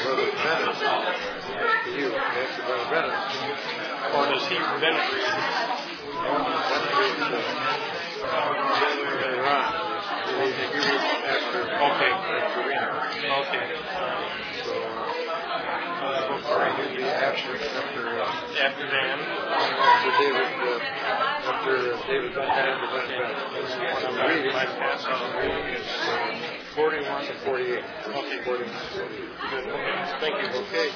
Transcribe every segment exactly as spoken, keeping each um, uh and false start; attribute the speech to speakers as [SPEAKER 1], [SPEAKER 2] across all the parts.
[SPEAKER 1] Brother Bennett. To you, that's Brother Bennett.
[SPEAKER 2] Or does he Bennett read?
[SPEAKER 1] No, Bennett reads uh, later on. You read after.
[SPEAKER 2] Okay.
[SPEAKER 1] After Reno.
[SPEAKER 2] Okay.
[SPEAKER 1] So, uh, sorry, you'd be after, after, uh,
[SPEAKER 2] After Dan.
[SPEAKER 1] after David, uh, after David Bennett, after Bennett Bennett. So I'm reading, my pass on reading is uh, forty-one to forty-eight. Okay, forty-one to forty-eight.
[SPEAKER 2] Good. Okay. Thank you.
[SPEAKER 1] Okay.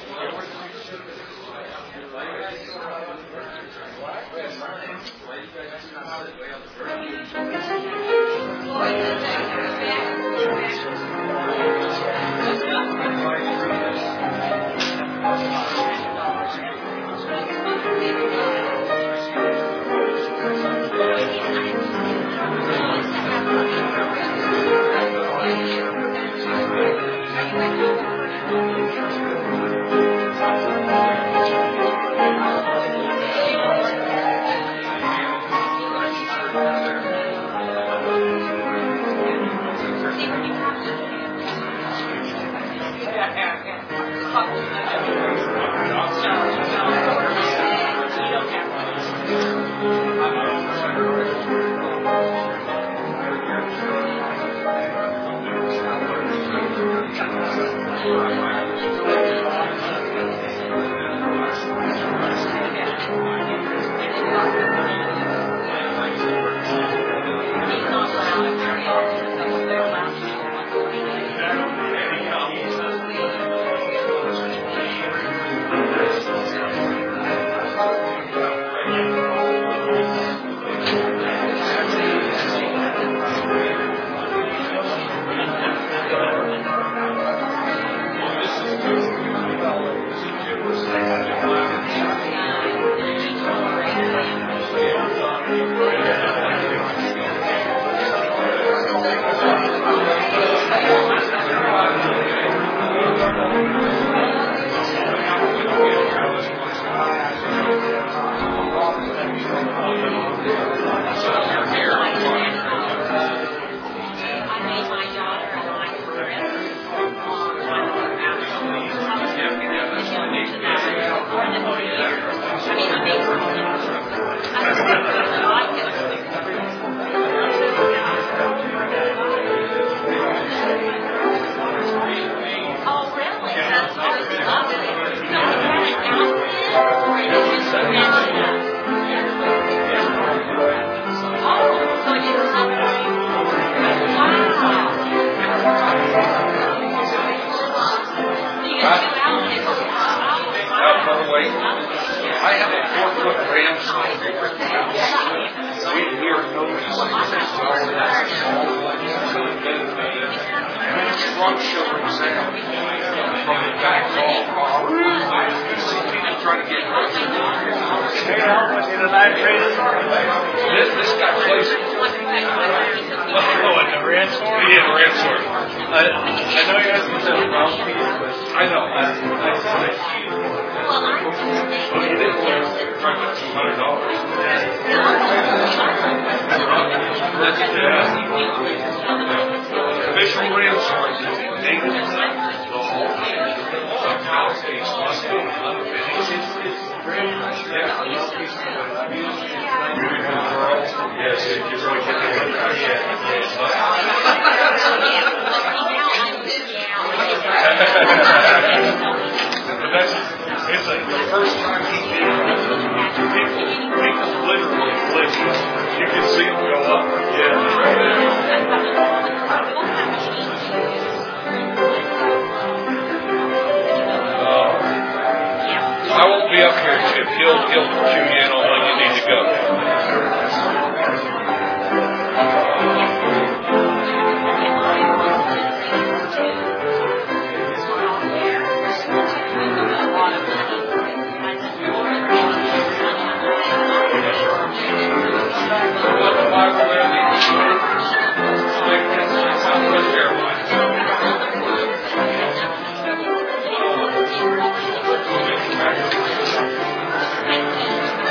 [SPEAKER 3] Thank you.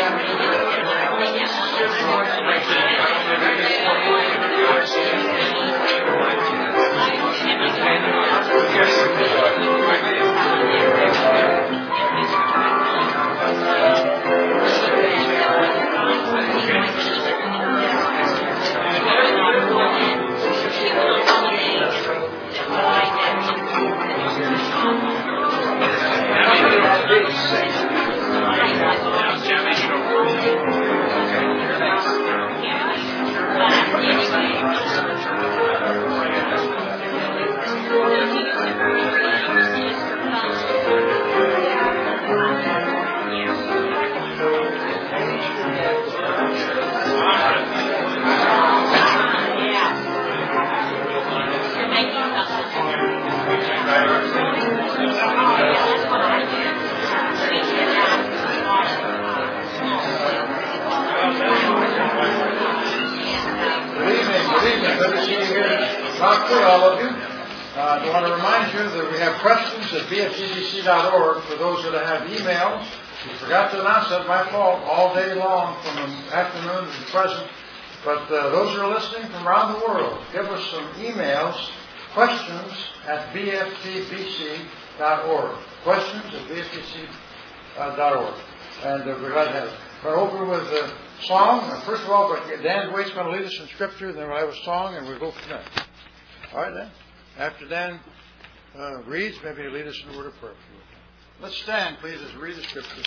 [SPEAKER 3] For those that have emails, we forgot to announce that, my fault, all day long from the afternoon to the present. But uh, those who are listening from around the world, give us some emails, questions at b f t b c dot org. Questions at b f t b c dot org. And uh, we're glad to have it. We're open with a song. First of all, but Dan Waite's going to lead us in Scripture, then we'll have a song, and we'll go from there. All right, then. After Dan uh, reads, maybe he'll lead us in a word of prayer. Let's stand, please, as we read the Scripture.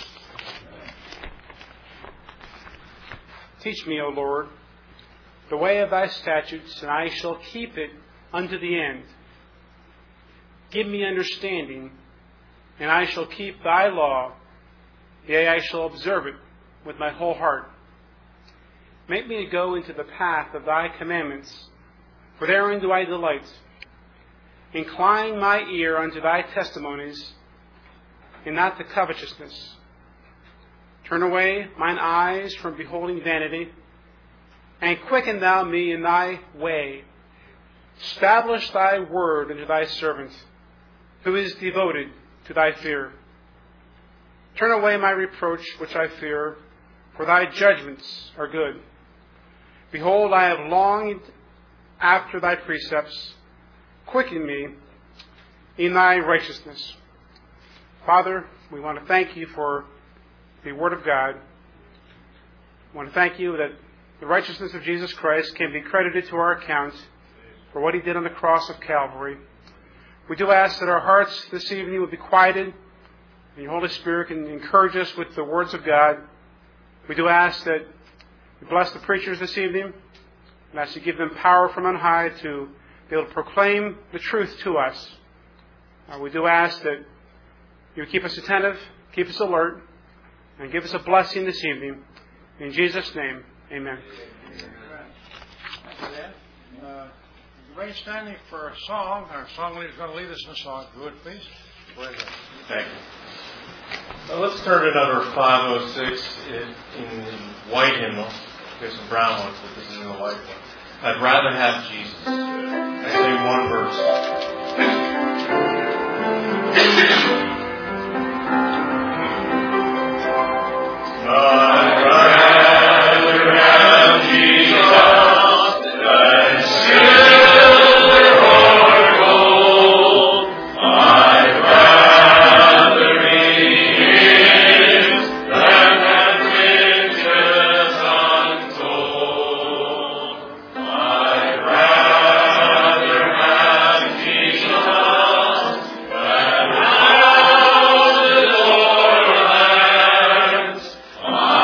[SPEAKER 4] Teach me, O Lord, the way of thy statutes, and I shall keep it unto the end. Give me understanding, and I shall keep thy law, yea, I shall observe it with my whole heart. Make me to go into the path of thy commandments, for therein do I delight. Incline my ear unto thy testimonies, and not to covetousness. Turn away mine eyes from beholding vanity, and quicken thou me in thy way. Establish thy word unto thy servant, who is devoted to thy fear. Turn away my reproach which I fear, for thy judgments are good. Behold, I have longed after thy precepts. Quicken me in thy righteousness. Father, we want to thank you for the Word of God. We want to thank you that the righteousness of Jesus Christ can be credited to our account for what he did on the cross of Calvary. We do ask that our hearts this evening would be quieted, and your Holy Spirit can encourage us with the words of God. We do ask that you bless the preachers this evening, and ask you give them power from on high to be able to proclaim the truth to us. Uh, we do ask that you keep us attentive, keep us alert, and give us a blessing this evening. In Jesus' name, amen.
[SPEAKER 3] Uh, remain standing for a song. Our song leader is going to lead us in a song. If you would, please. Go ahead.
[SPEAKER 2] Thank you. Now let's turn to number five oh six in, in the white hymnal. There's some brown ones, but this is in the white one. I'd rather have Jesus. I sing one verse. I'd rather have Jesus than silver or gold. I'd rather be His than have riches untold. I'd rather have Jesus than houses or lands.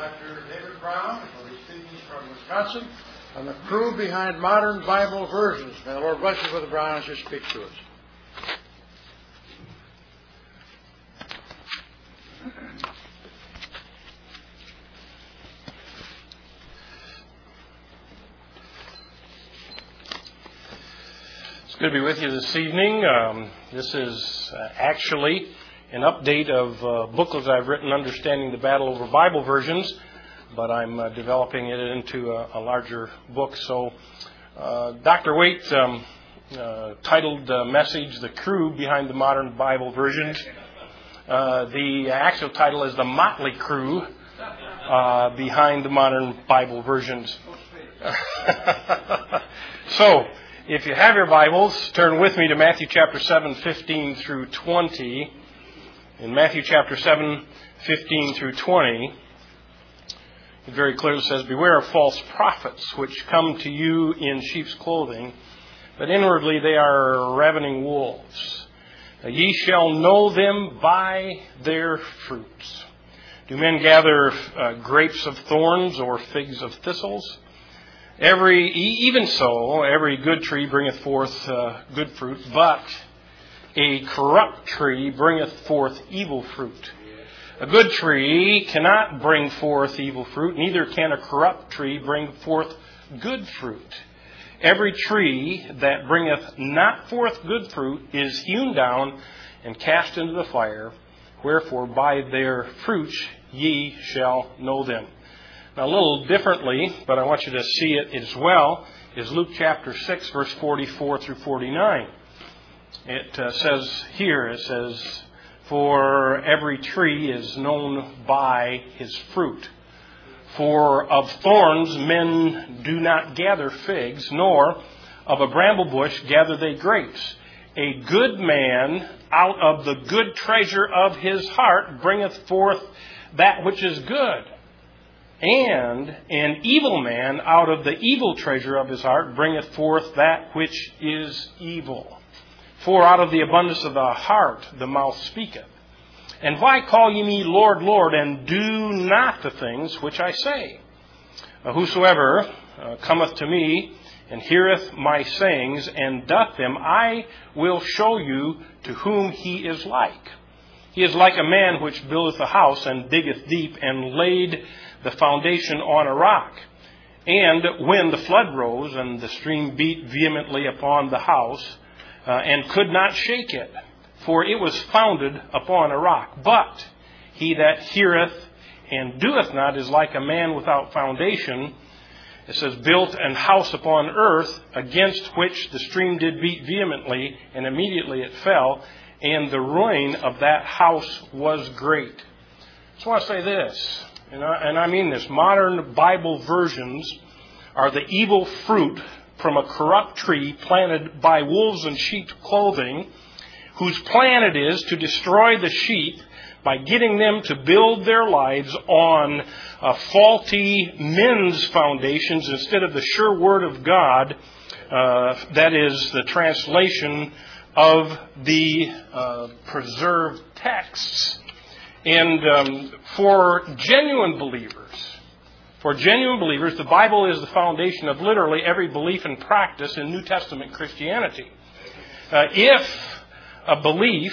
[SPEAKER 3] Doctor David Brown will be speaking from Wisconsin on the crew behind Modern Bible Versions. May the Lord bless you, Brother Brown, as you speak to us.
[SPEAKER 5] It's good to be with you this evening. Um, this is uh, actually an update of uh, booklets I've written, Understanding the Battle Over Bible Versions, but I'm uh, developing it into a, a larger book. So uh, Doctor Waite um, uh, titled the message, The Crew Behind the Modern Bible Versions. Uh, the actual title is The Motley Crew uh, Behind the Modern Bible Versions. So, if you have your Bibles, turn with me to Matthew chapter seven, fifteen through twenty. In Matthew chapter seven, fifteen through twenty, it very clearly says, "Beware of false prophets, which come to you in sheep's clothing, but inwardly they are ravening wolves. Ye shall know them by their fruits. Do men gather uh, grapes of thorns or figs of thistles? Every, even so, every good tree bringeth forth uh, good fruit, but a corrupt tree bringeth forth evil fruit. A good tree cannot bring forth evil fruit, neither can a corrupt tree bring forth good fruit. Every tree that bringeth not forth good fruit is hewn down and cast into the fire. Wherefore by their fruits ye shall know them." Now, a little differently, but I want you to see it as well, is Luke chapter six, verse forty-four through forty-nine. It uh, says here, it says, "For every tree is known by his fruit. For of thorns men do not gather figs, nor of a bramble bush gather they grapes. A good man out of the good treasure of his heart bringeth forth that which is good. And an evil man out of the evil treasure of his heart bringeth forth that which is evil. For out of the abundance of the heart the mouth speaketh. And why call ye me Lord, Lord, and do not the things which I say? Uh, whosoever uh, cometh to me and heareth my sayings and doth them, I will show you to whom he is like. He is like a man which buildeth a house and diggeth deep and laid the foundation on a rock. And when the flood rose and the stream beat vehemently upon the house uh, and could not shake it, for it was founded upon a rock. But he that heareth and doeth not is like a man without foundation." It says, "Built an house upon earth, against which the stream did beat vehemently, and immediately it fell, and the ruin of that house was great." I just want to say this, and I, and I mean this. Modern Bible versions are the evil fruit from a corrupt tree planted by wolves in sheep's clothing, whose plan it is to destroy the sheep by getting them to build their lives on uh, faulty men's foundations instead of the sure word of God, uh, that is the translation of the uh, preserved texts. And um, for genuine believers, for genuine believers, the Bible is the foundation of literally every belief and practice in New Testament Christianity. Uh, if a belief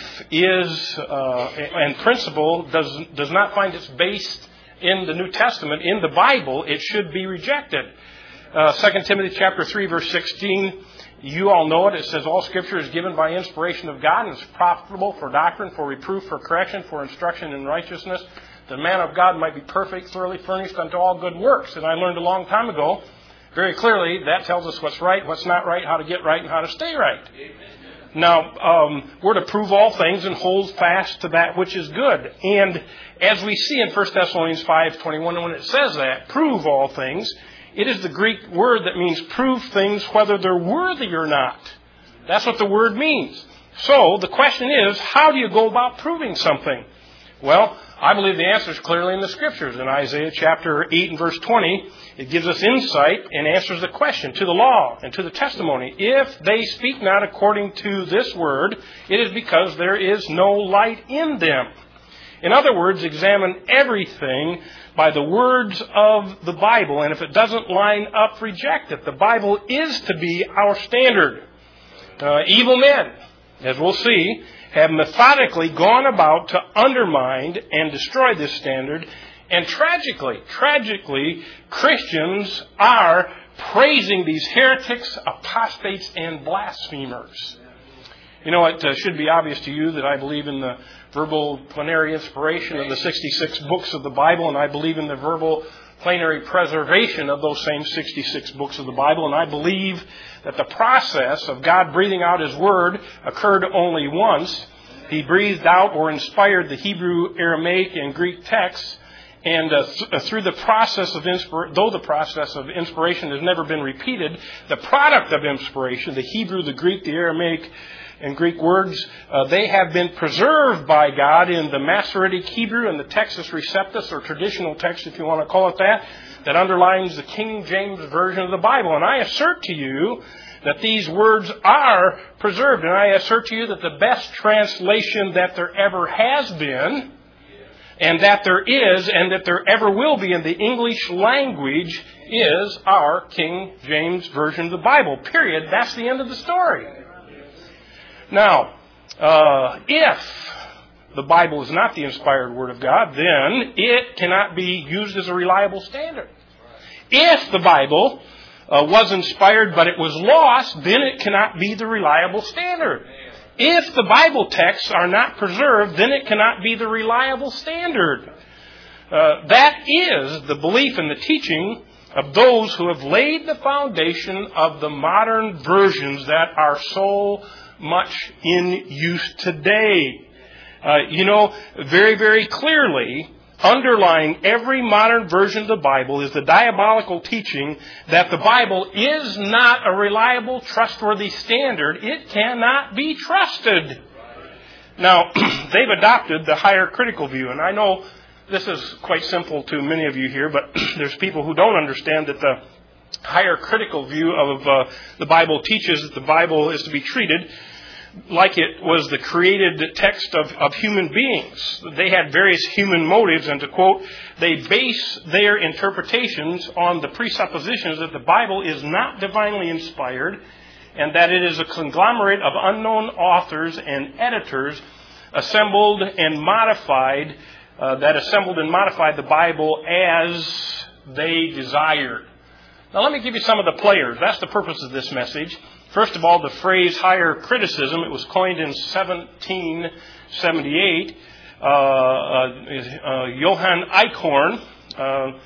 [SPEAKER 5] is uh, and principle does does not find its base in the New Testament, in the Bible, it should be rejected. Uh, Second Timothy chapter three, verse sixteen, you all know it. It says, "All Scripture is given by inspiration of God and is profitable for doctrine, for reproof, for correction, for instruction in righteousness, that the man of God might be perfect, thoroughly furnished unto all good works." And I learned a long time ago, very clearly, that tells us what's right, what's not right, how to get right, and how to stay right. Amen. Now, um, we're to prove all things and hold fast to that which is good. And as we see in First Thessalonians five twenty-one, when it says that, prove all things, it is the Greek word that means prove things whether they're worthy or not. That's what the word means. So the question is, how do you go about proving something? Well, I believe the answer is clearly in the Scriptures. In Isaiah chapter eight and verse twenty, it gives us insight and answers the question, to the law and to the testimony. If they speak not according to this word, it is because there is no light in them. In other words, examine everything by the words of the Bible, and if it doesn't line up, reject it. The Bible is to be our standard. Uh, evil men, as we'll see, have methodically gone about to undermine and destroy this standard. And tragically, tragically, Christians are praising these heretics, apostates, and blasphemers. You know, it uh, should be obvious to you that I believe in the verbal plenary inspiration of the sixty-six books of the Bible, and I believe in the verbal plenary preservation of those same sixty-six books of the Bible, and I believe that the process of God breathing out His Word occurred only once. He breathed out or inspired the Hebrew, Aramaic, and Greek texts, and uh, th- through the process of inspiration, though the process of inspiration has never been repeated, the product of inspiration, the Hebrew, the Greek, the Aramaic, and Greek words, uh, they have been preserved by God in the Masoretic Hebrew and the Textus Receptus, or traditional text, if you want to call it that, that underlines the King James Version of the Bible. And I assert to you that these words are preserved. And I assert to you that the best translation that there ever has been, and that there is, and that there ever will be in the English language, is our King James Version of the Bible. Period. That's the end of the story. Now, uh, if the Bible is not the inspired Word of God, then it cannot be used as a reliable standard. If the Bible uh, was inspired but it was lost, then it cannot be the reliable standard. If the Bible texts are not preserved, then it cannot be the reliable standard. Uh, that is the belief and the teaching of those who have laid the foundation of the modern versions that are so much in use today. Uh, you know, very, very clearly, underlying every modern version of the Bible is the diabolical teaching that the Bible is not a reliable, trustworthy standard. It cannot be trusted. Now, they've adopted the higher critical view, and I know this is quite simple to many of you here, but there's people who don't understand that the higher critical view of uh, the Bible teaches that the Bible is to be treated like it was the created text of, of human beings. They had various human motives, and to quote, they base their interpretations on the presuppositions that the Bible is not divinely inspired and that it is a conglomerate of unknown authors and editors assembled and modified, uh, that assembled and modified the Bible as they desired. Now let me give you some of the players. That's the purpose of this message. First of all, the phrase higher criticism, it was coined in seventeen seventy-eight. Uh, uh, uh, Johann Eichhorn uh,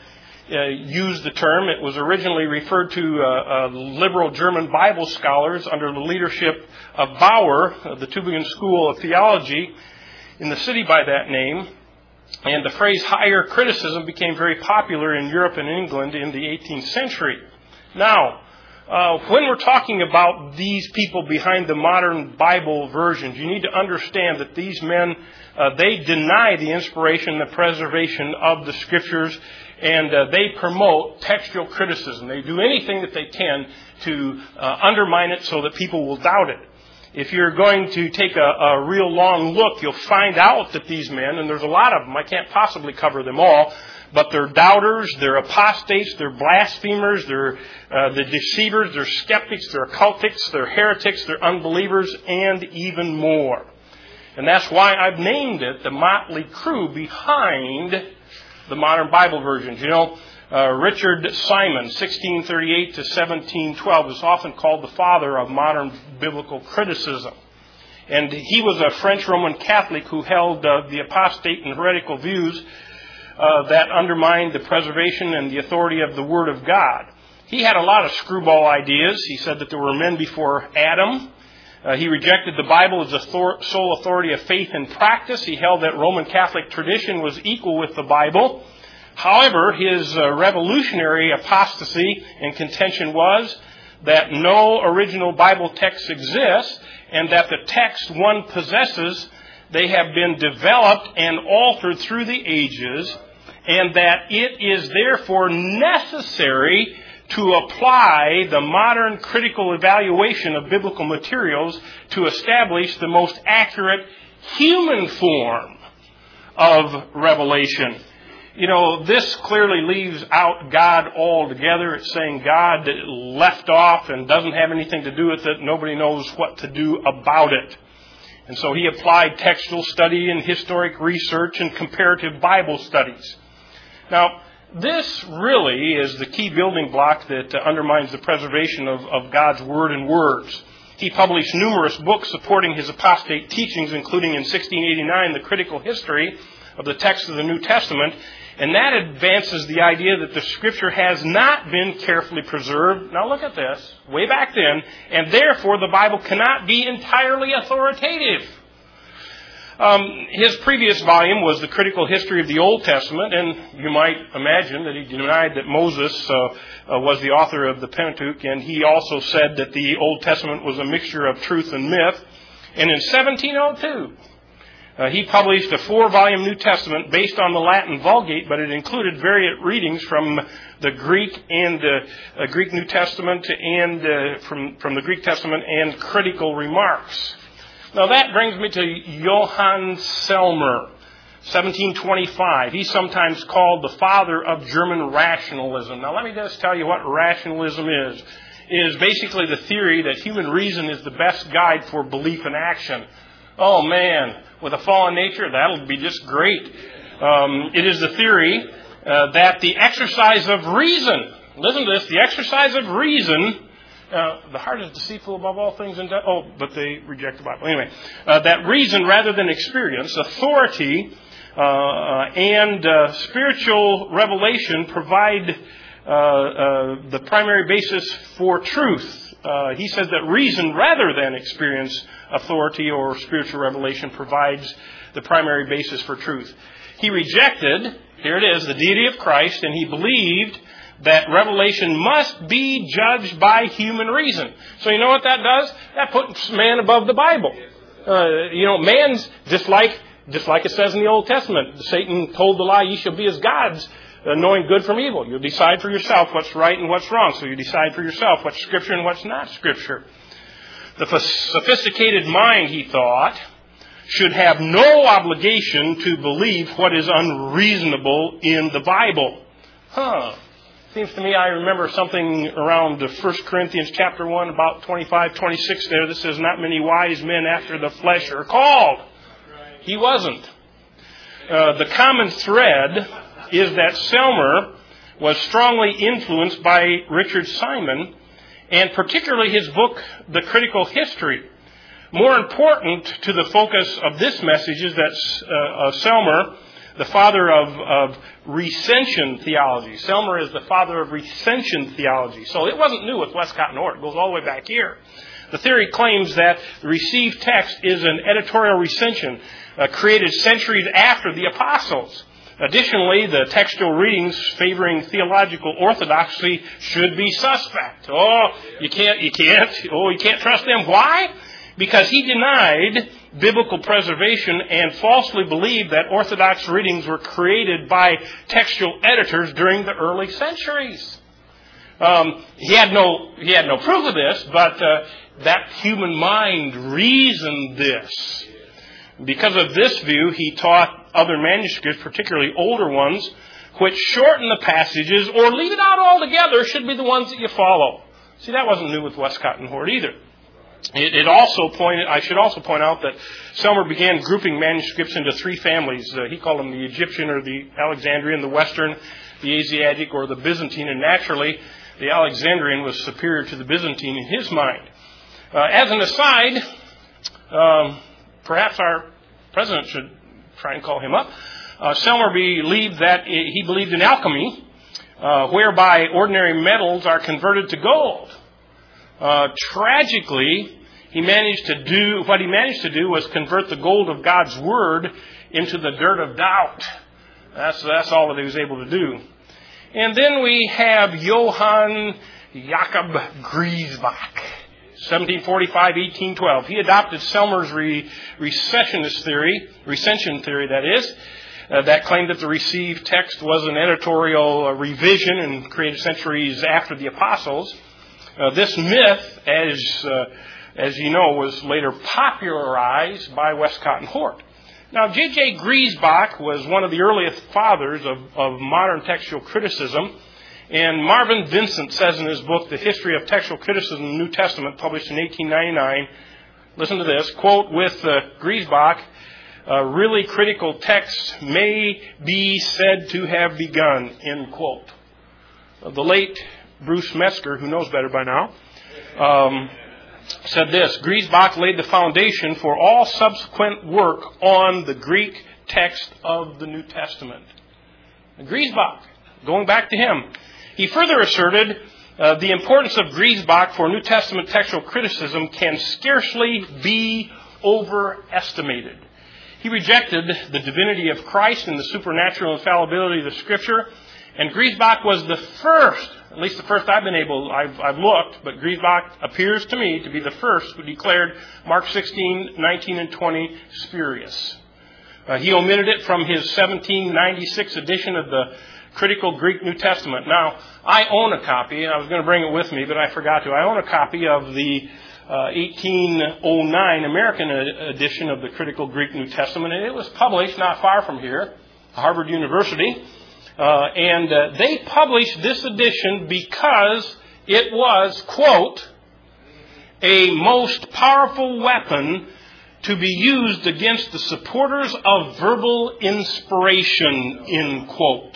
[SPEAKER 5] uh, used the term. It was originally referred to uh, uh, liberal German Bible scholars under the leadership of Bauer, of the Tübingen School of Theology, in the city by that name. And the phrase higher criticism became very popular in Europe and England in the eighteenth century. Now, Uh, when we're talking about these people behind the modern Bible versions, you need to understand that these men, uh, they deny the inspiration and the preservation of the Scriptures, and uh, they promote textual criticism. They do anything that they can to uh, undermine it so that people will doubt it. If you're going to take a, a real long look, you'll find out that these men, and there's a lot of them, I can't possibly cover them all, but they're doubters, they're apostates, they're blasphemers, they're uh, the deceivers, they're skeptics, they're occultics, they're heretics, they're unbelievers, and even more. And that's why I've named it the motley crew behind the modern Bible versions. You know, uh, Richard Simon, sixteen thirty-eight to seventeen twelve, is often called the father of modern biblical criticism. And he was a French Roman Catholic who held uh, the apostate and heretical views Uh, that undermined the preservation and the authority of the Word of God. He had a lot of screwball ideas. He said that there were men before Adam. Uh, he rejected the Bible as the thor- sole authority of faith and practice. He held that Roman Catholic tradition was equal with the Bible. However, his uh, revolutionary apostasy and contention was that no original Bible texts exist, and that the text one possesses, they have been developed and altered through the ages, and that it is therefore necessary to apply the modern critical evaluation of biblical materials to establish the most accurate human form of revelation. You know, this clearly leaves out God altogether. It's saying God left off and doesn't have anything to do with it. Nobody knows what to do about it. And so he applied textual study and historic research and comparative Bible studies. Now, this really is the key building block that uh, undermines the preservation of, of God's Word and words. He published numerous books supporting his apostate teachings, including in sixteen eighty-nine, The Critical History of the Text of the New Testament. And that advances the idea that the Scripture has not been carefully preserved. Now look at this, way back then, and therefore the Bible cannot be entirely authoritative. Um, his previous volume was The Critical History of the Old Testament, and you might imagine that he denied that Moses uh, uh, was the author of the Pentateuch, and he also said that the Old Testament was a mixture of truth and myth. And in seventeen oh two, Uh, he published a four-volume New Testament based on the Latin Vulgate, but it included various readings from the Greek and uh, uh, Greek New Testament and uh, from from the Greek Testament and critical remarks. Now that brings me to Johann Selmer, seventeen twenty-five. He's sometimes called the father of German rationalism. Now let me just tell you what rationalism is. It is basically the theory that human reason is the best guide for belief and action. Oh man, with a fallen nature, that'll be just great. Um, it is the theory uh, that the exercise of reason, listen to this, the exercise of reason, uh, the heart is deceitful above all things, and de- oh, but they reject the Bible. Anyway, uh, that reason rather than experience, authority, uh, uh, and uh, spiritual revelation provide uh, uh, the primary basis for truth. Uh, he says that reason rather than experience, authority, or spiritual revelation provides the primary basis for truth. He rejected, here it is, the deity of Christ, and he believed that revelation must be judged by human reason. So you know what that does? That puts man above the Bible. Uh, you know, man's just like, just like it says in the Old Testament. Satan told the lie, ye shall be as gods, Uh, knowing good from evil. You'll decide for yourself what's right and what's wrong. So you decide for yourself what's Scripture and what's not Scripture. The f- sophisticated mind, he thought, should have no obligation to believe what is unreasonable in the Bible. Huh. Seems to me I remember something around First Corinthians chapter one, about twenty-five, twenty-six there, that says, not many wise men after the flesh are called. He wasn't. Uh, the common thread is that Selmer was strongly influenced by Richard Simon, and particularly his book, The Critical History. More important to the focus of this message is that uh, uh, Selmer, the father of, of recension theology. Selmer is the father of recension theology. So it wasn't new with Westcott and Hort. It goes all the way back here. The theory claims that the received text is an editorial recension uh, created centuries after the apostles. Additionally, the textual readings favoring theological orthodoxy should be suspect. Oh, you can't, you can't, oh, you can't trust them. Why? Because he denied biblical preservation and falsely believed that orthodox readings were created by textual editors during the early centuries. Um, he had no, he had no proof of this, but uh, that human mind reasoned this. Because of this view, he taught other manuscripts, particularly older ones, which shorten the passages or leave it out altogether, should be the ones that you follow. See, that wasn't new with Westcott and Hort either. It, it also pointed, I should also point out that Selmer began grouping manuscripts into three families. Uh, he called them the Egyptian or the Alexandrian, the Western, the Asiatic, or the Byzantine, and naturally, the Alexandrian was superior to the Byzantine in his mind. Uh, as an aside, um, perhaps our president should try and call him up. Uh, Selmer believed that he believed in alchemy, uh, whereby ordinary metals are converted to gold. Uh, tragically, he managed to do what he managed to do was convert the gold of God's Word into the dirt of doubt. That's that's all that he was able to do. And then we have Johann Jakob Griesbach, seventeen forty-five to eighteen twelve. He adopted Selmer's re- recessionist theory, recension theory, that is, uh, that claimed that the received text was an editorial uh, revision and created centuries after the apostles. Uh, this myth, as uh, as you know, was later popularized by Westcott and Hort. Now, J J Griesbach was one of the earliest fathers of, of modern textual criticism. And Marvin Vincent says in his book, The History of Textual Criticism in the New Testament, published in eighteen ninety-nine, listen to this, quote, with uh, Griesbach, uh, really critical texts may be said to have begun, end quote. Uh, the late Bruce Metzger, who knows better by now, um, said this, Griesbach laid the foundation for all subsequent work on the Greek text of the New Testament. And Griesbach, going back to him, he further asserted uh, the importance of Griesbach for New Testament textual criticism can scarcely be overestimated. He rejected the divinity of Christ and the supernatural infallibility of the Scripture, and Griesbach was the first, at least the first I've been able, I've, I've looked, but Griesbach appears to me to be the first who declared Mark sixteen, nineteen, and twenty spurious. Uh, he omitted it from his seventeen ninety-six edition of the Critical Greek New Testament. Now, I own a copy, and I was going to bring it with me, but I forgot to. I own a copy of the uh, eighteen oh nine American edition of the Critical Greek New Testament, and it was published not far from here, Harvard University. Uh, and uh, they published this edition because it was, quote, a most powerful weapon to be used against the supporters of verbal inspiration, end quote.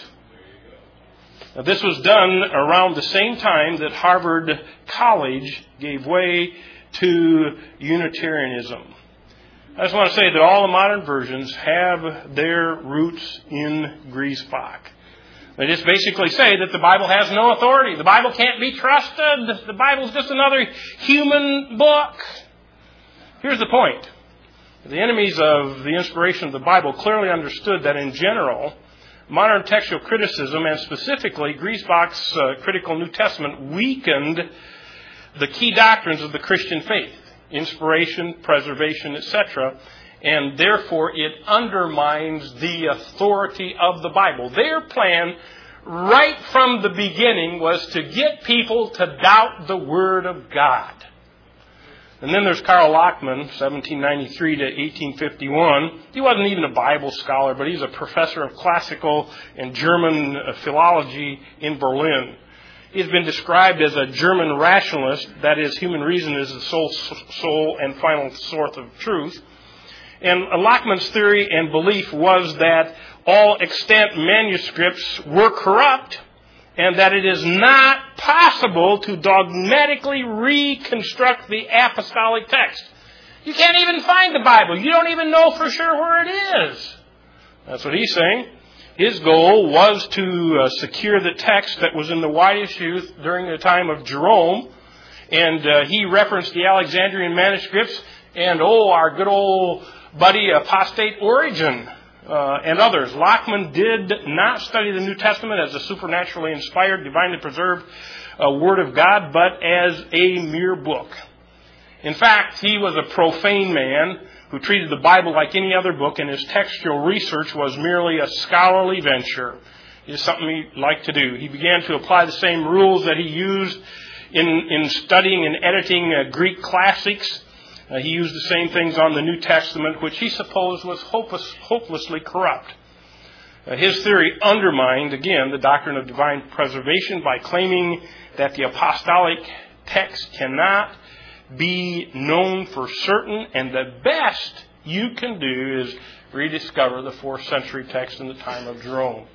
[SPEAKER 5] Now, this was done around the same time that Harvard College gave way to Unitarianism. I just want to say that all the modern versions have their roots in Griesbach. They just basically say that the Bible has no authority. The Bible can't be trusted. The Bible's just another human book. Here's the point. The enemies of the inspiration of the Bible clearly understood that in general, modern textual criticism, and specifically Griesbach's uh, critical New Testament, weakened the key doctrines of the Christian faith, inspiration, preservation, et cetera, and therefore it undermines the authority of the Bible. Their plan right from the beginning was to get people to doubt the Word of God. And then there's Karl Lachmann, seventeen ninety-three to eighteen fifty-one. He wasn't even a Bible scholar, but he's a professor of classical and German philology in Berlin. He's been described as a German rationalist, that is, human reason is the sole, sole and final source of truth. And Lachmann's theory and belief was that all extant manuscripts were corrupt, and that it is not possible to dogmatically reconstruct the apostolic text. You can't even find the Bible. You don't even know for sure where it is. That's what he's saying. His goal was to uh, secure the text that was in the widest use during the time of Jerome. And uh, he referenced the Alexandrian manuscripts and, oh, our good old buddy apostate Origen. Uh, and others. Lachmann did not study the New Testament as a supernaturally inspired, divinely preserved uh, Word of God, but as a mere book. In fact, he was a profane man who treated the Bible like any other book, and his textual research was merely a scholarly venture. It's something he liked to do. He began to apply the same rules that he used in, in studying and editing uh, Greek classics. Uh, he used the same things on the New Testament, which he supposed was hopeless, hopelessly corrupt. Uh, his theory undermined, again, the doctrine of divine preservation by claiming that the apostolic text cannot be known for certain, and the best you can do is rediscover the fourth century text in the time of Jerome.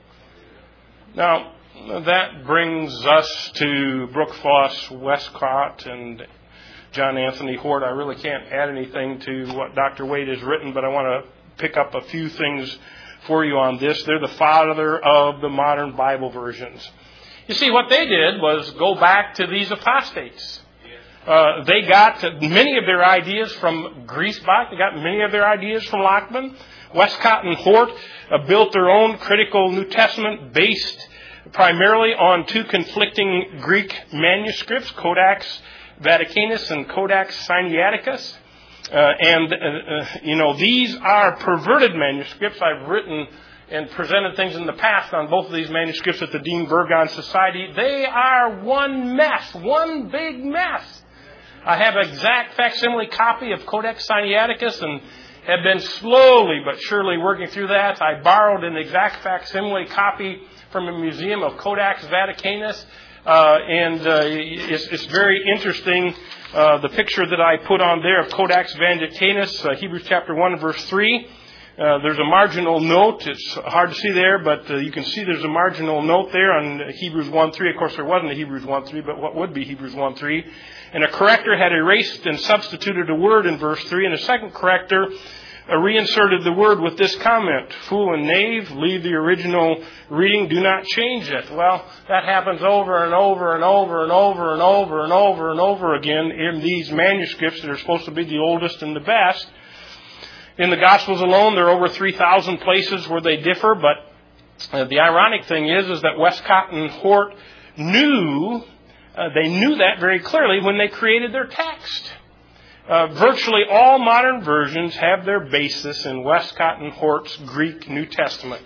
[SPEAKER 5] Now, that brings us to Brooke Foss Westcott and John Anthony Hort. I really can't add anything to what Doctor Wade has written, but I want to pick up a few things for you on this. They're the father of the modern Bible versions. You see, what they did was go back to these apostates. Uh, they got many of their ideas from Griesbach. They got many of their ideas from Lachmann. Westcott and Hort uh, built their own critical New Testament based primarily on two conflicting Greek manuscripts, Codex Vaticanus and Codex Sinaiticus. Uh, and, uh, uh, you know, these are perverted manuscripts. I've written and presented things in the past on both of these manuscripts at the Dean Burgon Society. They are one mess, one big mess. I have an exact facsimile copy of Codex Sinaiticus, and have been slowly but surely working through that. I borrowed an exact facsimile copy from a museum of Codex Vaticanus, uh, and uh, it's, it's very interesting. Uh, the picture that I put on there of Codex Vaticanus, uh, Hebrews chapter one, verse three. Uh, there's a marginal note. It's hard to see there, but uh, you can see there's a marginal note there on Hebrews one three. Of course, there wasn't a Hebrews one three, but what would be Hebrews one three? And a corrector had erased and substituted a word in verse three, and a second corrector uh, reinserted the word with this comment: fool and knave, leave the original reading, do not change it. Well, that happens over and over and over and over and over and over and over again in these manuscripts that are supposed to be the oldest and the best. In the Gospels alone, there are over three thousand places where they differ, but uh, the ironic thing is, is that Westcott and Hort knew, uh, they knew that very clearly when they created their text. Uh, virtually all modern versions have their basis in Westcott and Hort's Greek New Testament.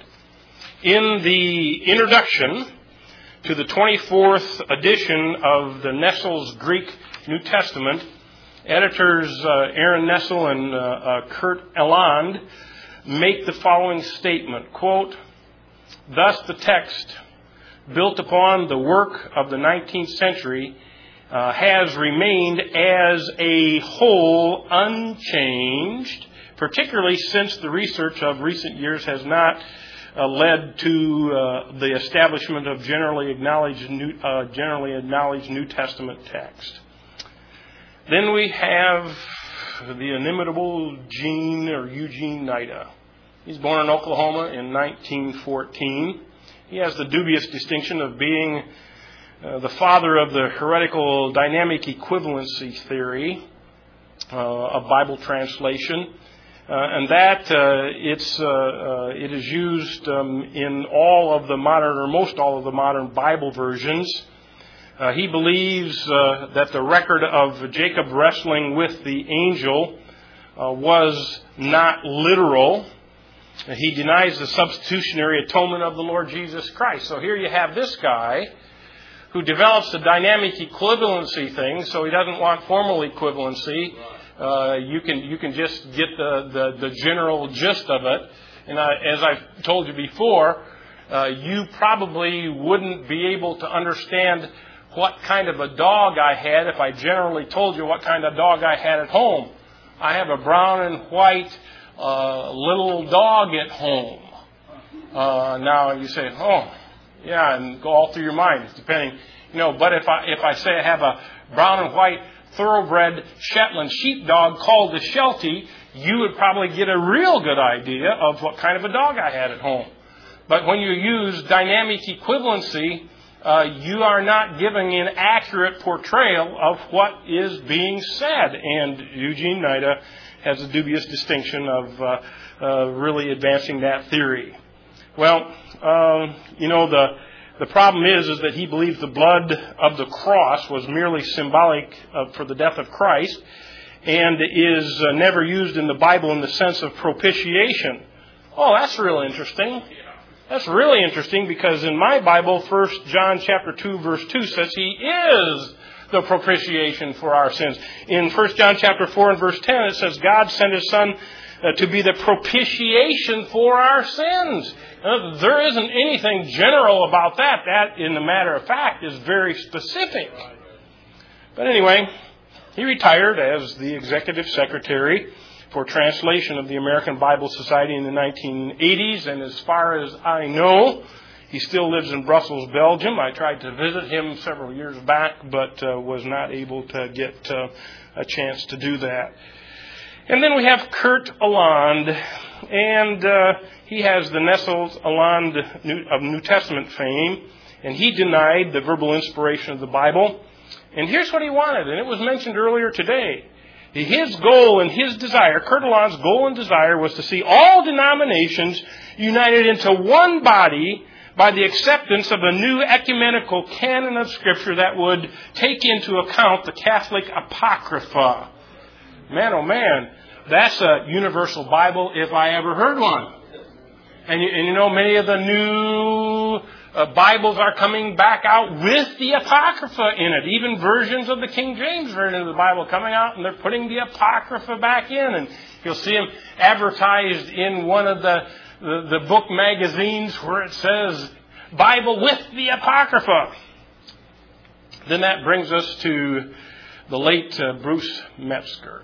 [SPEAKER 5] In the introduction to the twenty-fourth edition of the Nestle's Greek New Testament, editors uh, Aaron Nessel and uh, uh, Kurt Eland make the following statement, quote, "Thus the text, built upon the work of the nineteenth century, uh, has remained as a whole unchanged, particularly since the research of recent years has not uh, led to uh, the establishment of generally acknowledged New, uh, generally acknowledged New Testament text." Then we have the inimitable Gene or Eugene Nida. He's born in Oklahoma in nineteen fourteen. He has the dubious distinction of being uh, the father of the heretical dynamic equivalency theory uh, of Bible translation. Uh, and that uh, it's uh, uh, it is used um, in all of the modern, or most all of the modern Bible versions. Uh, he believes uh, that the record of Jacob wrestling with the angel uh, was not literal. He denies the substitutionary atonement of the Lord Jesus Christ. So here you have this guy who develops the dynamic equivalency thing, so he doesn't want formal equivalency. Uh, you can you can just get the, the, the general gist of it. And I, as I've told you before, uh, you probably wouldn't be able to understand what kind of a dog I had if I generally told you what kind of dog I had at home. I have a brown and white uh, little dog at home. Uh, now you say, oh, yeah, and go all through your mind, depending, you know. But if I if I say I have a brown and white thoroughbred Shetland sheepdog called the Sheltie, you would probably get a real good idea of what kind of a dog I had at home. But when you use dynamic equivalency, Uh, you are not giving an accurate portrayal of what is being said. And Eugene Nida has a dubious distinction of uh, uh, really advancing that theory. Well, uh, you know, the the problem is, is that he believes the blood of the cross was merely symbolic of, for the death of Christ, and is uh, never used in the Bible in the sense of propitiation. Oh, that's real interesting. That's really interesting, because in my Bible, First John chapter two, verse two says he is the propitiation for our sins. In First John chapter four and verse ten, it says God sent His Son uh, to be the propitiation for our sins. Uh, there isn't anything general about that. That, in the matter of fact, is very specific. But anyway, he retired as the executive secretary for translation of the American Bible Society in the nineteen eighties, and as far as I know, he still lives in Brussels, Belgium. I tried to visit him several years back, but uh, was not able to get uh, a chance to do that. And then we have Kurt Eland, and uh, he has the Nestle's Eland of New Testament fame, and he denied the verbal inspiration of the Bible. And here's what he wanted, and it was mentioned earlier today. His goal and his desire, Kurt Eland's goal and desire, was to see all denominations united into one body by the acceptance of a new ecumenical canon of Scripture that would take into account the Catholic Apocrypha. Man, oh man, that's a universal Bible if I ever heard one. And you, and you know, many of the new Uh, Bibles are coming back out with the Apocrypha in it. Even versions of the King James Version of the Bible coming out, and they're putting the Apocrypha back in. And you'll see them advertised in one of the, the, the book magazines where it says, Bible with the Apocrypha. Then that brings us to the late uh, Bruce Metzger.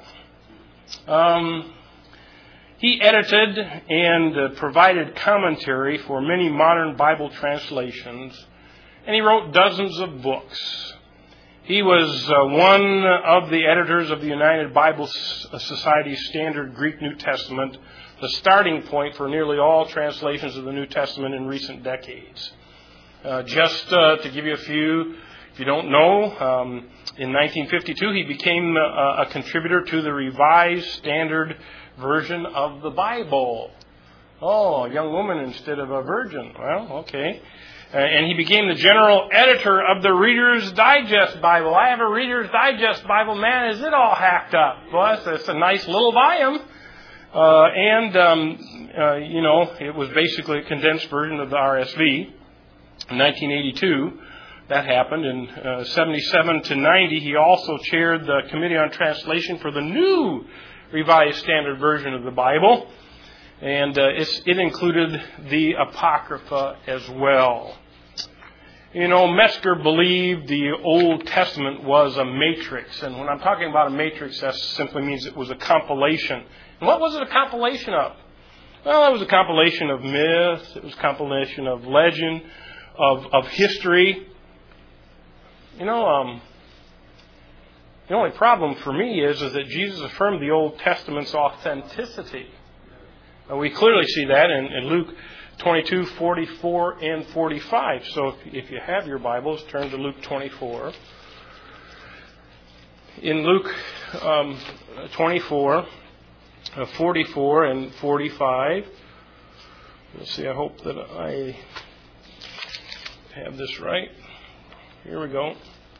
[SPEAKER 5] Um... He edited and uh, provided commentary for many modern Bible translations, and he wrote dozens of books. He was uh, one of the editors of the United Bible Society's Standard Greek New Testament, the starting point for nearly all translations of the New Testament in recent decades. Uh, just uh, to give you a few, if you don't know, um, in nineteen fifty-two he became a, a contributor to the Revised Standard Version of the Bible. Oh, a young woman instead of a virgin. Well, okay. Uh, and he became the general editor of the Reader's Digest Bible. I have a Reader's Digest Bible. Man, is it all hacked up. Well, it's, it's a nice little volume. Uh, and, um, uh, you know, it was basically a condensed version of the R S V. In nineteen eighty-two, that happened. In uh, seventy-seven to ninety, he also chaired the Committee on Translation for the new Revised Standard Version of the Bible, and uh, it's, it included the Apocrypha as well. You know, Metzger believed the Old Testament was a matrix, and when I'm talking about a matrix, that simply means it was a compilation. And what was it a compilation of? Well, it was a compilation of myth, it was a compilation of legend, of, of history. You know, um... The only problem for me is, is that Jesus affirmed the Old Testament's authenticity. And we clearly see that in, in Luke twenty-two, forty-four, and forty-five. So if, if you have your Bibles, turn to Luke twenty-four. In Luke um, twenty-four, uh, forty-four, and forty-five, let's see, I hope that I have this right. Here we go.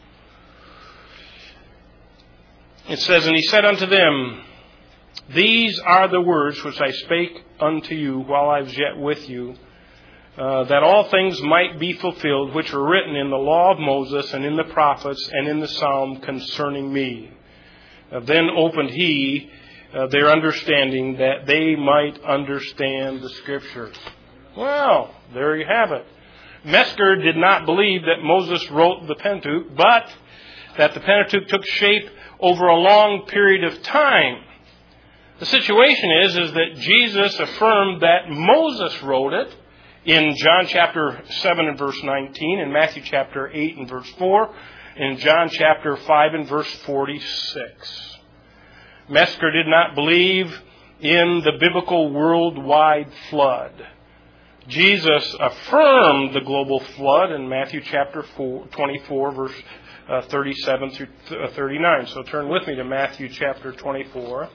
[SPEAKER 5] It says, And he said unto them, These are the words which I spake unto you while I was yet with you, uh, that all things might be fulfilled, which were written in the law of Moses, and in the prophets, and in the psalm concerning me. Uh, then opened he uh, their understanding, that they might understand the Scriptures. Well, there you have it. Metzger did not believe that Moses wrote the Pentateuch, but that the Pentateuch took shape over a long period of time. The situation is, is that Jesus affirmed that Moses wrote it in John chapter seven and verse nineteen, in Matthew chapter eight and verse four, in John chapter five and verse forty-six. Metzger did not believe in the biblical worldwide flood. Jesus affirmed the global flood in Matthew chapter four, twenty-four, verse Uh, thirty-seven through thirty-nine. So turn with me to Matthew chapter twenty-four,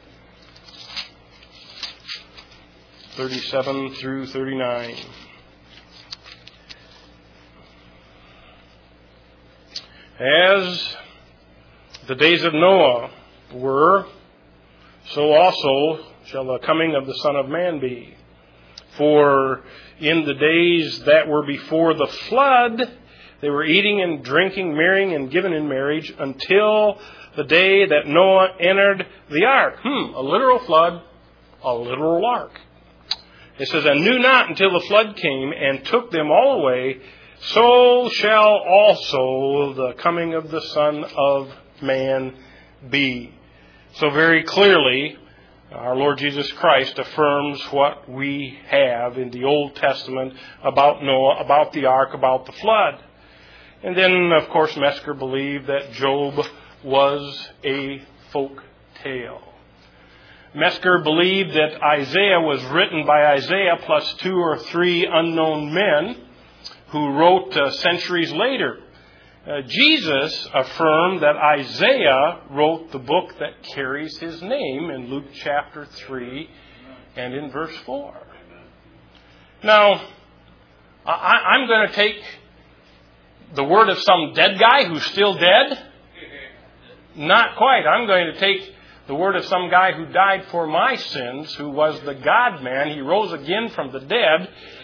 [SPEAKER 5] thirty-seven through thirty-nine. As the days of Noah were, so also shall the coming of the Son of Man be. For in the days that were before the flood, they were eating and drinking, marrying and given in marriage until the day that Noah entered the ark. Hmm, a literal flood, a literal ark. It says, and knew not until the flood came and took them all away, so shall also the coming of the Son of Man be. So very clearly, our Lord Jesus Christ affirms what we have in the Old Testament about Noah, about the ark, about the flood. And then, of course, Metzger believed that Job was a folk tale. Metzger believed that Isaiah was written by Isaiah plus two or three unknown men who wrote uh, centuries later. Uh, Jesus affirmed that Isaiah wrote the book that carries his name in Luke chapter three and in verse four. Now, I, I'm going to take the word of some dead guy who's still dead? Not quite. I'm going to take the word of some guy who died for my sins, who was the God-man. He rose again from the dead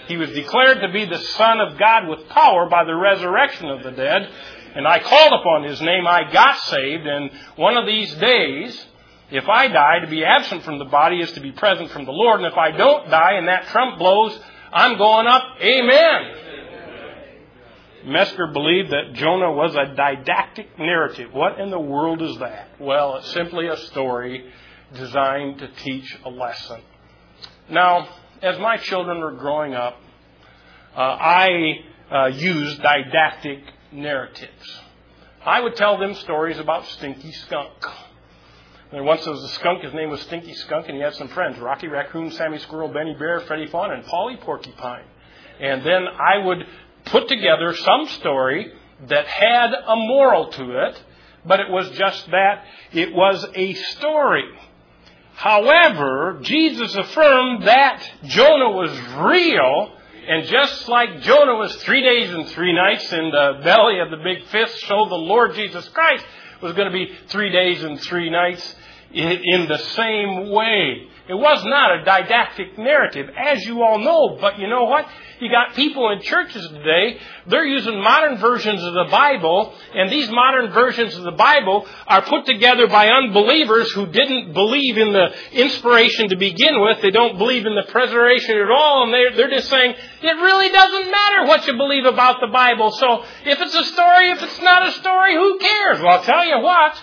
[SPEAKER 5] He was declared to be the Son of God with power by the resurrection of the dead. And I called upon His name, I got saved, and one of these days, if I die, to be absent from the body is to be present from the Lord. And if I don't die and that trump blows, I'm going up. Amen. Mesker believed that Jonah was a didactic narrative. What in the world is that? Well, it's simply a story designed to teach a lesson. Now, as my children were growing up, uh, I uh, used didactic narratives. I would tell them stories about Stinky Skunk. There once was a skunk, his name was Stinky Skunk, and he had some friends, Rocky Raccoon, Sammy Squirrel, Benny Bear, Freddie Fawn, and Polly Porcupine. And then I would put together some story that had a moral to it, but it was just that. It was a story. However, Jesus affirmed that Jonah was real, and just like Jonah was three days and three nights in the belly of the big fish, so the Lord Jesus Christ was going to be three days and three nights in the same way. It was not a didactic narrative, as you all know. But you know what? You got people in churches today, they're using modern versions of the Bible, and these modern versions of the Bible are put together by unbelievers who didn't believe in the inspiration to begin with. They don't believe in the preservation at all, and they're, they're just saying, it really doesn't matter what you believe about the Bible. So if it's a story, if it's not a story, who cares? Well, I'll tell you what.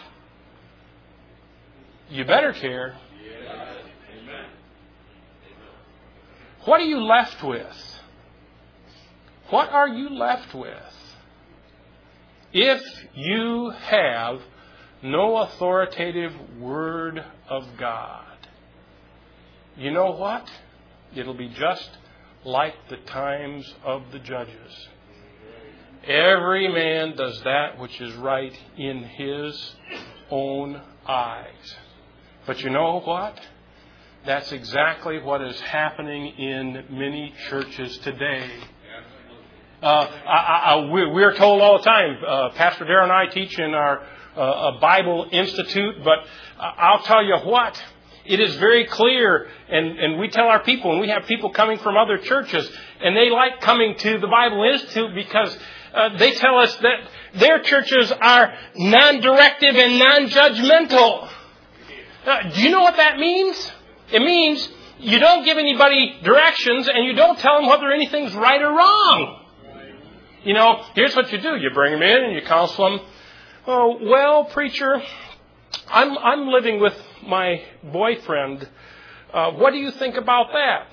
[SPEAKER 5] You better care. What are you left with? What are you left with if you have no authoritative Word of God? You know what? It'll be just like the times of the judges. Every man does that which is right in his own eyes. But you know what? That's exactly what is happening in many churches today. Uh, I, I, we're told all the time, uh, Pastor Darren and I teach in our uh, Bible Institute, but I'll tell you what, it is very clear, and, and we tell our people, and we have people coming from other churches, and they like coming to the Bible Institute because uh, they tell us that their churches are non-directive and non-judgmental. Uh, do you know what that means? It means you don't give anybody directions and you don't tell them whether anything's right or wrong. You know, here's what you do. You bring them in and you counsel them. Oh, well, preacher, I'm I'm living with my boyfriend. Uh, what do you think about that?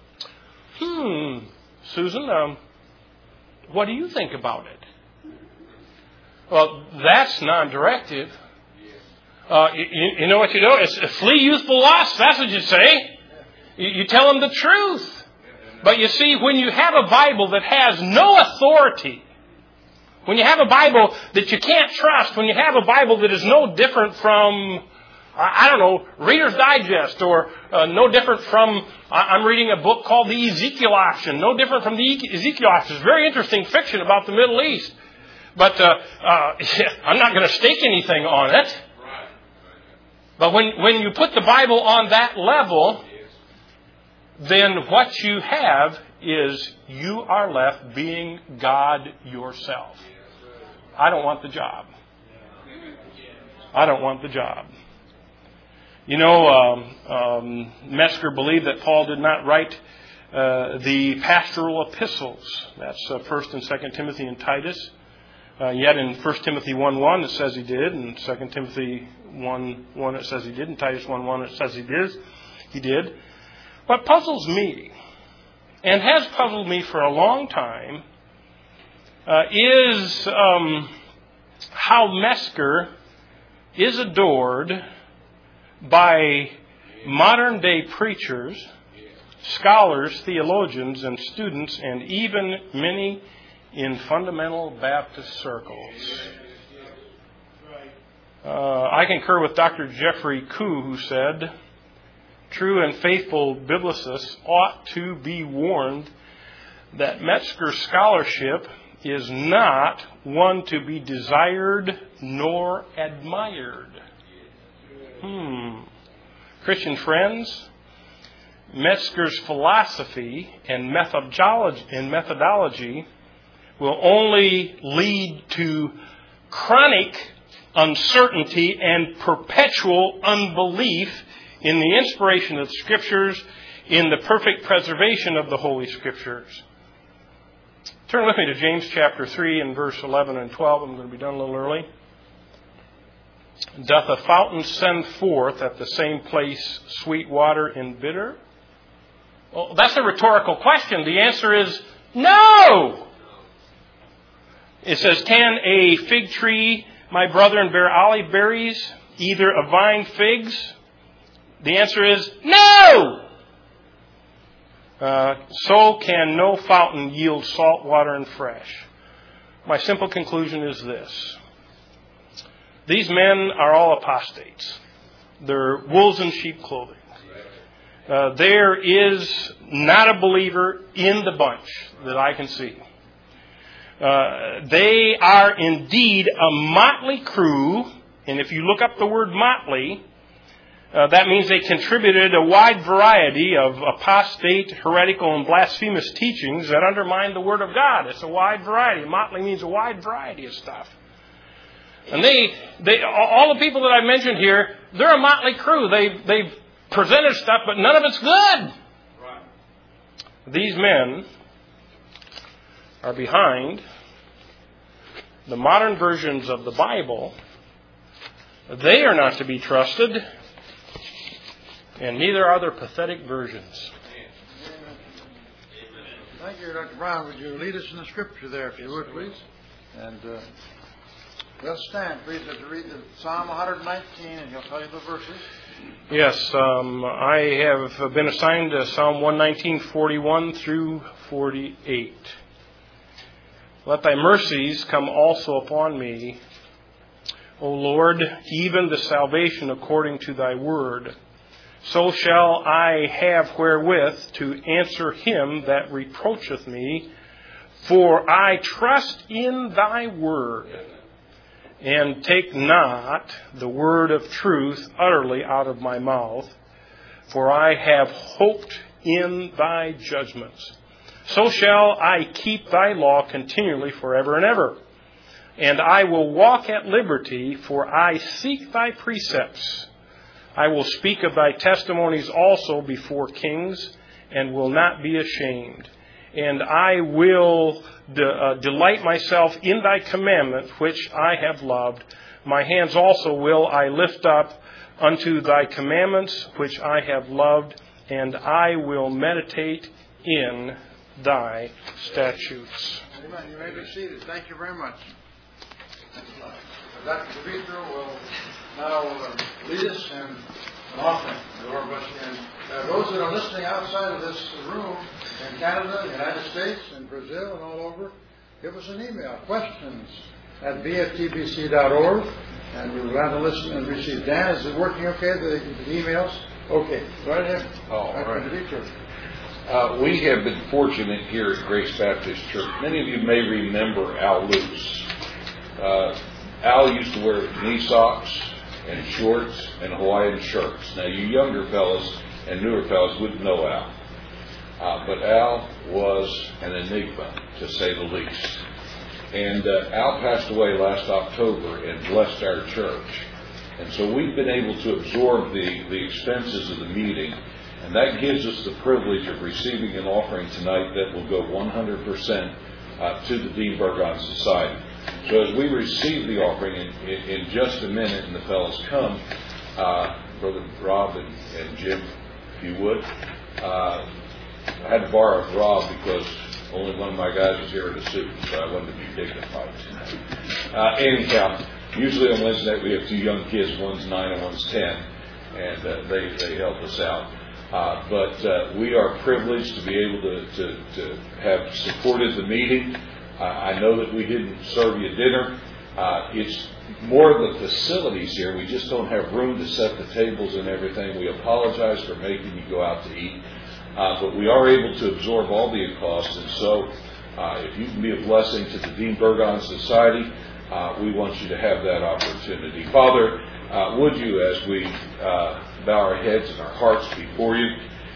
[SPEAKER 5] Hmm, Susan, um, what do you think about it? Well, that's non-directive. Uh, you, you know what you do? It's flee youthful lust. That's what you say. You, you tell them the truth. But you see, when you have a Bible that has no authority, when you have a Bible that you can't trust, when you have a Bible that is no different from, I don't know, Reader's Digest, or uh, no different from, I'm reading a book called the Ezekiel Auction, no different from the Ezekiel Auction. It's very interesting fiction about the Middle East. But uh, uh, I'm not going to stake anything on it. But when, when you put the Bible on that level, then what you have is you are left being God yourself. I don't want the job. I don't want the job. You know, um, um, Mesker believed that Paul did not write uh, the pastoral epistles. That's uh, First and Second Timothy and Titus. Uh, yet in First Timothy one one it says he did, and Second Timothy one one it says he did, and Titus one one it says he did. He did. What puzzles me, and has puzzled me for a long time, uh, is um, how Mesker is adored by modern day preachers, scholars, theologians, and students, and even many in fundamental Baptist circles. Uh, I concur with Doctor Jeffrey Koo, who said, true and faithful biblicists ought to be warned that Metzger's scholarship is not one to be desired nor admired. Hmm. Christian friends, Metzger's philosophy and methodology, and methodology will only lead to chronic uncertainty and perpetual unbelief in the inspiration of the Scriptures, in the perfect preservation of the Holy Scriptures. Turn with me to James chapter three and verse eleven and twelve. I'm going to be done a little early. Doth a fountain send forth at the same place sweet water and bitter? Well, that's a rhetorical question. The answer is no. It says, can a fig tree, my brethren, bear olive berries, either a vine figs? The answer is no. Uh, so can no fountain yield salt water and fresh. My simple conclusion is this. These men are all apostates. They're wolves in sheep clothing. Uh, there is not a believer in the bunch that I can see. Uh, they are indeed a motley crew, and if you look up the word motley, uh, that means they contributed a wide variety of apostate, heretical, and blasphemous teachings that undermine the Word of God. It's a wide variety. Motley means a wide variety of stuff. And they, they, all the people that I mentioned here, they're a motley crew. They, they've presented stuff, but none of it's good. Right. These men are behind the modern versions of the Bible. They are not to be trusted, and neither are their pathetic versions.
[SPEAKER 3] Thank you, Doctor Brown. Would you lead us in the Scripture there, if you would, please? And uh, let's stand, please, to read the Psalm one nineteen, and he'll tell you the verses.
[SPEAKER 5] Yes, um, I have been assigned to Psalm one nineteen, forty-one through forty-eight. Let thy mercies come also upon me, O Lord, even the salvation according to thy word. So shall I have wherewith to answer him that reproacheth me, for I trust in thy word. And take not the word of truth utterly out of my mouth, for I have hoped in thy judgments. So shall I keep thy law continually forever and ever. And I will walk at liberty, for I seek thy precepts. I will speak of thy testimonies also before kings, and will not be ashamed. And I will de- uh, delight myself in thy commandment, which I have loved. My hands also will I lift up unto thy commandments, which I have loved, and I will meditate in thy statutes.
[SPEAKER 3] Amen. You may be seated. Thank you very much. Doctor DeVito will now uh, lead us in an offering. The Lord bless you. And uh, those that are listening outside of this room, in Canada, the United States, and Brazil, and all over, give us an email. Questions at b f t b c dot org. And we're glad to listen and receive. Dan, is it working okay, the, the emails? Okay. Go right ahead.
[SPEAKER 6] All right. Uh, we have been fortunate here at Grace Baptist Church. Many of you may remember Al Luce. Uh, Al used to wear knee socks and shorts and Hawaiian shirts. Now, you younger fellas and newer fellas wouldn't know Al. Uh, but Al was an enigma, to say the least. And uh, Al passed away last October and blessed our church. And so we've been able to absorb the, the expenses of the meeting. And that gives us the privilege of receiving an offering tonight that will go one hundred percent uh, to the Dean Burgon Society. So as we receive the offering in, in, in just a minute, and the fellows come, uh, Brother Rob and, and Jim, if you would, uh, I had to borrow Rob because only one of my guys was here in a suit, so I wanted to be dignified tonight. Uh, anyhow, usually on Wednesday night we have two young kids, one's nine and one's ten, and uh, they, they help us out. Uh, but uh, we are privileged to be able to, to, to have supported the meeting. Uh, I know that we didn't serve you dinner. Uh, it's more of the facilities here. We just don't have room to set the tables and everything. We apologize for making you go out to eat. Uh, but we are able to absorb all the costs. And so uh, if you can be a blessing to the Dean Burgon Society, uh, we want you to have that opportunity. Father, uh, would you, as we uh, bow our heads and our hearts before you,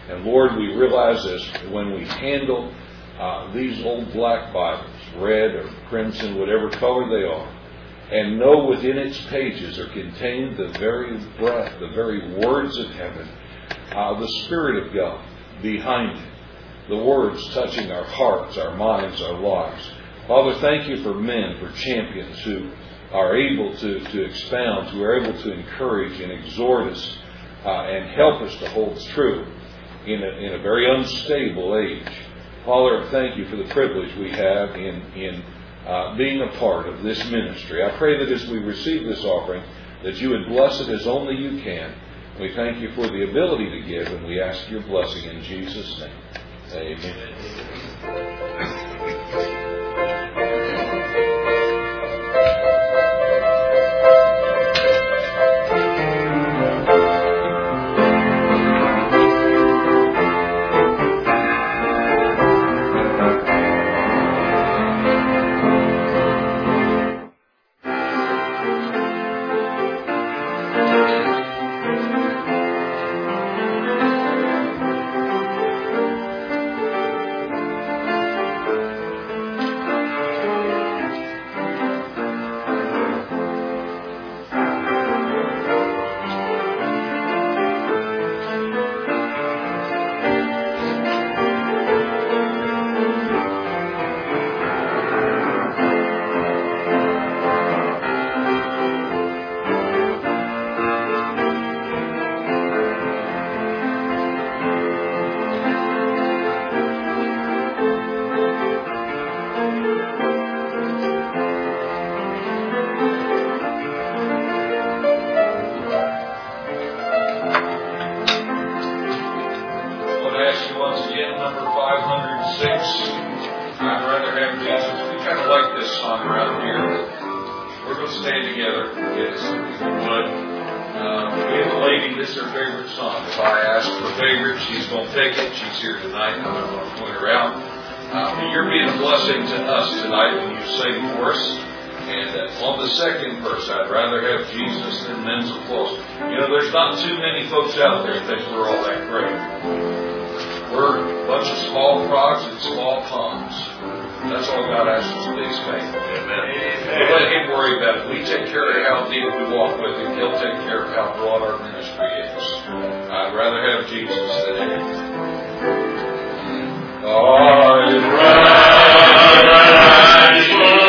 [SPEAKER 6] And Lord, we realize this when we handle uh, these old black Bibles, red or crimson, whatever color they are, and know within its pages are contained the very breath, the very words of heaven, uh, the Spirit of God behind it, the words touching our hearts, our minds, our lives. Father, thank you for men, for champions who are able to, to expound, who are able to encourage and exhort us uh, and help us to hold true in a, in a very unstable age. Father, thank you for the privilege we have in, in uh, being a part of this ministry. I pray that as we receive this offering, that you would bless it as only you can. We thank you for the ability to give, and we ask your blessing in Jesus' name. Amen. Out there think we're all that great. We're a bunch of small frogs in small ponds. That's all God asks us to be is faithful. Amen. We'll let Him worry about it. We take care of how deep we walk with Him. He'll take care of how broad our ministry is. I'd rather have Jesus than anything. I'd rather have Jesus.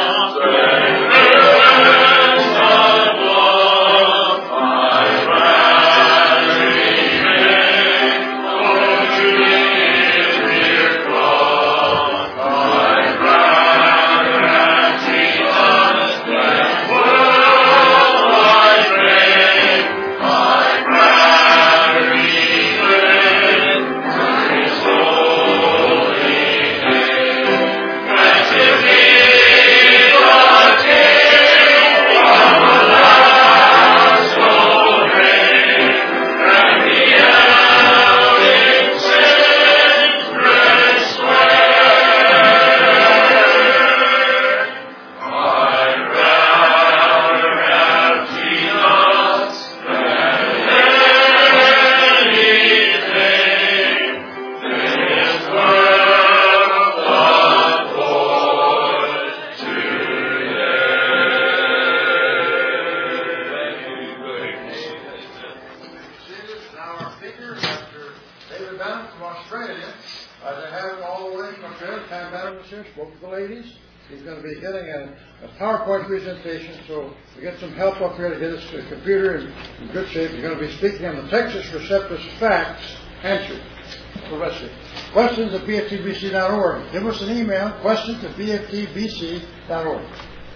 [SPEAKER 3] Presentation, so we get some help up here to get us the computer in, in good shape. You're going to be speaking on the Texas Receptus Facts answered. So let's see. Questions at b f t b c dot org. Give us an email, questions at b f t b c dot org.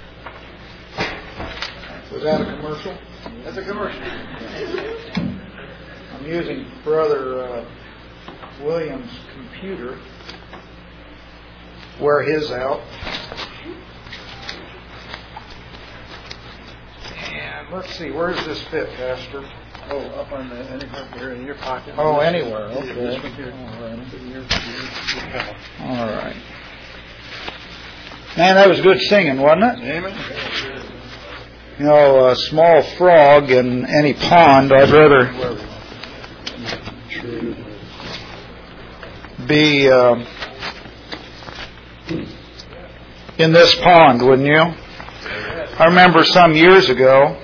[SPEAKER 3] Was that a commercial? That's a commercial. I'm using Brother uh, Williams' computer. Wear his out. And let's see, where does this fit, Pastor?
[SPEAKER 1] Oh, up on the anywhere here in your pocket.
[SPEAKER 3] Oh, anywhere. Okay.
[SPEAKER 1] This one here.
[SPEAKER 3] All right. All right. Man, that was good singing, wasn't it?
[SPEAKER 1] Amen.
[SPEAKER 3] You know, a small frog in any pond, I'd rather be uh, in this pond, wouldn't you? I remember some years ago,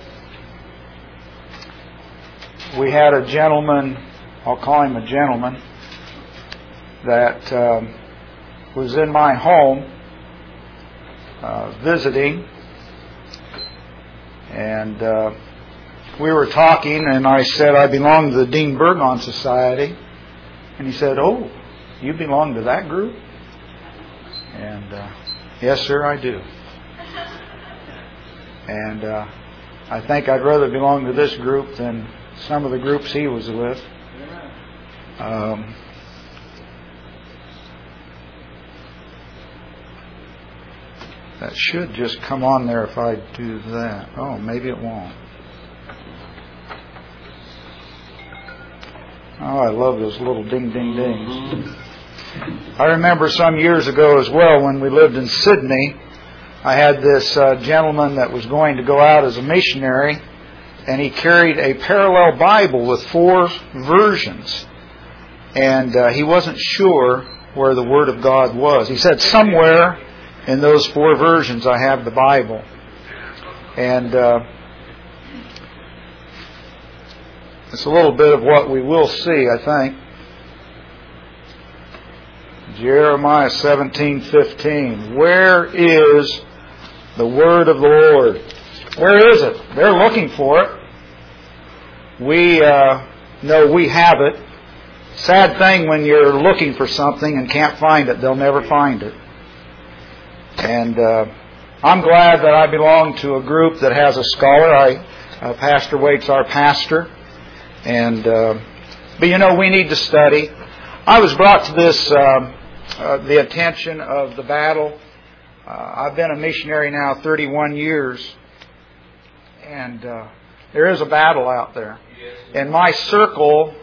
[SPEAKER 3] we had a gentleman, I'll call him a gentleman, that um, was in my home uh, visiting, and uh, we were talking, and I said I belong to the Dean Burgon Society, and he said, "Oh, you belong to that group?" And uh, yes, sir, I do. And uh, I think I'd rather belong to this group than some of the groups he was with. Um, that should just come on there if I do that. Oh, maybe it won't. Oh, I love those little ding, ding, dings. I remember some years ago as well when we lived in Sydney, I had this uh, gentleman that was going to go out as a missionary, and he carried a parallel Bible with four versions. And uh, he wasn't sure where the Word of God was. He said, somewhere in those four versions I have the Bible. And uh, it's a little bit of what we will see, I think. Jeremiah seventeen fifteen. Where is the Word of the Lord? Where is it? They're looking for it. We uh, know we have it. Sad thing when you're looking for something and can't find it. They'll never find it. And uh, I'm glad that I belong to a group that has a scholar. I, uh, Pastor Waite's our pastor. And uh, but you know, we need to study. I was brought to this, uh, uh, the attention of the battle. Uh, I've been a missionary now thirty-one years. And uh, there is a battle out there. In my circle,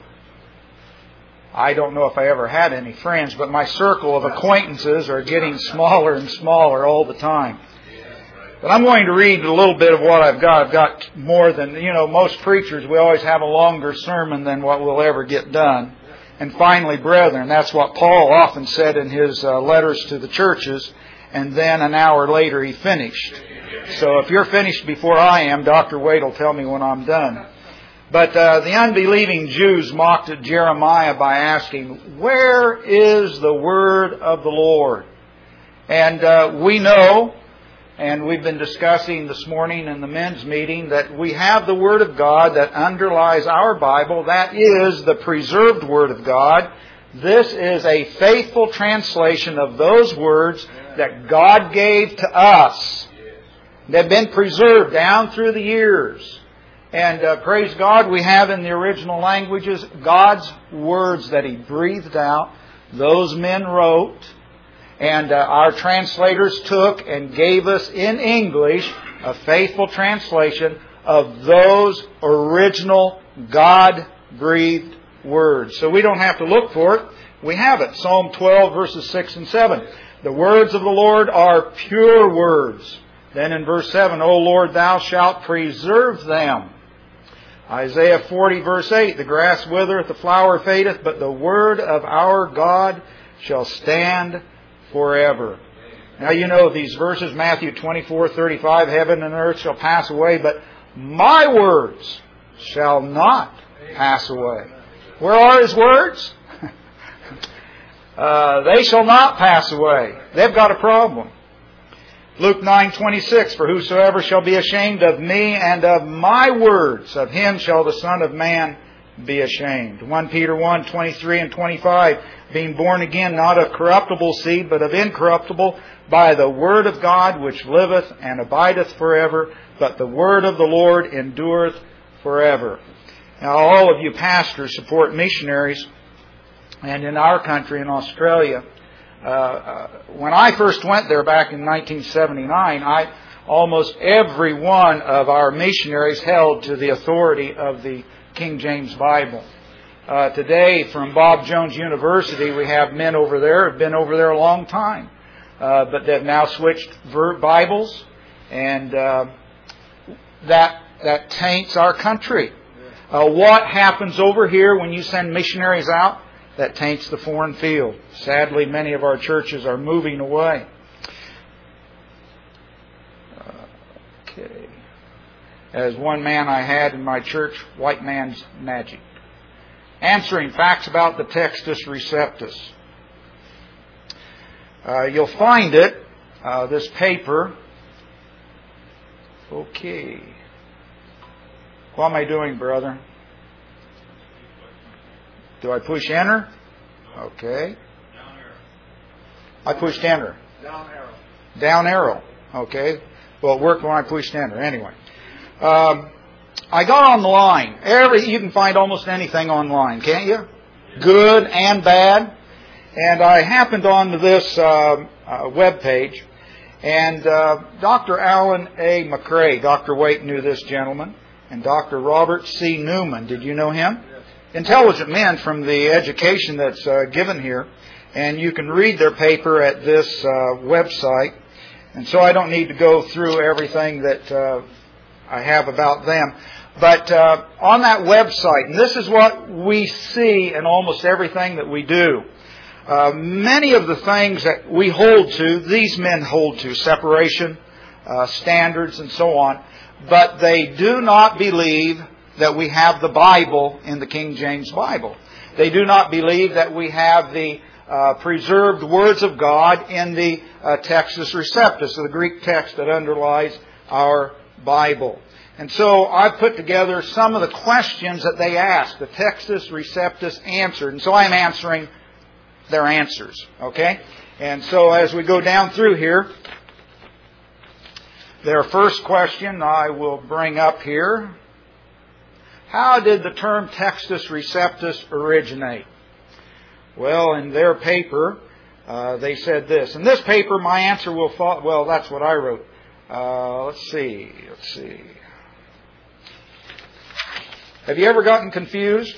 [SPEAKER 3] I don't know if I ever had any friends, but my circle of acquaintances are getting smaller and smaller all the time. But I'm going to read a little bit of what I've got. I've got more than, you know, most preachers, we always have a longer sermon than what we'll ever get done. And finally, brethren, that's what Paul often said in his uh, letters to the churches, and then an hour later he finished. So if you're finished before I am, Doctor Wade will tell me when I'm done. But uh, the unbelieving Jews mocked at Jeremiah by asking, where is the word of the Lord? And uh, we know, and we've been discussing this morning in the men's meeting, that we have the Word of God that underlies our Bible. That is the preserved Word of God. This is a faithful translation of those words that God gave to us. They've been preserved down through the years. And uh, praise God, we have in the original languages God's words that He breathed out. Those men wrote. And uh, our translators took and gave us in English a faithful translation of those original God-breathed words. So we don't have to look for it. We have it. Psalm twelve, verses six and seven. The words of the Lord are pure words. Then in verse seven, O Lord, Thou shalt preserve them. Isaiah forty, verse eight, the grass withereth, the flower fadeth, but the word of our God shall stand forever. Now you know these verses, Matthew twenty-four, thirty-five, heaven and earth shall pass away, but my words shall not pass away. Where are His words? uh, they shall not pass away. They've got a problem. Luke nine twenty-six, for whosoever shall be ashamed of me and of my words, of him shall the Son of Man be ashamed. First Peter one twenty-three and twenty-five, being born again, not of corruptible seed, but of incorruptible, by the word of God which liveth and abideth forever, but the word of the Lord endureth forever. Now all of you pastors support missionaries, and in our country, in Australia, Uh, uh, when I first went there back in nineteen seventy-nine, I almost every one of our missionaries held to the authority of the King James Bible. Uh, today, from Bob Jones University, we have men over there who have been over there a long time, uh, but they've now switched ver- Bibles, and uh, that that taints our country. Uh, what happens over here when you send missionaries out? that taints the foreign field. Sadly, many of our churches are moving away. Okay. As one man I had in my church, white man's magic. Answering facts about the Textus Receptus. Uh, you'll find it, uh, this paper. Okay. What am I doing, brother? Do I push enter? Okay. I pushed enter.
[SPEAKER 1] Down arrow.
[SPEAKER 3] Down arrow. Okay. Well, it worked when I pushed enter. Anyway. Um, I got on the line. Every, you can find almost anything online, can't you? Good and bad. And I happened onto this uh, uh, web page, and uh, Doctor Alan A. McRae, Doctor Waite knew this gentleman, and Doctor Robert C. Newman. Did you know him?
[SPEAKER 1] Yes.
[SPEAKER 3] Intelligent men from the education that's uh, given here, and you can read their paper at this uh, website. And so I don't need to go through everything that uh, I have about them. But uh, on that website, and this is what we see in almost everything that we do, uh, many of the things that we hold to, these men hold to, separation, uh, standards, and so on, but they do not believe that we have the Bible in the King James Bible. They do not believe that we have the uh, preserved words of God in the uh, Textus Receptus, the Greek text that underlies our Bible. And so I've put together some of the questions that they asked, the Textus Receptus answered. And so I'm answering their answers, okay? And so as we go down through here, their first question I will bring up here. How did the term Textus Receptus originate? Well, in their paper, uh, they said this. In this paper, my answer will fall... Well, that's what I wrote. Uh, let's see. Let's see. Have you ever gotten confused?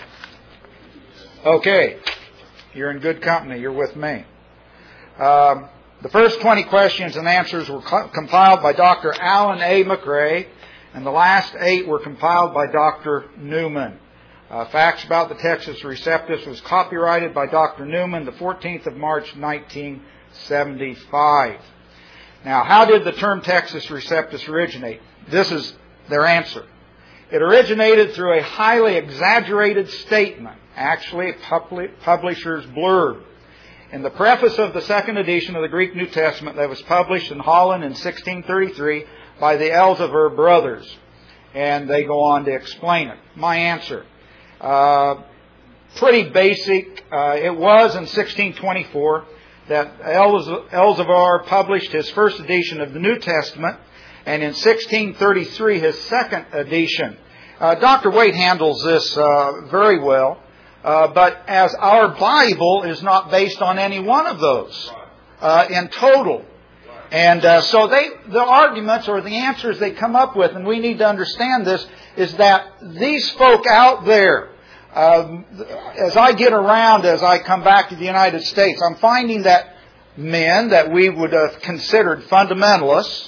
[SPEAKER 3] Okay. You're in good company. You're with me. Um, the first twenty questions and answers were co- compiled by Doctor Alan A. McRae, and the last eight were compiled by Doctor Newman. Uh, Facts about the Textus Receptus was copyrighted by Doctor Newman the fourteenth of March, nineteen seventy-five. Now, how did the term Textus Receptus originate? This is their answer. It originated through a highly exaggerated statement, actually a publisher's blurb, in the preface of the second edition of the Greek New Testament that was published in Holland in sixteen thirty-three by the Elsevier brothers. And they go on to explain it. My answer. Uh, pretty basic. Uh, it was in sixteen twenty-four that Elsevier published his first edition of the New Testament, and in sixteen thirty-three his second edition. Uh, Doctor Waite handles this uh, very well, uh, but as our Bible is not based on any one of those uh, in total. And uh, so they, the arguments or the answers they come up with, and we need to understand this, is that these folk out there, uh, as I get around, as I come back to the United States, I'm finding that men that we would have considered fundamentalists,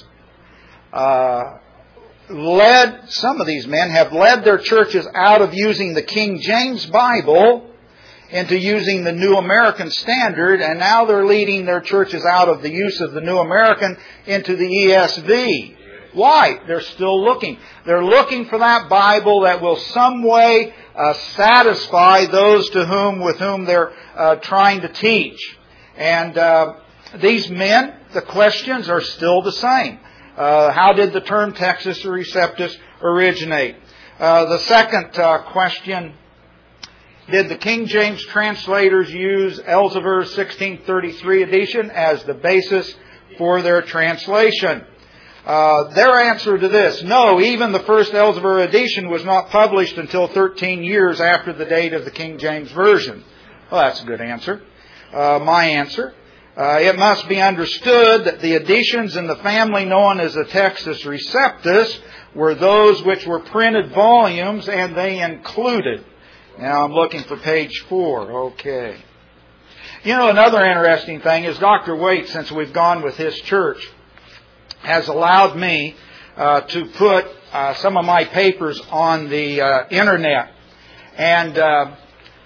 [SPEAKER 3] uh, led, some of these men have led their churches out of using the King James Bible into using the New American Standard, and now they're leading their churches out of the use of the New American into the E S V. Why? They're still looking. They're looking for that Bible that will some way uh, satisfy those to whom, with whom they're uh, trying to teach. And uh, these men, the questions are still the same. Uh, how did the term Textus Receptus originate? Uh, the second uh, question, did the King James translators use Elsevier's sixteen thirty-three edition as the basis for their translation? Uh, their answer to this, no, even the first Elsevier edition was not published until thirteen years after the date of the King James Version. Well, that's a good answer. Uh, my answer. Uh, it must be understood that the editions in the family known as the Textus Receptus were those which were printed volumes, and they included. Now I'm looking for page four. Okay. You know, another interesting thing is Doctor Waite, since we've gone with his church, has allowed me uh, to put uh, some of my papers on the uh, internet. And uh,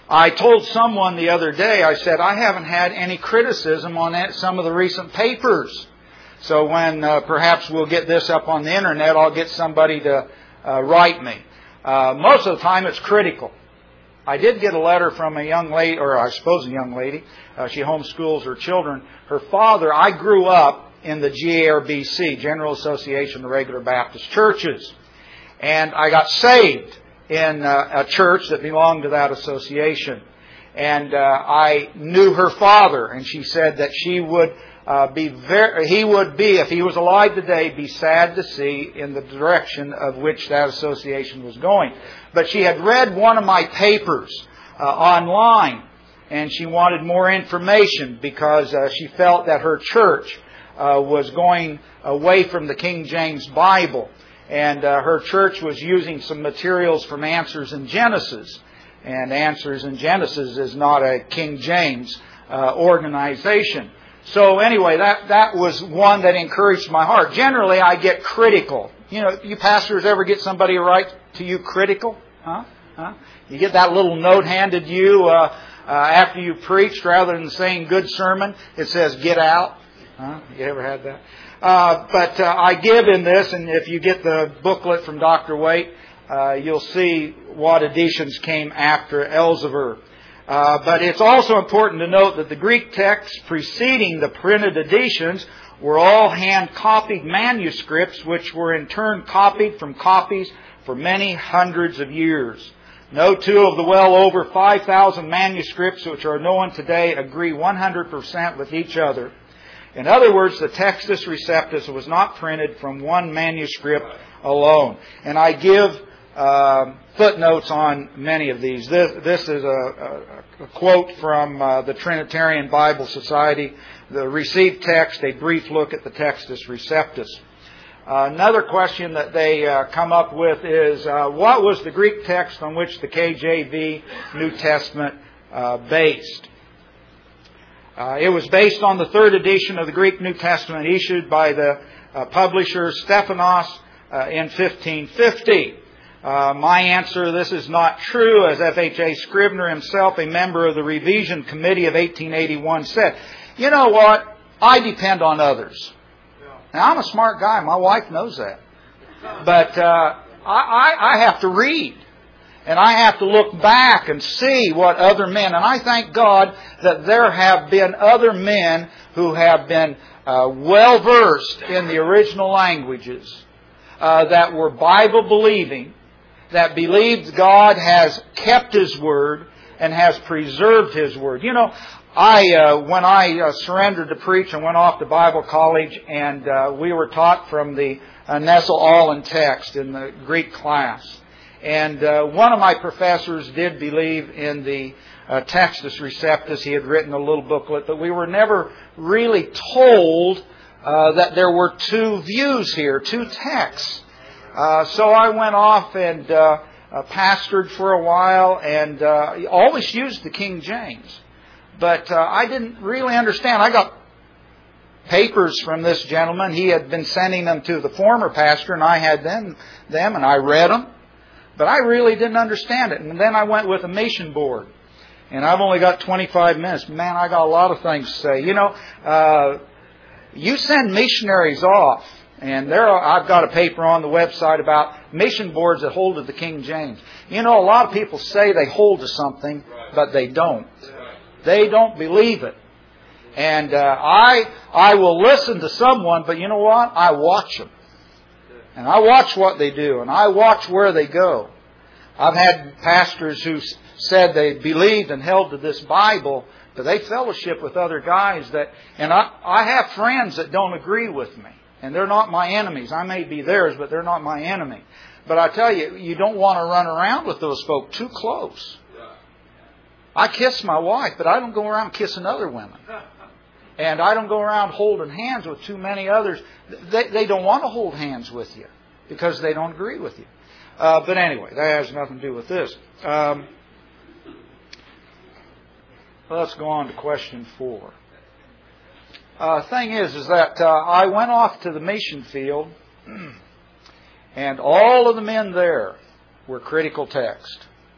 [SPEAKER 3] I told someone the other day, I said, I haven't had any criticism on that, some of the recent papers. So when uh, perhaps we'll get this up on the internet, I'll get somebody to uh, write me. Uh, most of the time it's critical. I did get a letter from a young lady, or I suppose a young lady. Uh, she homeschools her children. Her father, I grew up in the G A R B C, General Association of Regular Baptist Churches. And I got saved in uh, a church that belonged to that association. And uh, I knew her father, and she said that she would uh, be very, he would be, if he was alive today, be sad to see in the direction of which that association was going. But she had read one of my papers uh, online, and she wanted more information because uh, she felt that her church uh, was going away from the King James Bible. And uh, her church was using some materials from Answers in Genesis. And Answers in Genesis is not a King James uh, organization. So anyway, that, that was one that encouraged my heart. Generally, I get critical. You know, you pastors ever get somebody to write to you critical? Huh? Huh? You get that little note handed to you uh, uh, after you preached, rather than saying good sermon, it says get out. Huh? You ever had that? Uh, but uh, I give in this, and if you get the booklet from Doctor Waite, uh, you'll see what editions came after Elsevier. Uh, but it's also important to note that the Greek texts preceding the printed editions were all hand-copied manuscripts, which were in turn copied from copies for many hundreds of years. No two of the well over five thousand manuscripts which are known today agree one hundred percent with each other. In other words, the Textus Receptus was not printed from one manuscript alone. And I give uh, footnotes on many of these. This, this is a, a, a quote from uh, the Trinitarian Bible Society, the received text, a brief look at the Textus Receptus. Uh, another question that they uh, come up with is, uh, what was the Greek text on which the K J V New Testament uh, based? Uh, it was based on the third edition of the Greek New Testament issued by the uh, publisher Stephanos uh, in fifteen fifty. Uh, my answer, this is not true, as F H A Scribner himself, a member of the Revision Committee of eighteen eighty-one, said, you know what, I depend on others. Now, I'm a smart guy. My wife knows that. But uh, I, I have to read. And I have to look back and see what other men, and I thank God that there have been other men who have been uh, well versed in the original languages, uh, that were Bible believing, that believed God has kept His Word and has preserved His Word. You know, I uh, when I uh, surrendered to preach and went off to Bible college, and uh, we were taught from the uh, Nestle-Aland text in the Greek class. And uh, one of my professors did believe in the uh, Textus Receptus. He had written a little booklet, but we were never really told uh, that there were two views here, two texts. Uh, so I went off and uh, uh, pastored for a while, and uh, always used the King James. But uh, I didn't really understand. I got papers from this gentleman. He had been sending them to the former pastor, and I had them, them and I read them. But I really didn't understand it. And then I went with a mission board. And I've only got twenty-five minutes. Man, I got a lot of things to say. You know, uh, you send missionaries off. And there are, I've got a paper on the website about mission boards that hold to the King James. You know, a lot of people say they hold to something, but they don't. They don't believe it. And uh, I I will listen to someone, but you know what? I watch them. And I watch what they do, and I watch where they go. I've had pastors who said they believed and held to this Bible, but they fellowship with other guys that, and I, I have friends that don't agree with me. And they're not my enemies. I may be theirs, but they're not my enemy. But I tell you, you don't want to run around with those folk too close. I kiss my wife, but I don't go around kissing other women. And I don't go around holding hands with too many others. They, they don't want to hold hands with you because they don't agree with you. Uh, but anyway, that has nothing to do with this. Um, let's go on to question four. Uh, thing is, is that uh, I went off to the mission field, and all of the men there were critical text.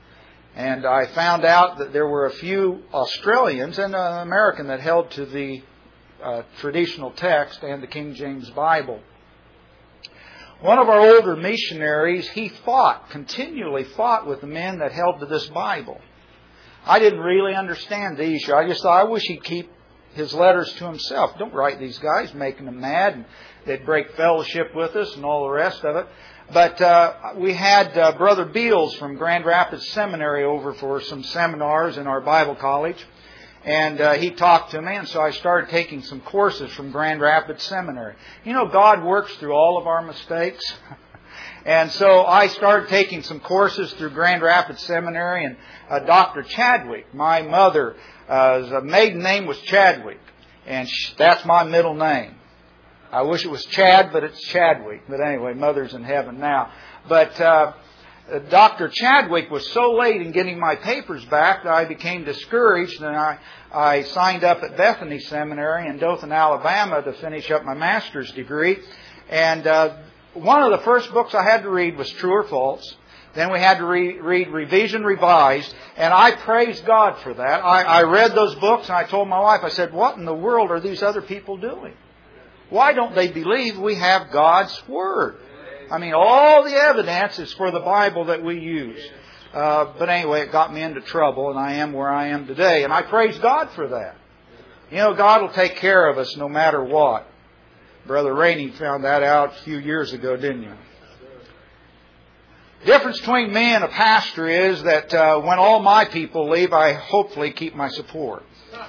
[SPEAKER 3] And I found out that there were a few Australians and an American that held to the uh, traditional text and the King James Bible. One of our older missionaries, he fought, continually fought with the men that held to this Bible. I didn't really understand the issue. I just thought, I wish he'd keep his letters to himself. Don't write these guys, making them mad, and they'd break fellowship with us and all the rest of it. But uh, we had uh, Brother Beals from Grand Rapids Seminary over for some seminars in our Bible college. And uh, he talked to me, and so I started taking some courses from Grand Rapids Seminary. You know, God works through all of our mistakes. And so I started taking some courses through Grand Rapids Seminary, and uh, Doctor Chadwick, my mother, uh, maiden name was Chadwick, and sh- that's my middle name. I wish it was Chad, but it's Chadwick. But anyway, Mother's in heaven now. But uh, Doctor Chadwick was so late in getting my papers back that I became discouraged, and I, I signed up at Bethany Seminary in Dothan, Alabama to finish up my master's degree. And uh, one of the first books I had to read was True or False. Then we had to re- read Revision Revised, and I praised God for that. I, I read those books, and I told my wife, I said, what in the world are these other people doing? Why don't they believe we have God's Word? I mean, all the evidence is for the Bible that we use. Uh, but anyway, it got me into trouble, and I am where I am today. And I praise God for that. You know, God will take care of us no matter what. Brother Rainey found that out a few years ago, didn't you? The difference between me and a pastor is that uh, when all my people leave, I hopefully keep my support.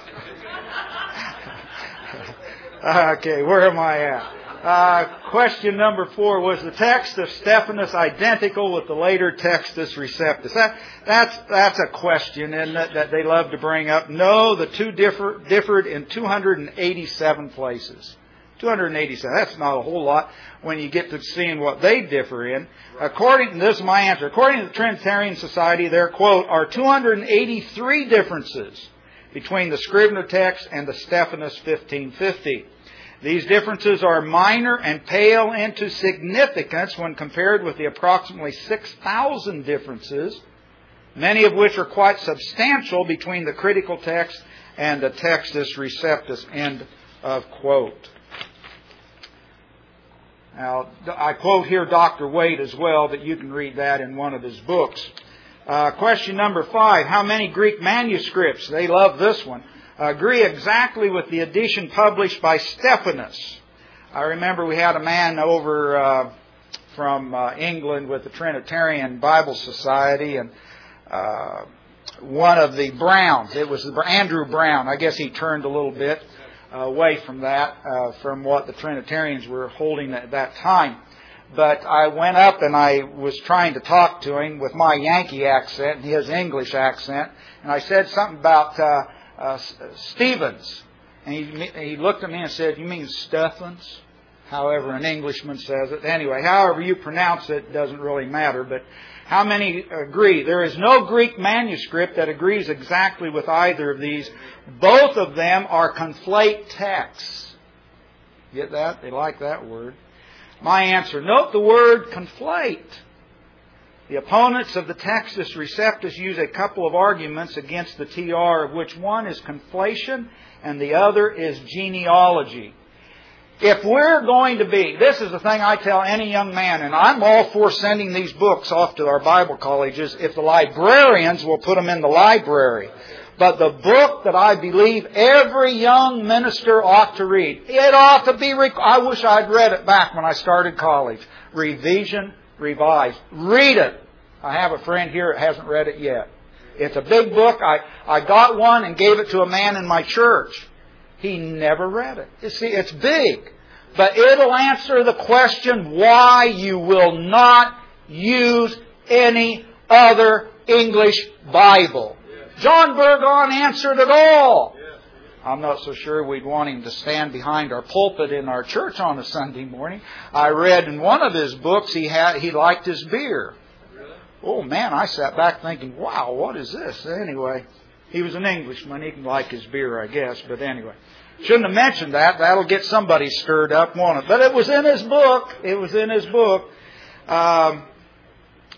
[SPEAKER 3] Okay, where am I at? Uh, question number four, was the text of Stephanus identical with the later Textus Receptus? That, that's, that's a question, isn't it, that they love to bring up. No, the two differ, differed in two hundred eighty-seven places. two hundred eighty-seven. That's not a whole lot when you get to seeing what they differ in. According, this is my answer. According to the Trinitarian Society, there, quote, are two hundred eighty-three differences between the Scrivener text and the Stephanus fifteen fifty. These differences are minor and pale into significance when compared with the approximately six thousand differences, many of which are quite substantial between the critical text and the Textus Receptus. End of quote. Now, I quote here Doctor Wade as well, but you can read that in one of his books. Uh, question number five, how many Greek manuscripts, they love this one, agree exactly with the edition published by Stephanus? I remember we had a man over uh, from uh, England with the Trinitarian Bible Society, and uh, one of the Browns, it was Andrew Brown, I guess he turned a little bit uh, away from that, uh, from what the Trinitarians were holding at that time. But I went up and I was trying to talk to him with my Yankee accent and his English accent, and I said something about uh, Uh, Stevens. And he, he looked at me and said, you mean Stephens? However an Englishman says it. Anyway, however you pronounce it doesn't really matter. But how many agree? There is no Greek manuscript that agrees exactly with either of these. Both of them are conflate texts. Get that? They like that word. My answer, note the word conflate. The opponents of the Textus Receptus use a couple of arguments against the T R, of which one is conflation and the other is genealogy. If we're going to be, this is the thing I tell any young man, and I'm all for sending these books off to our Bible colleges if the librarians will put them in the library. But the book that I believe every young minister ought to read, it ought to be, I wish I'd read it back when I started college, Revision Revised. Read it. I have a friend here that hasn't read it yet. It's a big book. I, I got one and gave it to a man in my church. He never read it. You see, it's big. But it'll answer the question why you will not use any other English Bible. John Burgon answered it all. I'm not so sure we'd want him to stand behind our pulpit in our church on a Sunday morning. I read in one of his books he had he liked his beer. Oh man, I sat back thinking, wow, what is this? Anyway, he was an Englishman. He can like his beer, I guess. But anyway, shouldn't have mentioned that. That'll get somebody stirred up, won't it? But it was in his book. It was in his book. Um,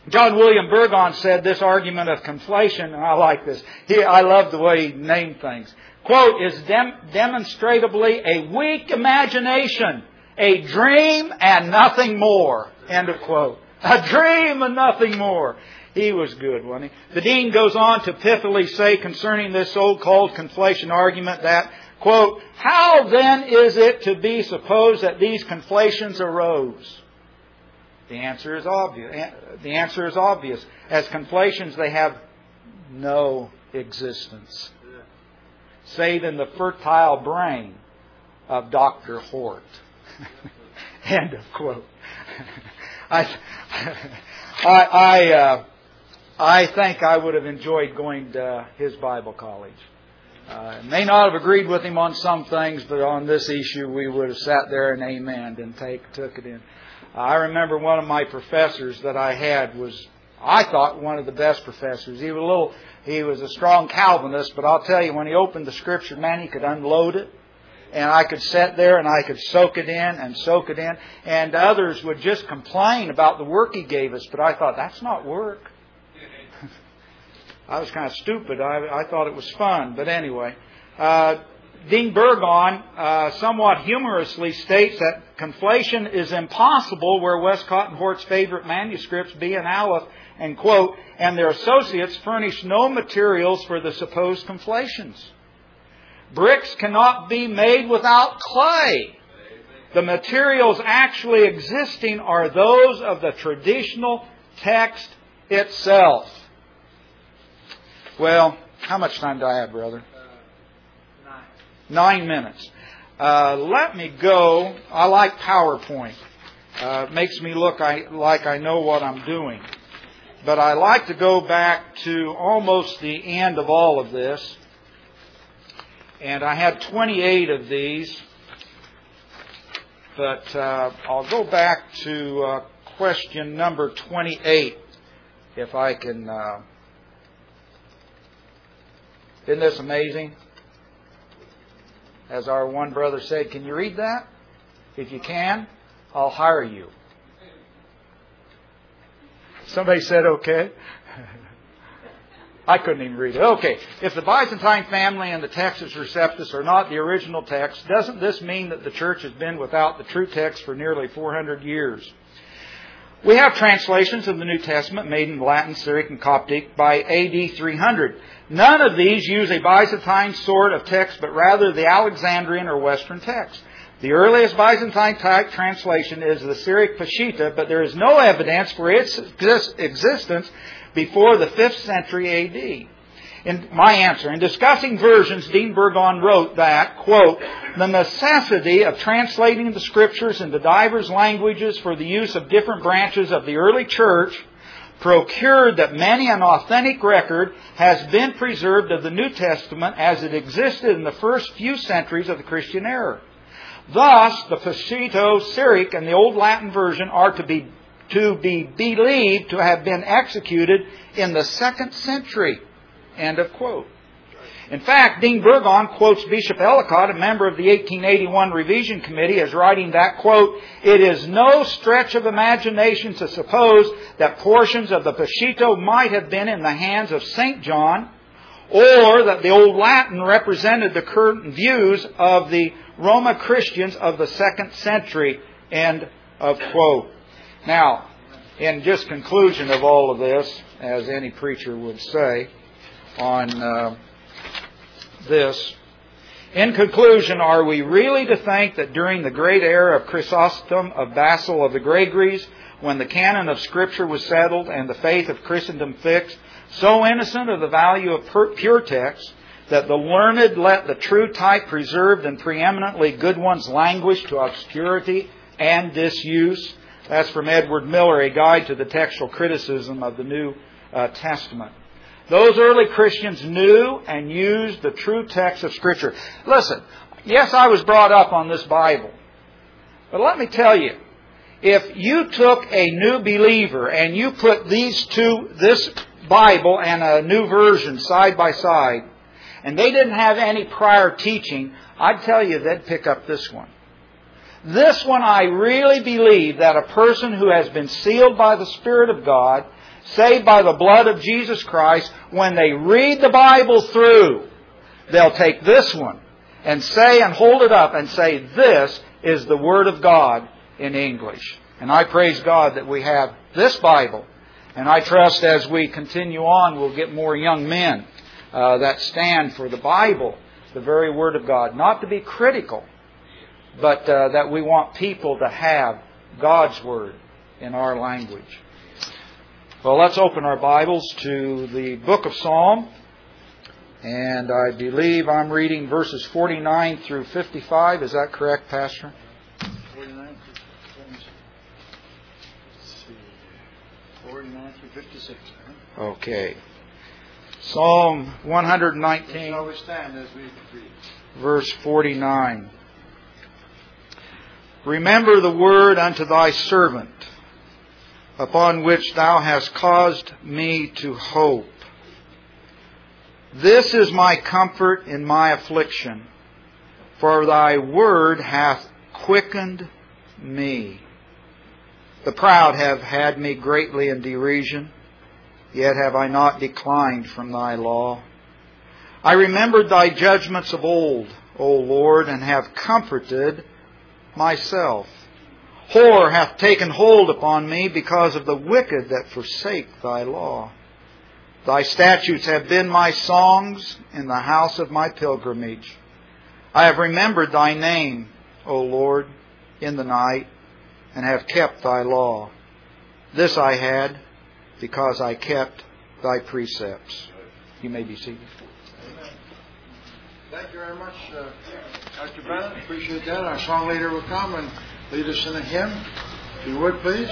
[SPEAKER 3] John William Burgon said this argument of conflation, and I like this. He, I love the way he named things. Quote, is dem- demonstrably a weak imagination, a dream and nothing more. End of quote. A dream and nothing more. He was good, wasn't he? The dean goes on to pithily say concerning this so-called conflation argument that, quote, how then is it to be supposed that these conflations arose? The answer is obvious. The answer is obvious. As conflations, they have no existence, save in the fertile brain of Doctor Hort. End of quote. I, I, I, uh, I think I would have enjoyed going to his Bible college. Uh, may not have agreed with him on some things, but on this issue we would have sat there and amened and take, took it in. I remember one of my professors that I had was, I thought, one of the best professors. He was a little, he was a strong Calvinist, but I'll tell you, when he opened the Scripture, man, he could unload it. And I could sit there and I could soak it in and soak it in. And others would just complain about the work he gave us, but I thought, that's not work. I was kind of stupid. I, I thought it was fun. But anyway, uh, Dean Burgon uh, somewhat humorously states that conflation is impossible where Westcott and Hort's favorite manuscripts, B and Aleph, and quote, and their associates furnish no materials for the supposed conflations. Bricks cannot be made without clay. The materials actually existing are those of the traditional text itself. Well, how much time do I have, brother? Uh, nine. Nine minutes. Uh, let me go. I like PowerPoint. Uh, it makes me look I, like I know what I'm doing. But I like to go back to almost the end of all of this. And I had twenty-eight of these. But uh, I'll go back to uh, question number twenty-eight, if I can. Uh, isn't this amazing? As our one brother said, can you read that? If you can, I'll hire you. Somebody said okay. I couldn't even read it. Okay. If the Byzantine family and the Textus Receptus are not the original text, doesn't this mean that the church has been without the true text for nearly four hundred years? We have translations of the New Testament made in Latin, Syriac, and Coptic by A D three hundred. None of these use a Byzantine sort of text, but rather the Alexandrian or Western text. The earliest Byzantine type translation is the Syriac Peshitta, but there is no evidence for its existence before the fifth century A D. In my answer, in discussing versions, Dean Burgon wrote that, quote, the necessity of translating the Scriptures into divers languages for the use of different branches of the early church procured that many an authentic record has been preserved of the New Testament as it existed in the first few centuries of the Christian era. Thus, the Peshitta-Syriac and the Old Latin version are to be to be believed to have been executed in the second century. End of quote. In fact, Dean Burgon quotes Bishop Ellicott, a member of the eighteen eighty-one Revision Committee, as writing that, quote, it is no stretch of imagination to suppose that portions of the Peshitta might have been in the hands of Saint John, or that the Old Latin represented the current views of the Roma Christians of the second century. End of quote. Now, in just conclusion of all of this, as any preacher would say on uh, this, in conclusion, are we really to think that during the great era of Chrysostom, of Basil, of the Gregories, when the canon of Scripture was settled and the faith of Christendom fixed, so innocent of the value of pure text, that the learned let the true type preserved and preeminently good ones languish to obscurity and disuse? That's from Edward Miller, A Guide to the Textual Criticism of the New uh, Testament. Those early Christians knew and used the true text of Scripture. Listen, yes, I was brought up on this Bible. But let me tell you, if you took a new believer and you put these two, this Bible and a new version side by side, and they didn't have any prior teaching, I'd tell you they'd pick up this one. This one I really believe that a person who has been sealed by the Spirit of God, saved by the blood of Jesus Christ, when they read the Bible through, they'll take this one and say and hold it up and say, this is the Word of God in English. And I praise God that we have this Bible. And I trust as we continue on, we'll get more young men uh, that stand for the Bible, the very Word of God. Not to be critical, but uh, that we want people to have God's Word in our language. Well, let's open our Bibles to the book of Psalm. And I believe I'm reading verses forty-nine through fifty-five. Is that correct, Pastor?
[SPEAKER 7] forty-nine through fifty-six.
[SPEAKER 3] Okay. Psalm one nineteen,
[SPEAKER 7] Shall we stand as we read?
[SPEAKER 3] verse forty-nine. Remember the word unto thy servant, upon which thou hast caused me to hope. This is my comfort in my affliction, for thy word hath quickened me. The proud have had me greatly in derision, yet have I not declined from thy law. I remembered thy judgments of old, O Lord, and have comforted myself. Horror hath taken hold upon me because of the wicked that forsake thy law. Thy statutes have been my songs in the house of my pilgrimage. I have remembered thy name, O Lord, in the night, and have kept thy law. This I had because I kept thy precepts. You may be seated.
[SPEAKER 7] Amen. Thank you very much, uh, Doctor Bennett. Appreciate that. Our song leader will come and lead us in a hymn. If you would, please.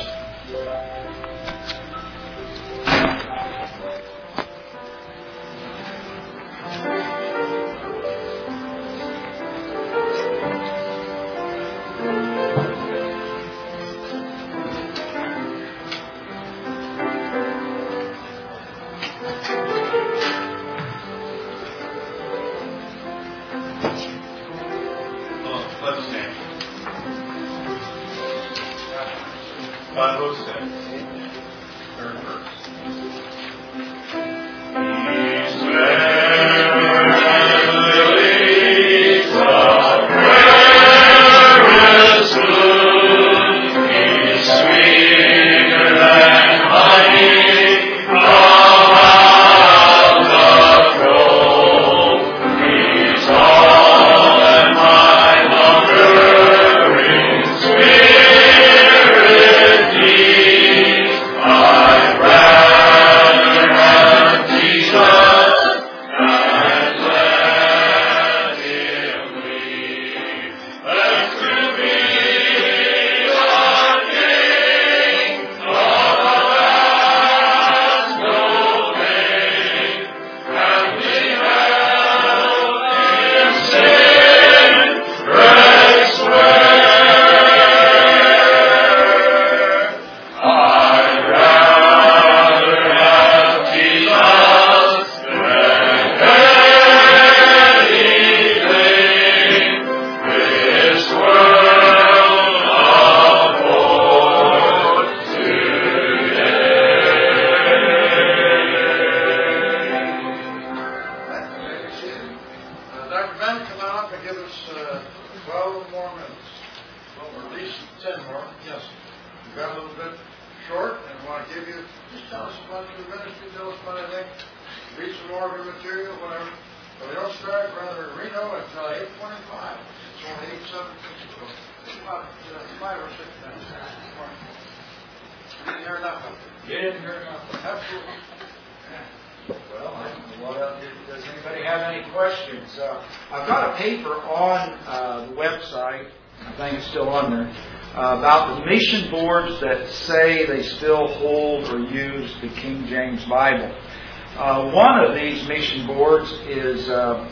[SPEAKER 3] Mission boards that say they still hold or use the King James Bible. Uh, one of these mission boards is, uh,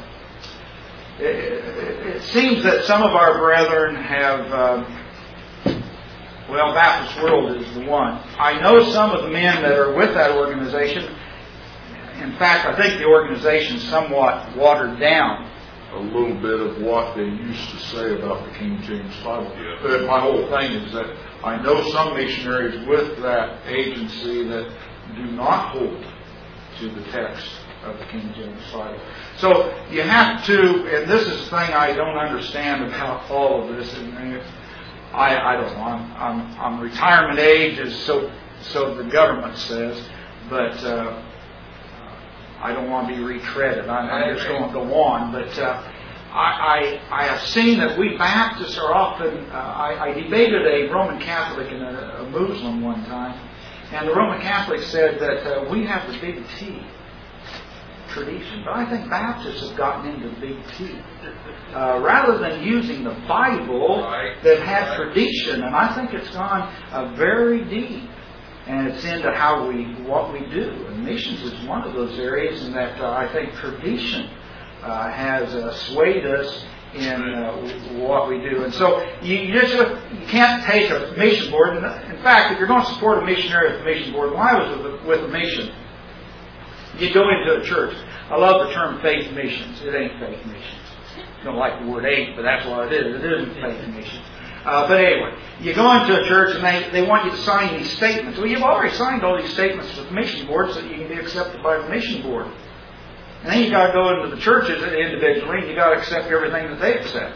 [SPEAKER 3] it, it seems that some of our brethren have, uh, well, Baptist World is the one. I know some of the men that are with that organization. In fact, I think the organization is somewhat watered down.
[SPEAKER 6] A little bit of what they used to say about the King James Bible. But my whole thing is that I know some missionaries with that agency that
[SPEAKER 3] do not hold to the text of the King James Bible. So you have to, and this is the thing I don't understand about all of this. And I, I don't know. I'm, I'm, I'm retirement age, is so so the government says, but uh, I don't want to be retreaded. I'm, I'm just going to go on, but. Uh, I, I, I have seen that we Baptists are often, uh, I, I debated a Roman Catholic and a, a Muslim one time, and the Roman Catholic said that uh, we have the big T, tradition, but I think Baptists have gotten into big T. Uh, rather than using the Bible, they've had tradition, and I think it's gone uh, very deep. And it's into how we, what we do. And missions is one of those areas in that uh, I think tradition Uh, has uh, swayed us in uh, what we do. And so you, you just you can't take a mission board. And in fact, if you're going to support a missionary with a mission board, when I was with a, with a mission, you go into a church. I love the term faith missions. It ain't faith missions. I don't like the word ain't, but that's what it is. It isn't faith missions. Uh, but anyway, you go into a church and they, they want you to sign these statements. Well, you've already signed all these statements with the mission board so that you can be accepted by the mission board. And then you got to go into the churches individually, and you got to accept everything that they accept.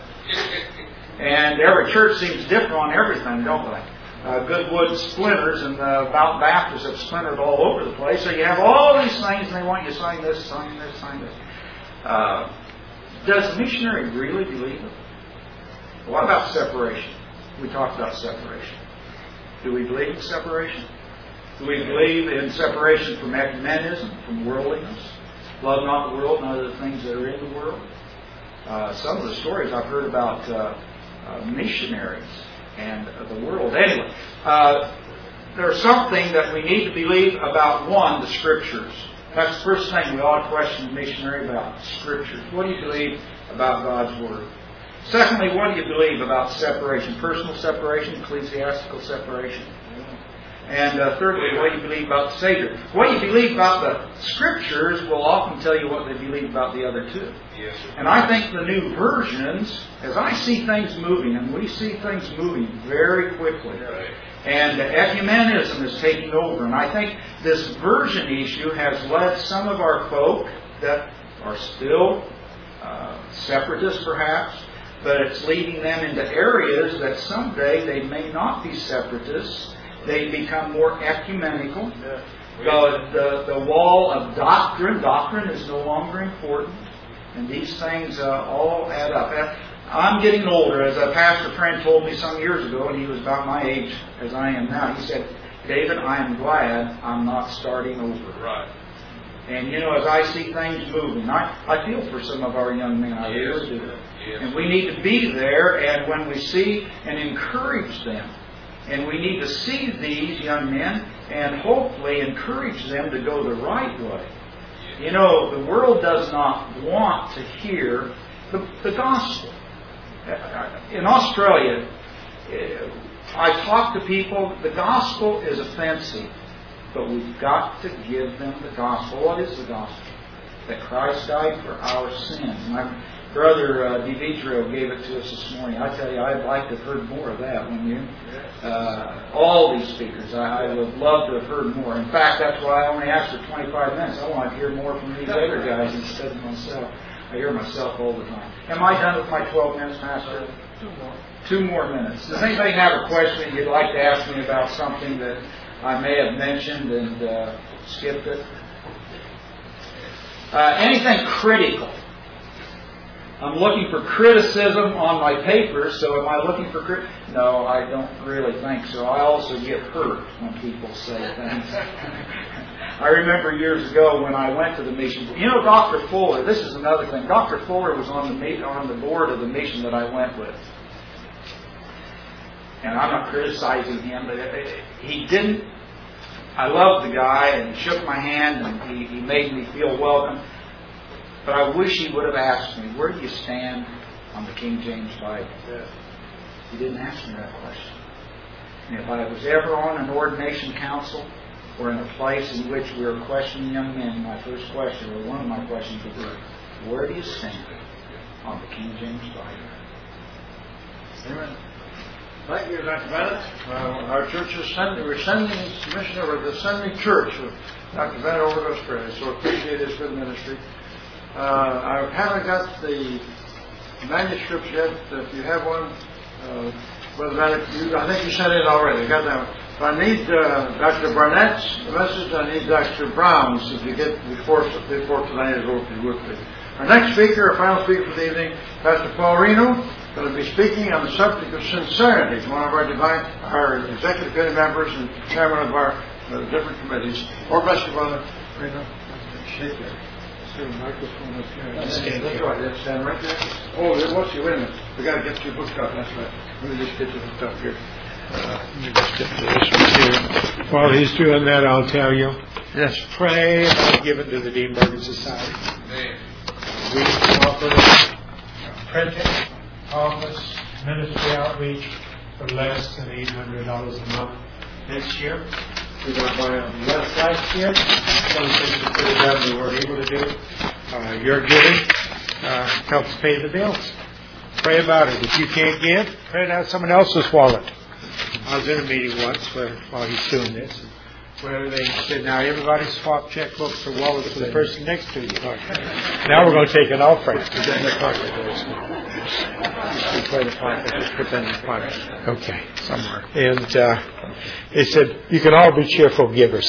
[SPEAKER 3] And every church seems different on everything, don't they? Uh, Goodwood splinters, and uh, Mountain Baptists have splintered all over the place. So you have all these things, and they want you to sign this, sign this, sign this. Uh, does the missionary really believe it? What about separation? We talked about separation. Do we believe in separation? Do we believe in separation from ecumenism, from worldliness? Love not the world, none of the things that are in the world. Uh, some of the stories I've heard about uh, uh, missionaries and uh, the world. Anyway, uh, there's something that we need to believe about, one, the Scriptures. That's the first thing we ought to question a missionary about, Scriptures. What do you believe about God's Word? Secondly, what do you believe about separation? Personal separation, ecclesiastical separation. And uh, thirdly, what do you believe about the Savior? What you believe about the Scriptures will often tell you what they believe about the other two.
[SPEAKER 1] Yes.
[SPEAKER 3] And I think the new versions, as I see things moving, and we see things moving very quickly,
[SPEAKER 1] Right.
[SPEAKER 3] and ecumenism is taking over. And I think this version issue has led some of our folk that are still uh, separatists perhaps, but it's leading them into areas that someday they may not be separatists. They become more ecumenical.
[SPEAKER 1] Yeah.
[SPEAKER 3] The, the, the wall of doctrine, doctrine is no longer important. And these things uh, all add up. I'm getting older. As a pastor friend told me some years ago, and he was about my age as I am now, he said, David, I am glad I'm not starting over.
[SPEAKER 1] Right.
[SPEAKER 3] And you know, as I see things moving, I, I feel for some of our young men. I
[SPEAKER 1] Yes.
[SPEAKER 3] really do.
[SPEAKER 1] Yes.
[SPEAKER 3] And we need to be there, and when we see and encourage them, and we need to see these young men and hopefully encourage them to go the right way. You know, the world does not want to hear the, the gospel. In Australia, I talk to people, the gospel is offensive, but we've got to give them the gospel. What is the gospel? That Christ died for our sins. My brother uh, Dimitrio gave it to us this morning. I tell you, I'd like to have heard more of that, wouldn't you? Uh, all these speakers. I, I would love to have heard more. In fact, that's why I only asked for twenty-five minutes. I want to hear more from these other guys instead of myself. I hear myself all the time. Am I done with my twelve minutes, Pastor? Two more. Two more minutes. Does anybody have a question you'd like to ask me about something that I may have mentioned and uh, skipped it? Uh, anything critical? I'm looking for criticism on my papers, so am I looking for crit? No, I don't really think so. I also get hurt when people say things. I remember years ago when I went to the mission. You know, Doctor Fuller, this is another thing. Doctor Fuller was on the on the board of the mission that I went with. And I'm not criticizing him, but he didn't. I loved the guy and he shook my hand and he, he made me feel welcome. But I wish he would have asked me, where do you stand on the King James Bible?
[SPEAKER 1] Yeah.
[SPEAKER 3] He didn't ask me that question. And if I was ever on an ordination council or in a place in which we were questioning young men, my first question, or one of my questions would be, where do you stand on the King James Bible?
[SPEAKER 1] Amen.
[SPEAKER 3] Thank you, Doctor Bennett. Uh, our church is sending, we're sending this commissioner of the sending church with Doctor Bennett over to Australia, so appreciate his good ministry. Uh, I haven't got the manuscripts yet. If you have one, uh, Brother Bennett, you, I think you sent it already. I got that one. But I need uh, Doctor Barnett's message. I need Doctor Brown's if you get before before tonight is over, if you would please. Our next speaker, our final speaker for the evening, Pastor Paul Reno, going to be speaking on the subject of sincerity. He's one of our divine, our executive committee members and chairman of our uh, different committees. Lord bless you, Brother Reno. Shake there. The microphone up here. That's right. That's stand right there. Oh, there was you. Wait a minute. We got to get you hooked up. That's right. Let me just get you hooked up here. Uh, let me just get to this one here.
[SPEAKER 8] While he's doing that, I'll tell you.
[SPEAKER 3] Yes.
[SPEAKER 8] Pray about giving to the Dean Morgan Society.
[SPEAKER 3] Amen.
[SPEAKER 8] We offer printing, office, ministry outreach for less than eight hundred dollars a month this year. We got by on the left last year. Some things that could have done we weren't able to do. Uh, your giving uh, helps pay the bills. Pray about it. If you can't give, pray it out of someone else's wallet. I was in a meeting once where, while he's doing this, where they said, now everybody swap checkbooks or wallets for the person next to you. Now we're going to take an offering. Put that in the pocket. Put the pocket. Just put that in the pocket. Okay, somewhere. And uh, they said, you can all be cheerful givers.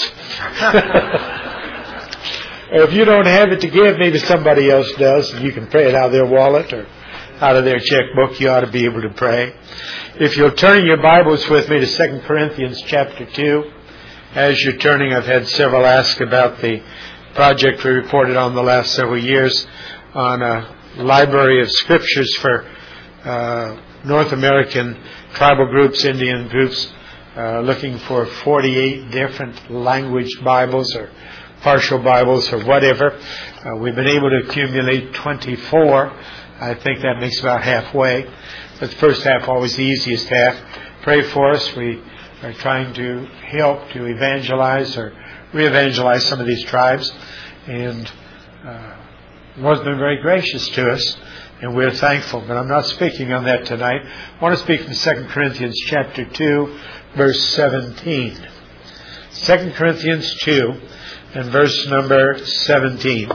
[SPEAKER 8] If you don't have it to give, maybe somebody else does, and you can pray it out of their wallet or out of their checkbook. You ought to be able to pray. If you'll turn your Bibles with me to Second Corinthians chapter two. As you're turning, I've had several ask about the project we reported on the last several years on a library of scriptures for uh, North American tribal groups, Indian groups, uh, looking for forty-eight different language Bibles or partial Bibles or whatever. Uh, we've been able to accumulate twenty-four. I think that makes about halfway. But the first half always the easiest half. Pray for us. We are trying to help to evangelize or re-evangelize some of these tribes. And uh, the Lord's been very gracious to us, and we're thankful. But I'm not speaking on that tonight. I want to speak from Second Corinthians chapter two, verse seventeen. Second Corinthians two and verse number seventeen.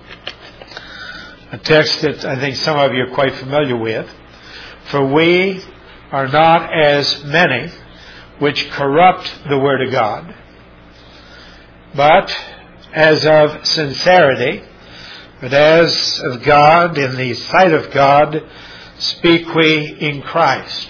[SPEAKER 8] A text that I think some of you are quite familiar with. For we are not as many which corrupt the word of God, but as of sincerity, but as of God, in the sight of God, speak we in Christ.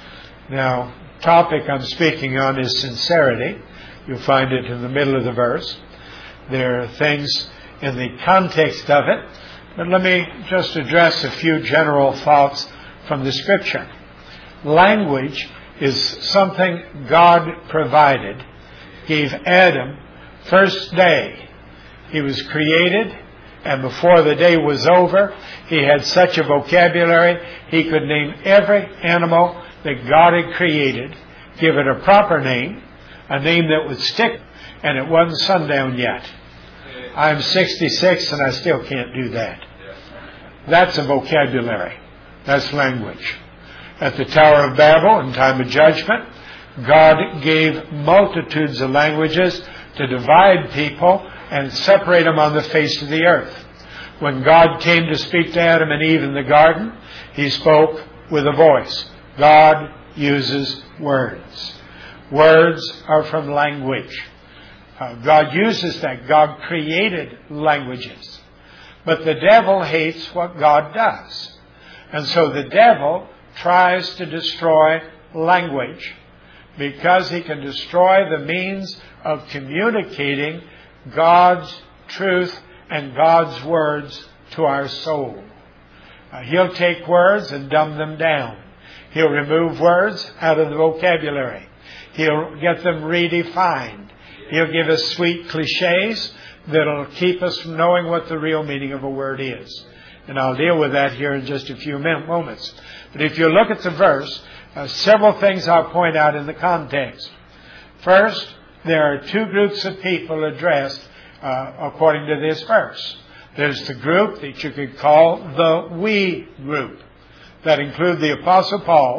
[SPEAKER 8] Now, the topic I'm speaking on is sincerity. You'll find it in the middle of the verse. There are things in the context of it, but let me just address a few general thoughts from the Scripture. Language is something God provided, gave Adam first day. He was created, and before the day was over, he had such a vocabulary, he could name every animal that God had created, give it a proper name, a name that would stick, and it wasn't sundown yet. I'm sixty-six and I still can't do that. That's a vocabulary. That's language. At the Tower of Babel, in time of judgment, God gave multitudes of languages to divide people and separate them on the face of the earth. When God came to speak to Adam and Eve in the garden, He spoke with a voice. God uses words. Words are from language. Uh, God uses that. God created languages. But the devil hates what God does. And so the devil tries to destroy language because he can destroy the means of communicating God's truth and God's words to our soul. Uh, he'll take words and dumb them down. He'll remove words out of the vocabulary. He'll get them redefined. He'll give us sweet cliches that'll keep us from knowing what the real meaning of a word is. And I'll deal with that here in just a few moments. But if you look at the verse, uh, several things I'll point out in the context. First, there are two groups of people addressed uh, according to this verse. There's the group that you could call the we group. That include the Apostle Paul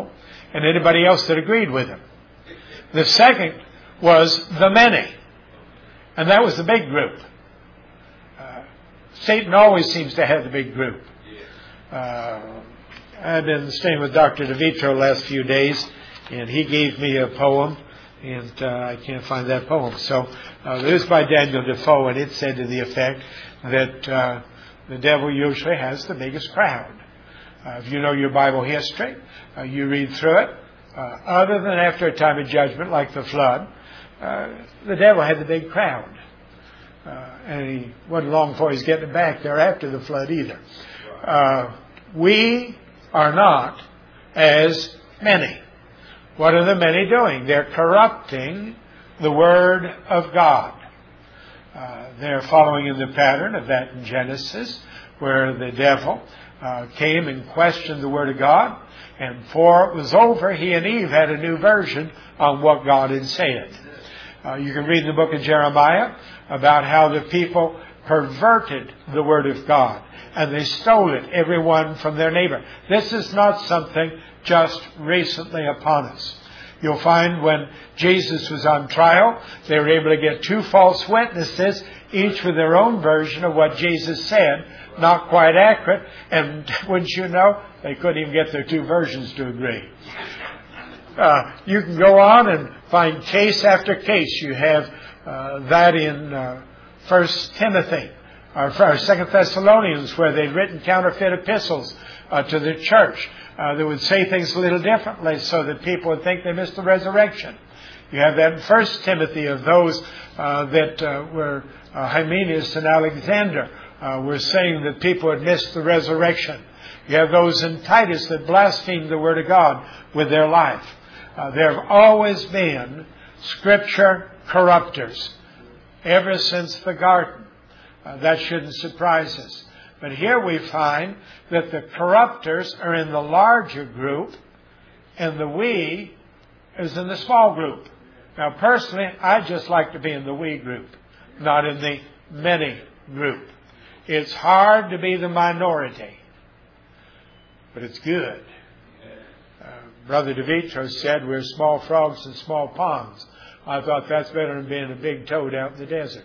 [SPEAKER 8] and anybody else that agreed with him. The second was the many, and that was the big group. Uh, Satan always seems to have the big group. Uh, I've been staying with Doctor DeVitro the last few days, and he gave me a poem, and uh, I can't find that poem. So uh, it was by Daniel Defoe, and it said to the effect that uh, the devil usually has the biggest crowd. Uh, if you know your Bible history, uh, you read through it. Uh, other than after a time of judgment like the flood, uh, the devil had the big crowd. Uh, and he wasn't long before he's getting back there after the flood either. Uh, we are not as many. What are the many doing? They're corrupting the Word of God. Uh, they're following in the pattern of that in Genesis, where the devil uh, came and questioned the Word of God, and before it was over, he and Eve had a new version on what God had said. Uh, you can read in the book of Jeremiah about how the people perverted the Word of God, and they stole it, everyone from their neighbor. This is not something just recently upon us. You'll find when Jesus was on trial, they were able to get two false witnesses, each with their own version of what Jesus said, not quite accurate, and wouldn't you know, they couldn't even get their two versions to agree. Uh, you can go on and find case after case. You have uh, that in uh, First Timothy, or Second Thessalonians, where they'd written counterfeit epistles uh, to the church. Uh, they would say things a little differently so that people would think they missed the resurrection. You have that in First Timothy of those uh, that uh, were uh, Hymenaeus and Alexander uh, were saying that people had missed the resurrection. You have those in Titus that blasphemed the Word of God with their life. Uh, there have always been Scripture corrupters ever since the garden. Uh, that shouldn't surprise us. But here we find that the corrupters are in the larger group and the we is in the small group. Now, personally, I just like to be in the we group, not in the many group. It's hard to be the minority, but it's good. Uh, Brother DeVitro said we're small frogs in small ponds. I thought that's better than being a big toad out in the desert.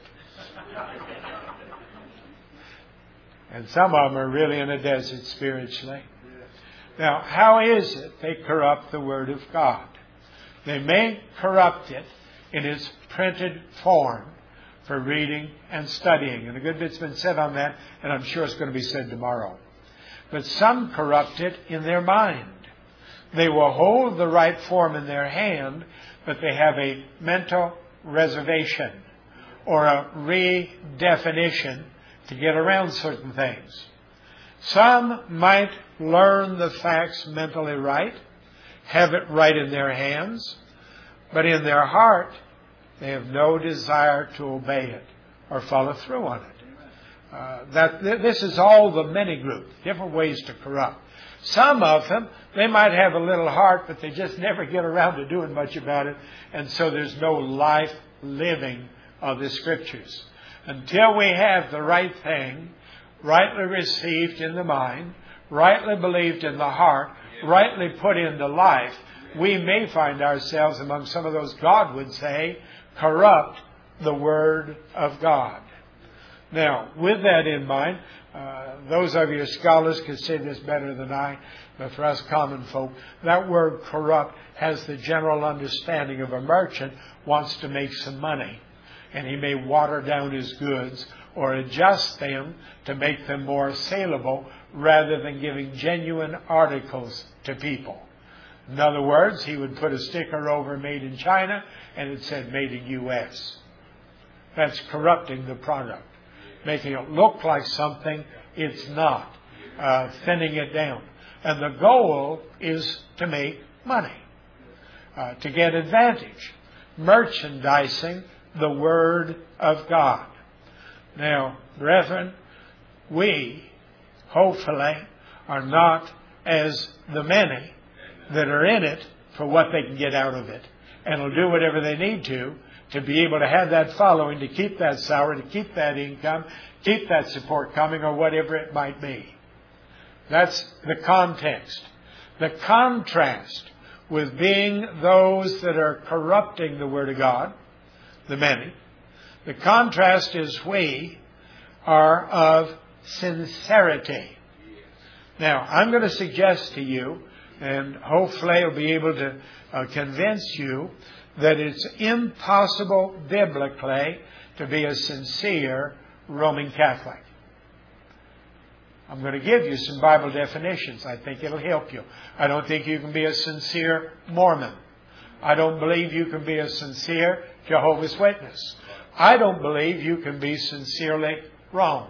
[SPEAKER 8] And some of them are really in a desert spiritually. Now, how is it they corrupt the Word of God? They may corrupt it in its printed form for reading and studying. And a good bit's been said on that, and I'm sure it's going to be said tomorrow. But some corrupt it in their mind. They will hold the right form in their hand, but they have a mental reservation or a redefinition to get around certain things. Some might learn the facts mentally right, have it right in their hands, but in their heart, they have no desire to obey it or follow through on it. Uh, that th- this is all the many group, different ways to corrupt. Some of them, they might have a little heart, but they just never get around to doing much about it, and so there's no life living of the Scriptures. Until we have the right thing, rightly received in the mind, rightly believed in the heart, rightly put into life, we may find ourselves among some of those God would say, corrupt the Word of God. Now, with that in mind, uh, those of you scholars could say this better than I, but for us common folk, that word corrupt has the general understanding of a merchant wants to make some money. And he may water down his goods or adjust them to make them more saleable rather than giving genuine articles to people. In other words, he would put a sticker over made in China and it said made in U S That's corrupting the product, making it look like something it's not, uh, thinning it down. And the goal is to make money, uh, to get advantage, merchandising the Word of God. Now, brethren, we, hopefully, are not as the many that are in it for what they can get out of it. And will do whatever they need to, to be able to have that following, to keep that salary, to keep that income, keep that support coming, or whatever it might be. That's the context. The contrast with being those that are corrupting the Word of God, the many. The contrast is we are of sincerity. Now, I'm going to suggest to you, and hopefully I'll be able to uh, convince you, that it's impossible biblically to be a sincere Roman Catholic. I'm going to give you some Bible definitions. I think it'll help you. I don't think you can be a sincere Mormon. I don't believe you can be a sincere Jehovah's Witness. I don't believe you can be sincerely wrong.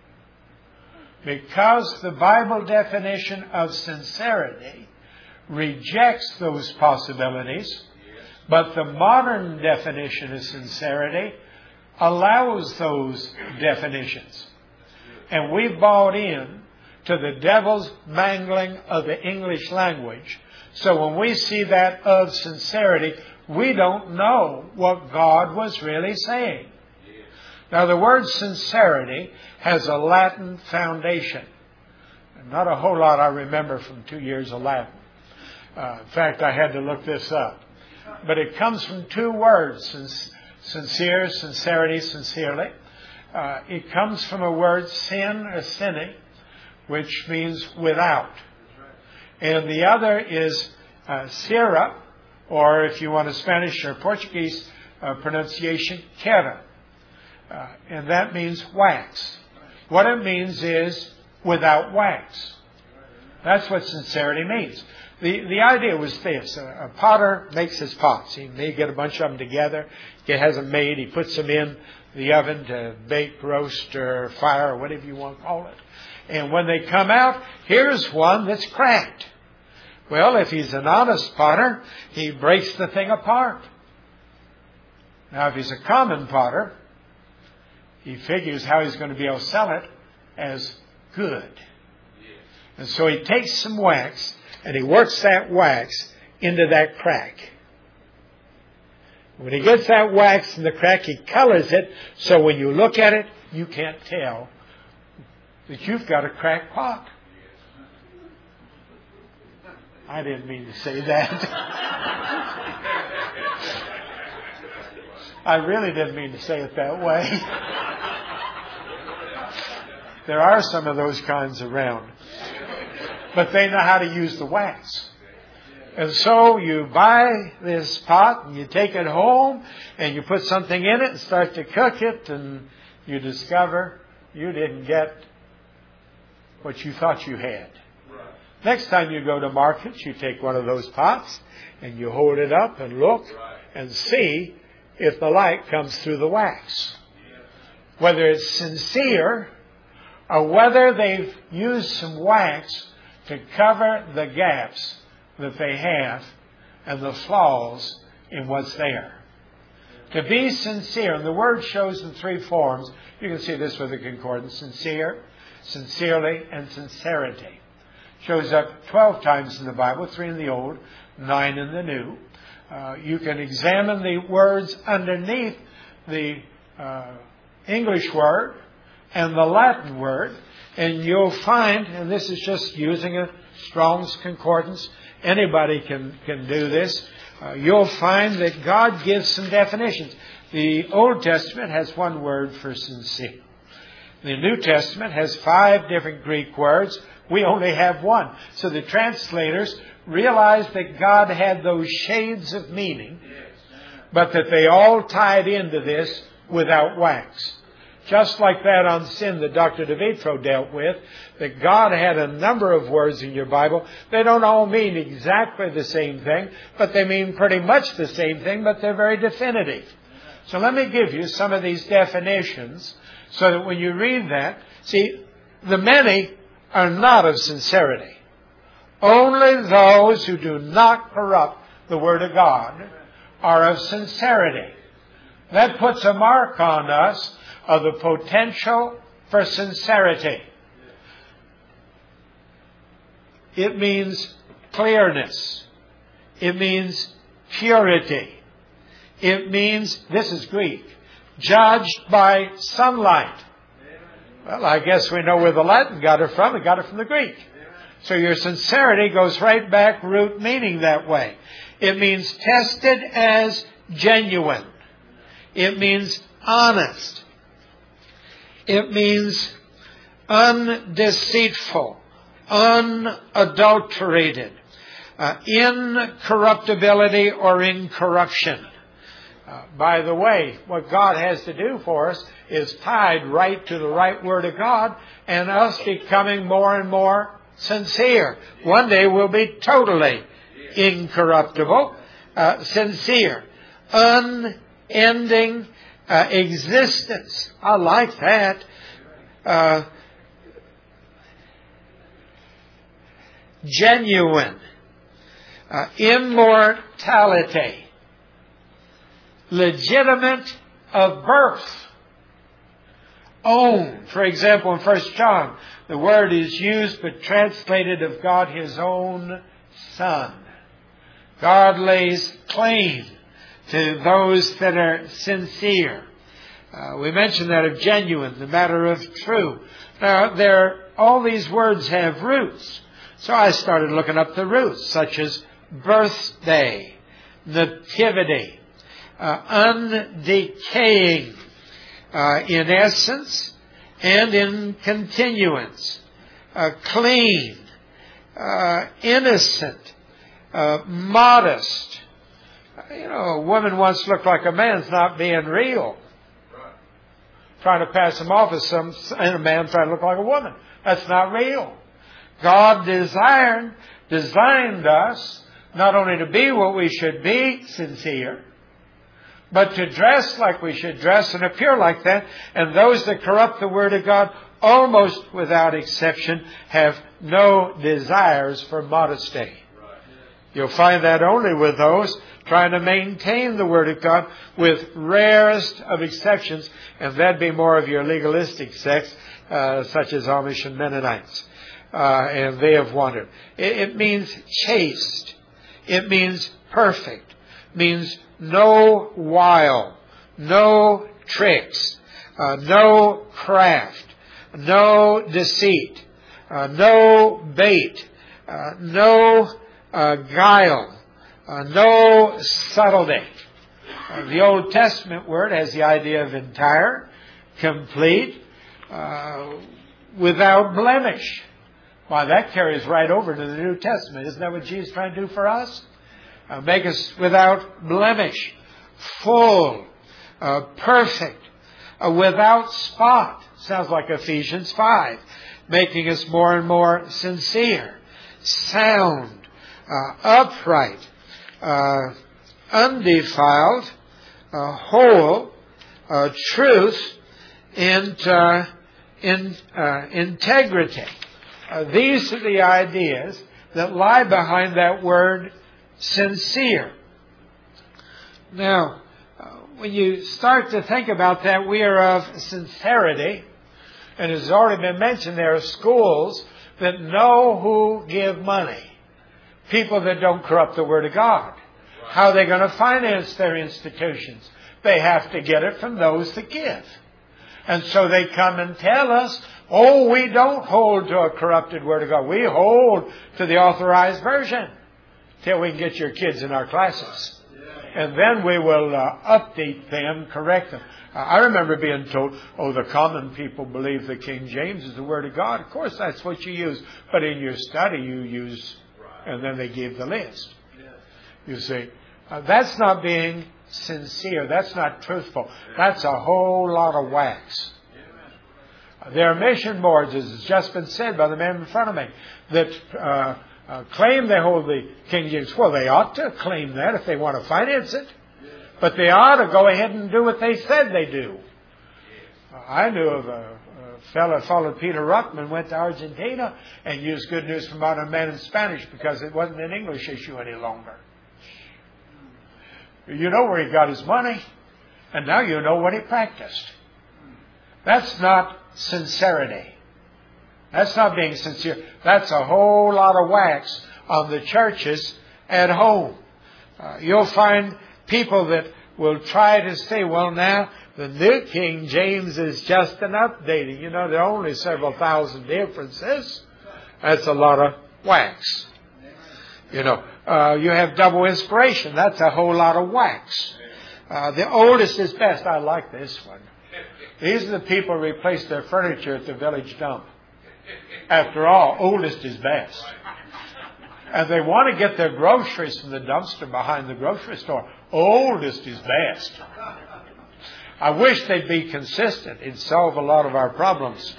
[SPEAKER 8] Because the Bible definition of sincerity rejects those possibilities, but the modern definition of sincerity allows those definitions. And we bought in to the devil's mangling of the English language. So when we see that of sincerity, we don't know what God was really saying. Now, the word sincerity has a Latin foundation. Not a whole lot I remember from two years of Latin. Uh, in fact, I had to look this up. But it comes from two words, sincere, sincerity, sincerely. Uh, it comes from a word, sin or sine, which means without. And the other is uh, cera, or if you want a Spanish or Portuguese uh, pronunciation, cera. Uh, and that means wax. What it means is without wax. That's what sincerity means. The the idea was this. A, a potter makes his pots. He may get a bunch of them together. He has them made. He puts them in the oven to bake, roast, or fire, or whatever you want to call it. And when they come out, here's one that's cracked. Well, if he's an honest potter, he breaks the thing apart. Now, if he's a common potter, he figures how he's going to be able to sell it as good. And so he takes some wax and he works that wax into that crack. When he gets that wax in the crack, he colors it so when you look at it, you can't tell that you've got a cracked pot. I didn't mean to say that. I really didn't mean to say it that way. There are some of those kinds around. But they know how to use the wax. And so you buy this pot and you take it home and you put something in it and start to cook it, and you discover you didn't get what you thought you had. Next time you go to market, you take one of those pots and you hold it up and look and see if the light comes through the wax. Whether it's sincere or whether they've used some wax to cover the gaps that they have and the flaws in what's there. To be sincere, and the word shows in three forms. You can see this with the concordance. Sincere, sincerely, and sincerity. Shows up twelve times in the Bible, three in the Old, nine in the New. Uh, you can examine the words underneath the uh, English word and the Latin word, and you'll find, and this is just using a Strong's Concordance, anybody can, can do this, uh, you'll find that God gives some definitions. The Old Testament has one word for sincere. The New Testament has five different Greek words. We only have one. So the translators realized that God had those shades of meaning, but that they all tied into this without wax. Just like that on sin that Doctor DeVitro dealt with, that God had a number of words in your Bible. They don't all mean exactly the same thing, but they mean pretty much the same thing, but they're very definitive. So let me give you some of these definitions so that when you read that, see, the many are not of sincerity. Only those who do not corrupt the Word of God are of sincerity. That puts a mark on us of the potential for sincerity. It means clearness. It means purity. It means, this is Greek, judged by sunlight. Well, I guess we know where the Latin got it from. It got it from the Greek. So your sincerity goes right back root meaning that way. It means tested as genuine. It means honest. It means undeceitful, unadulterated, uh, incorruptibility or incorruption. Uh, by the way, what God has to do for us is tied right to the right Word of God, and us becoming more and more sincere. One day we'll be totally incorruptible, uh, sincere, unending uh, existence. I like that. Uh, genuine, uh, immortality, legitimate of birth, own. For example, in First John, the word is used but translated of God His own Son. God lays claim to those that are sincere. Uh, we mentioned that of genuine, the matter of true. Now, there, all these words have roots. So I started looking up the roots, such as birthday, nativity, uh, undecaying uh, in essence and in continuance, uh, clean, uh, innocent, uh, modest. You know, a woman once looked like a man's not being real. Trying to pass him off as some, and a man trying to look like a woman. That's not real. God desired, designed us not only to be what we should be, sincere, but to dress like we should dress and appear like that. And those that corrupt the Word of God, almost without exception, have no desires for modesty. You'll find that only with those trying to maintain the Word of God, with rarest of exceptions, and that'd be more of your legalistic sects, uh, such as Amish and Mennonites. Uh, and they have wandered. It, it means chaste. It means perfect. It means no wile, no tricks, uh, no craft, no deceit, uh, no bait, uh, no uh, guile, uh, no subtlety. Uh, the Old Testament word has the idea of entire, complete, uh, without blemish. Why, that carries right over to the New Testament. Isn't that what Jesus is trying to do for us? Uh, make us without blemish, full, uh, perfect, uh, without spot. Sounds like Ephesians five. Making us more and more sincere, sound, uh, upright, uh, undefiled, uh, whole, uh, truth, and uh, in, uh, integrity. Uh, these are the ideas that lie behind that word sincere. Now, uh, when you start to think about that, we are of sincerity. And as has already been mentioned, there are schools that know who give money. People that don't corrupt the Word of God. How are they going to finance their institutions? They have to get it from those that give. And so they come and tell us, oh, we don't hold to a corrupted Word of God. We hold to the authorized version till we can get your kids in our classes. And then we will uh, update them, correct them. Uh, I remember being told, oh, the common people believe the King James is the Word of God. Of course, that's what you use. But in your study, you use, and then they gave the list. You see, uh, that's not being sincere. That's not truthful. That's a whole lot of wax. There are mission boards, as has just been said by the man in front of me, that uh, uh, claim they hold the King James. Well, they ought to claim that if they want to finance it. But they ought to go ahead and do what they said they do. Uh, I knew of a, a fellow followed Peter Ruckman, went to Argentina and used Good News from Modern Man in Spanish because it wasn't an English issue any longer. You know where he got his money, and now you know what he practiced. That's not sincerity. That's not being sincere. That's a whole lot of wax on the churches at home. Uh, you'll find people that will try to say, well, now, the New King James is just an updating. You know, there are only several thousand differences. That's a lot of wax. You know, uh, you have double inspiration. That's a whole lot of wax. Uh, the oldest is best. I like this one. These are the people who replace their furniture at the village dump. After all, oldest is best. And they want to get their groceries from the dumpster behind the grocery store. Oldest is best. I wish they'd be consistent. It'd solve a lot of our problems.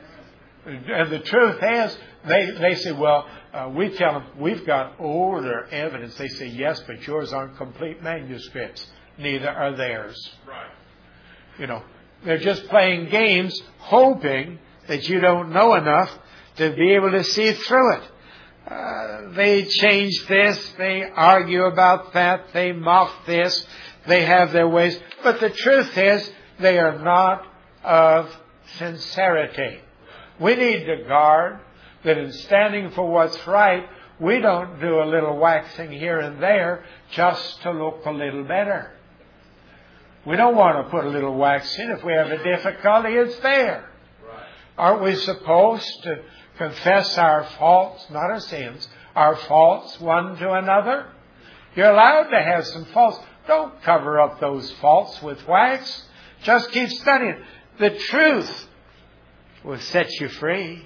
[SPEAKER 8] And the truth is, they, they say, well, uh, we tell them, we've got older evidence. They say, yes, but yours aren't complete manuscripts. Neither are theirs.
[SPEAKER 2] Right.
[SPEAKER 8] You know, they're just playing games, hoping that you don't know enough to be able to see through it. Uh, they change this, they argue about that, they mock this, they have their ways. But the truth is, they are not of sincerity. We need to guard that in standing for what's right, we don't do a little waxing here and there just to look a little better. We don't want to put a little wax in. If we have a difficulty, it's there. Aren't we supposed to confess our faults, not our sins, our faults one to another? You're allowed to have some faults. Don't cover up those faults with wax. Just keep studying. The truth will set you free.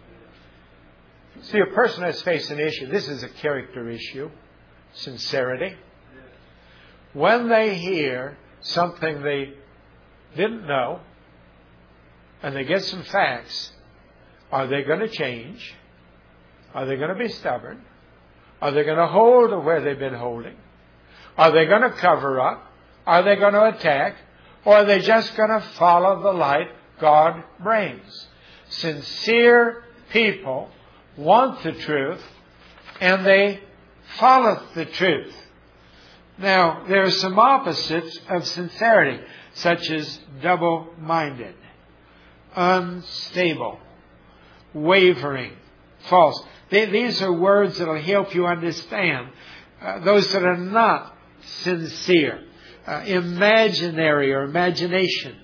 [SPEAKER 8] See, a person has faced an issue. This is a character issue. Sincerity. When they hear something they didn't know, and they get some facts, are they going to change? Are they going to be stubborn? Are they going to hold to where they've been holding? Are they going to cover up? Are they going to attack? Or are they just going to follow the light God brings? Sincere people want the truth, and they follow the truth. Now, there are some opposites of sincerity, such as double-minded, unstable, wavering, false. They, these are words that will help you understand uh, those that are not sincere, uh, imaginary or imagination,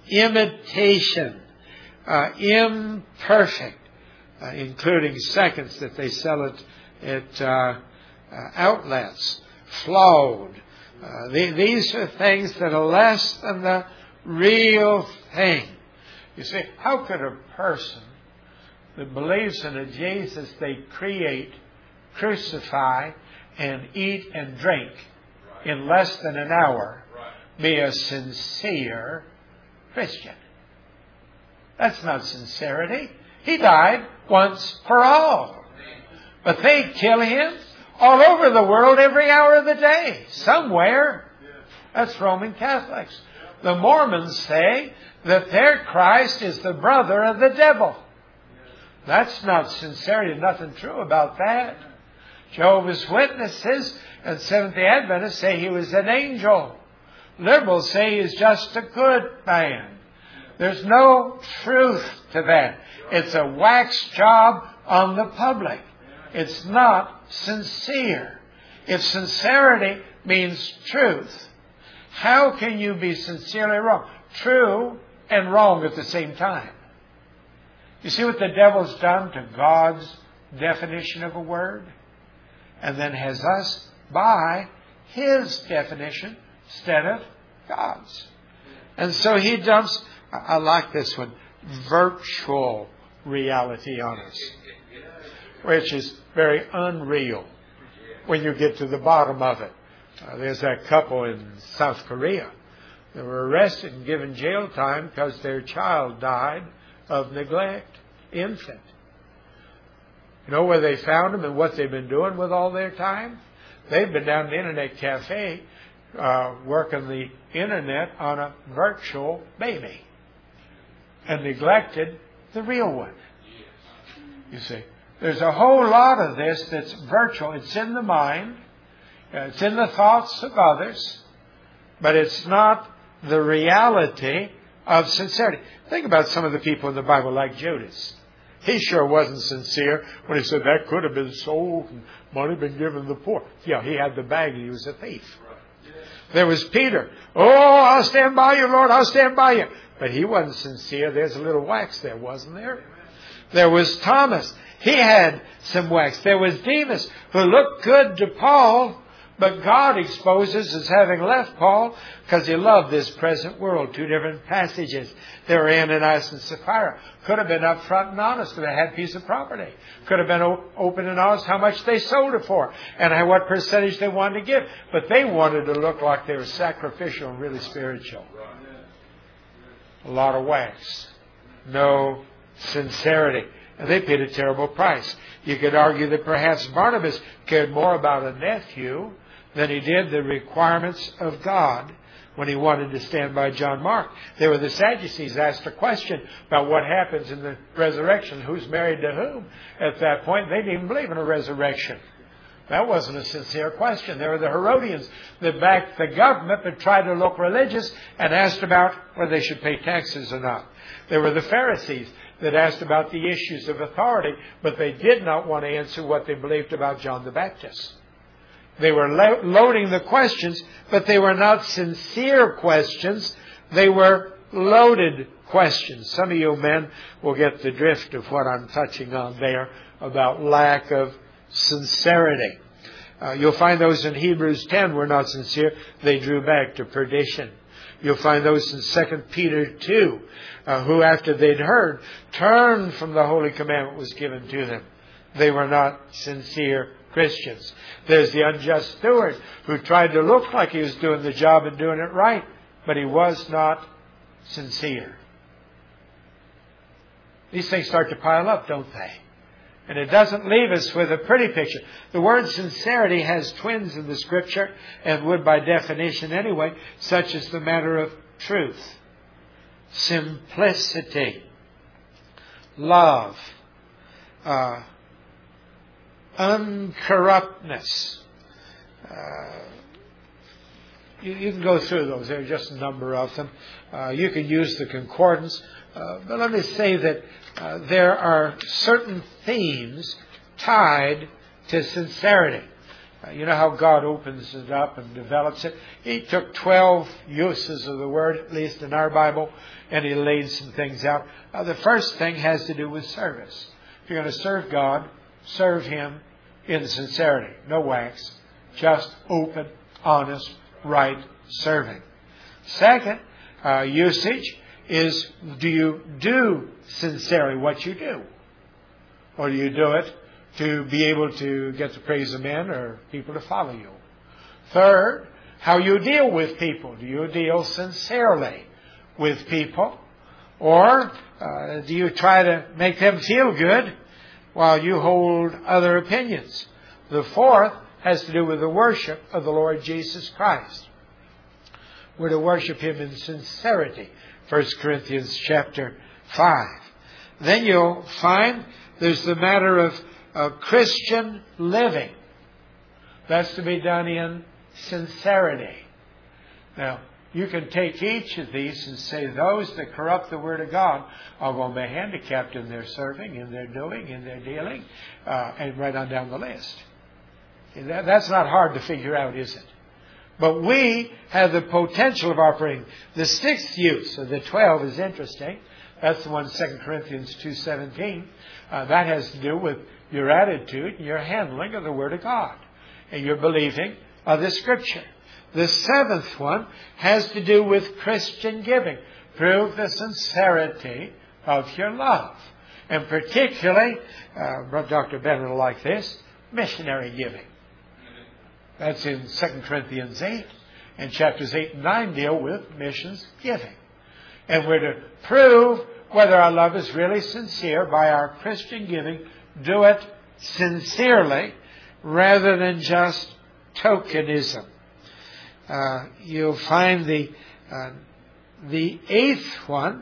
[SPEAKER 8] imitation, uh, imperfect, uh, including seconds that they sell at, at uh, uh, outlets, flawed. Uh, the, these are things that are less than the real thing. You see, how could a person that believes in a Jesus they create, crucify, and eat and drink in less than an hour be a sincere Christian? That's not sincerity. He died once for all. But they kill him all over the world every hour of the day, somewhere. That's Roman Catholics. The Mormons say that their Christ is the brother of the devil. That's not sincerity. Nothing true about that. Jehovah's Witnesses and Seventh-day Adventists say he was an angel. Liberals say he's just a good man. There's no truth to that. It's a wax job on the public. It's not sincere. If sincerity means truth, how can you be sincerely wrong? True and wrong at the same time. You see what the devil's done to God's definition of a word? And then has us buy his definition instead of God's. And so he dumps, I like this one, virtual reality on us, which is very unreal when you get to the bottom of it. Uh, there's that couple in South Korea that were arrested and given jail time because their child died of neglect, infant. You know where they found them and what they've been doing with all their time? They've been down at the internet cafe uh, working the internet on a virtual baby and neglected the real one. You see, there's a whole lot of this that's virtual. It's in the mind. It's in the thoughts of others. But it's not the reality of sincerity. Think about some of the people in the Bible like Judas. He sure wasn't sincere when he said that could have been sold and money been given to the poor. Yeah, he had the bag and he was a thief. There was Peter. Oh, I'll stand by you, Lord. I'll stand by you. But he wasn't sincere. There's a little wax there, wasn't there? There was Thomas. He had some wax. There was Demas, who looked good to Paul, but God exposes as having left Paul because he loved this present world. Two different passages. They were Ananias and Sapphira. Could have been upfront and honest because they had a piece of property. Could have been open and honest how much they sold it for and what percentage they wanted to give. But they wanted to look like they were sacrificial and really spiritual. A lot of wax. No sincerity. And they paid a terrible price. You could argue that perhaps Barnabas cared more about a nephew than he did the requirements of God when he wanted to stand by John Mark. They were the Sadducees asked a question about what happens in the resurrection, who's married to whom. At that point, they didn't even believe in a resurrection. That wasn't a sincere question. There were the Herodians that backed the government but tried to look religious and asked about whether they should pay taxes or not. There were the Pharisees that asked about the issues of authority, but they did not want to answer what they believed about John the Baptist. They were lo- loading the questions, but they were not sincere questions. They were loaded questions. Some of you men will get the drift of what I'm touching on there about lack of sincerity. Uh, you'll find those in Hebrews ten were not sincere. They drew back to perdition. You'll find those in Second Peter two, uh, who after they'd heard, turned from the holy commandment was given to them. They were not sincere Christians. There's the unjust steward who tried to look like he was doing the job and doing it right, but he was not sincere. These things start to pile up, don't they? And it doesn't leave us with a pretty picture. The word sincerity has twins in the Scripture, and would by definition anyway, such as the matter of truth, simplicity, love, uh, uncorruptness. Uh, you, you can go through those. There are just a number of them. Uh, you can use the concordance. Uh, but let me say that uh, there are certain themes tied to sincerity. Uh, you know how God opens it up and develops it? He took twelve uses of the word, at least in our Bible, and he laid some things out. Uh, the first thing has to do with service. If you're going to serve God, serve Him in sincerity. No wax. Just open, honest, right serving. Second uh, usage is, do you do sincerely what you do? Or do you do it to be able to get the praise of men or people to follow you? Third, how you deal with people. Do you deal sincerely with people? Or uh, do you try to make them feel good while you hold other opinions? The fourth has to do with the worship of the Lord Jesus Christ. We're to worship Him in sincerity. First Corinthians chapter five. Then you'll find there's the matter of, of Christian living. That's to be done in sincerity. Now, you can take each of these and say those that corrupt the Word of God are going to be handicapped in their serving, in their doing, in their dealing, uh, and right on down the list. That, that's not hard to figure out, is it? But we have the potential of operating. The sixth use of the twelve is interesting. That's the one, Second Corinthians two seventeen. Uh, that has to do with your attitude and your handling of the Word of God and your believing of the Scripture. The seventh one has to do with Christian giving. Prove the sincerity of your love. And particularly, uh, Doctor Bennett will like this, missionary giving. That's in Second Corinthians eight. And chapters eight and nine deal with missions giving. And we're to prove whether our love is really sincere by our Christian giving. Do it sincerely rather than just tokenism. Uh, you'll find the uh, the eighth one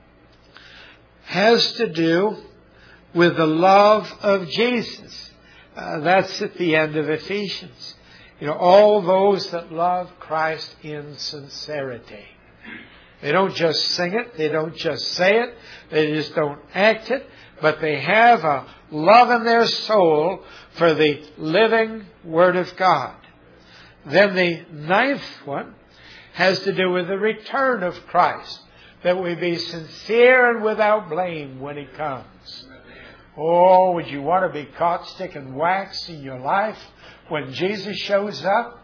[SPEAKER 8] has to do with the love of Jesus. Uh, that's at the end of Ephesians. You know, all those that love Christ in sincerity. They don't just sing it. They don't just say it. They just don't act it. But they have a love in their soul for the living Word of God. Then the ninth one has to do with the return of Christ. That we be sincere and without blame when He comes. Oh, would you want to be caught sticking wax in your life when Jesus shows up?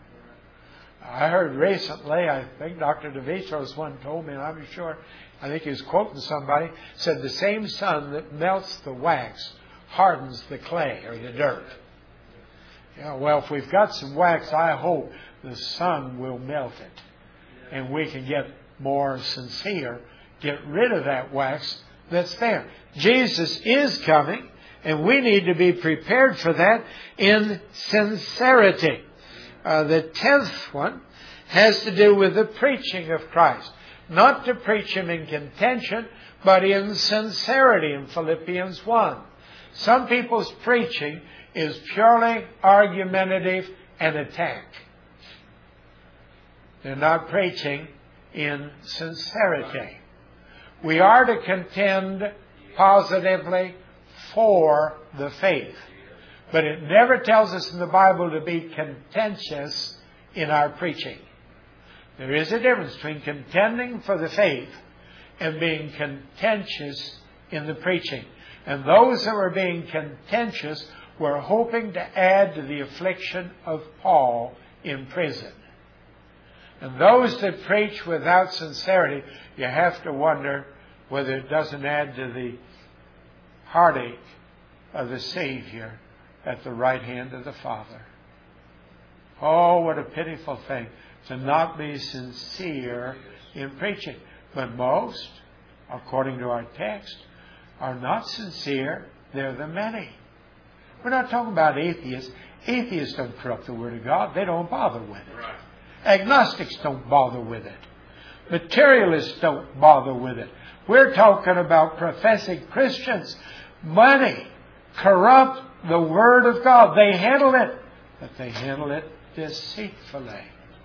[SPEAKER 8] I heard recently, I think Doctor DeVitros one told me, and I'm sure, I think he was quoting somebody, said the same sun that melts the wax hardens the clay or the dirt. Yeah, well, if we've got some wax, I hope the sun will melt it. And we can get more sincere, get rid of that wax that's there. Jesus is coming, and we need to be prepared for that in sincerity. Uh, the tenth one has to do with the preaching of Christ. Not to preach Him in contention, but in sincerity in Philippians one. Some people's preaching is purely argumentative and attack. They're not preaching in sincerity. We are to contend positively for the faith. But it never tells us in the Bible to be contentious in our preaching. There is a difference between contending for the faith and being contentious in the preaching. And those that were being contentious were hoping to add to the affliction of Paul in prison. And those that preach without sincerity, you have to wonder whether it doesn't add to the heartache of the Savior at the right hand of the Father. Oh, what a pitiful thing to not be sincere in preaching. But most, according to our text, are not sincere. They're the many. We're not talking about atheists. Atheists don't corrupt the Word of God. They don't bother with it. Agnostics don't bother with it. Materialists don't bother with it. We're talking about professing Christians. Money corrupt the Word of God. They handle it, but they handle it deceitfully.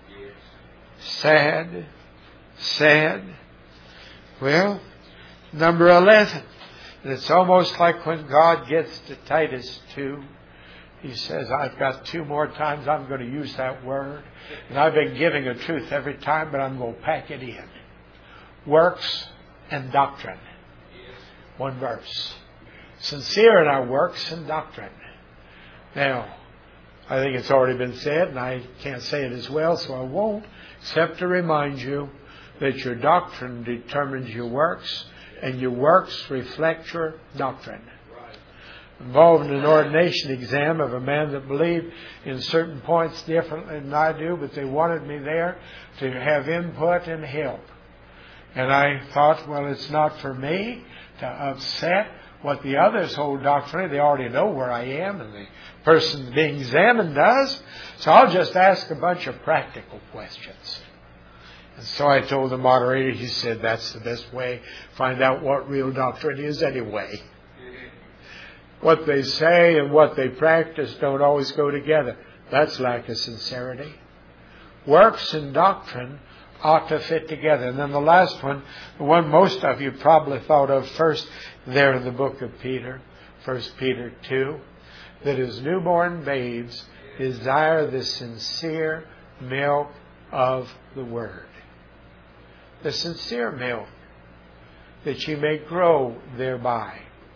[SPEAKER 8] Sad, sad. Well, number eleven. And it's almost like when God gets to Titus two, He says, I've got two more times I'm going to use that word. And I've been giving a truth every time, but I'm going to pack it in. Works and doctrine. One verse. Sincere in our works and doctrine. Now, I think it's already been said, and I can't say it as well, so I won't, except to remind you that your doctrine determines your works, and your works reflect your doctrine. Involved in an ordination exam of a man that believed in certain points differently than I do, but they wanted me there to have input and help. And I thought, well, it's not for me to upset what the others hold doctrinally. They already know where I am, and the person being examined does. So I'll just ask a bunch of practical questions. And so I told the moderator, he said, that's the best way. Find out what real doctrine is anyway. What they say and what they practice don't always go together. That's lack of sincerity. Works and doctrine ought to fit together. And then the last one, the one most of you probably thought of first there in the book of Peter, First Peter two, that as newborn babes desire the sincere milk of the Word. The sincere milk, that you may grow thereby.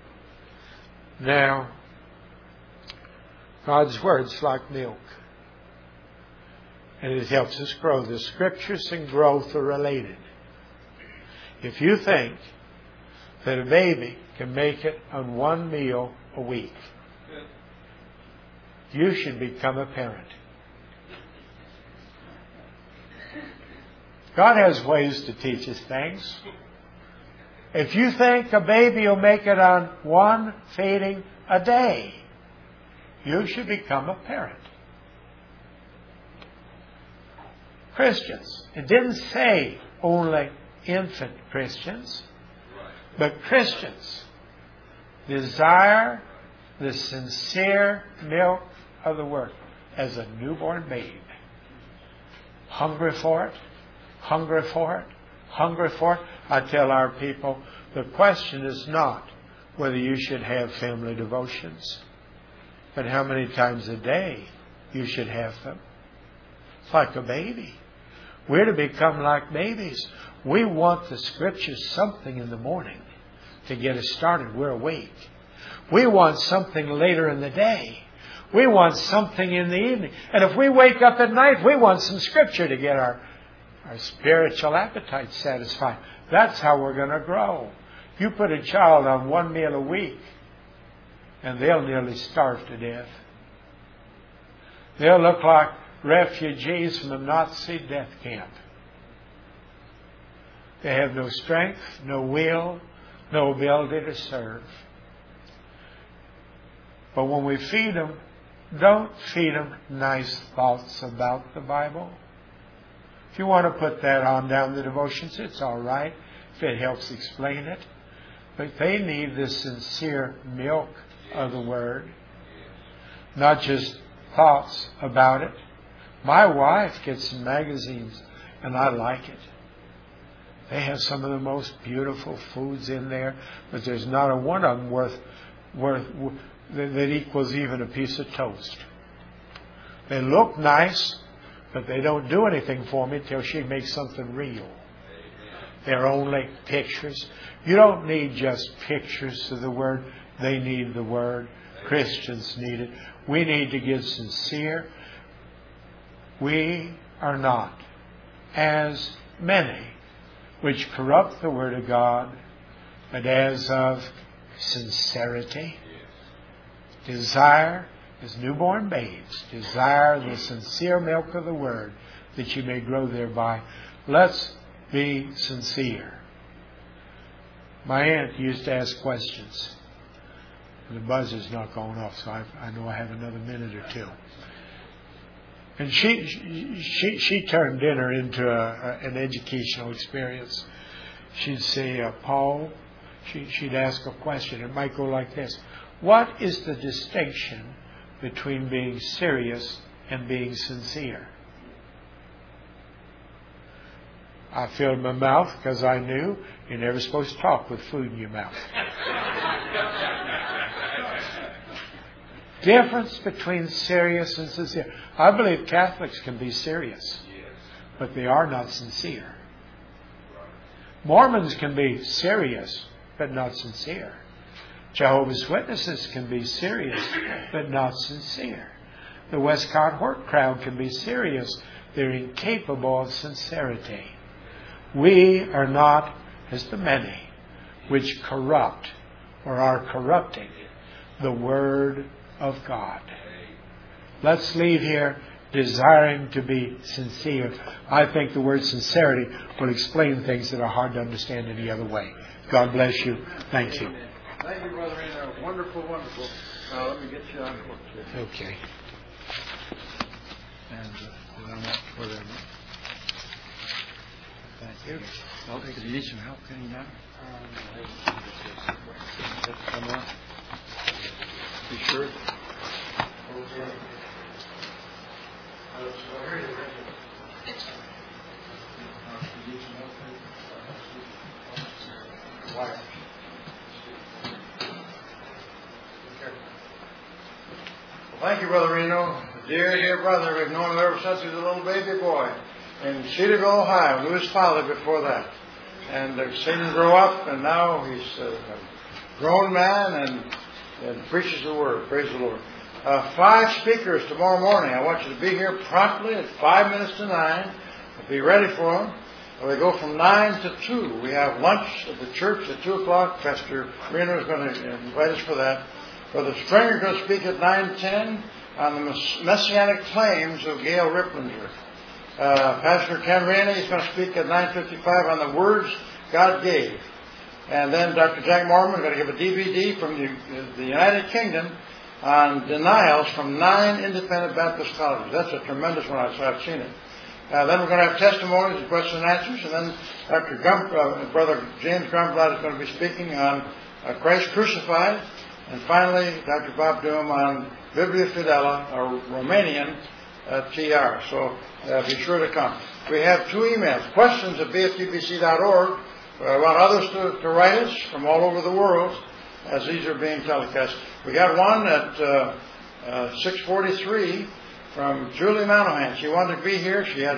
[SPEAKER 8] Now, God's Word's like milk. And it helps us grow. The Scriptures and growth are related. If you think that a baby can make it on one meal a week, you should become a parent. God has ways to teach us things. If you think a baby will make it on one feeding a day, you should become a parent. Christians. It didn't say only infant Christians, but Christians desire the sincere milk of the Word as a newborn babe. Hungry for it, hungry for it, hungry for it. I tell our people, the question is not whether you should have family devotions, but how many times a day you should have them. It's like a baby. We're to become like babies. We want the Scriptures something in the morning to get us started. We're awake. We want something later in the day. We want something in the evening. And if we wake up at night, we want some Scripture to get our, our spiritual appetite satisfied. That's how we're going to grow. You put a child on one meal a week, and they'll nearly starve to death. They'll look like refugees from a Nazi death camp. They have no strength, no will, no ability to serve. But when we feed them, don't feed them nice thoughts about the Bible. If you want to put that on down the devotions, it's all right if it helps explain it. But they need the sincere milk of the Word, not just thoughts about it. My wife gets some magazines, and I like it. They have some of the most beautiful foods in there, but there's not a one of them worth, worth that equals even a piece of toast. They look nice, but they don't do anything for me till she makes something real. They're only pictures. You don't need just pictures of the Word. They need the Word. Christians need it. We need to get sincere. We are not as many which corrupt the Word of God, but as of sincerity. Desire, as newborn babes, desire the sincere milk of the Word, that you may grow thereby. Let's be sincere. My aunt used to ask questions. The buzzer's not going off, so I, I know I have another minute or two. And she she she turned dinner into a, a, an educational experience. She'd say, uh, Paul, she, she'd ask a question. It might go like this. What is the distinction between being serious and being sincere? I filled my mouth because I knew you're never supposed to talk with food in your mouth. Difference between serious and sincere. I believe Catholics can be serious, but they are not sincere. Mormons can be serious, but not sincere. Jehovah's Witnesses can be serious, but not sincere. The Westcott Hort crowd can be serious. They're incapable of sincerity. We are not as the many which corrupt or are corrupting the Word of God. Let's leave here desiring to be sincere. I think the word sincerity will explain things that are hard to understand any other way. God bless you. Thank you.
[SPEAKER 7] Thank you, Brother Reno. Wonderful, wonderful. Now, let me get you on board.
[SPEAKER 8] Okay. And uh, I'm up for them. Thank you. Well, if you need some help getting down. Come on. Be sure.
[SPEAKER 7] Well, thank you, Brother Reno. Dear, dear brother, we've known him ever since he was a little baby boy in Cedarville, Ohio. Knew his father before that. And uh, seen him grow up, and now he's uh, a grown man and, and preaches the Word. Praise the Lord. Uh, five speakers tomorrow morning. I want you to be here promptly at five minutes to nine. Be ready for them. We go from nine to two. We have lunch at the church at two o'clock. Pastor Reno is going to invite us for that. Brother Stringer is going to speak at nine ten on the messianic claims of Gail Ripplinger. Uh, Pastor Ken Rainey is going to speak at nine fifty-five on the words God gave. And then Doctor Jack Mormon is going to give a D V D from the, the United Kingdom on denials from nine independent Baptist colleges. That's a tremendous one. I've seen it. Uh, then we're going to have testimonies and questions and answers. And then Doctor Gump, uh, Brother James Grumblatt is going to be speaking on uh, Christ Crucified. And finally, Doctor Bob Doom on Biblia Fidela, or Romanian uh, T R. So uh, be sure to come. We have two emails. Questions at b f t b c dot org. I want others to, to write us from all over the world as these are being telecast. We got one at uh, uh, six forty-three from Julie Manahan. She wanted to be here. She had to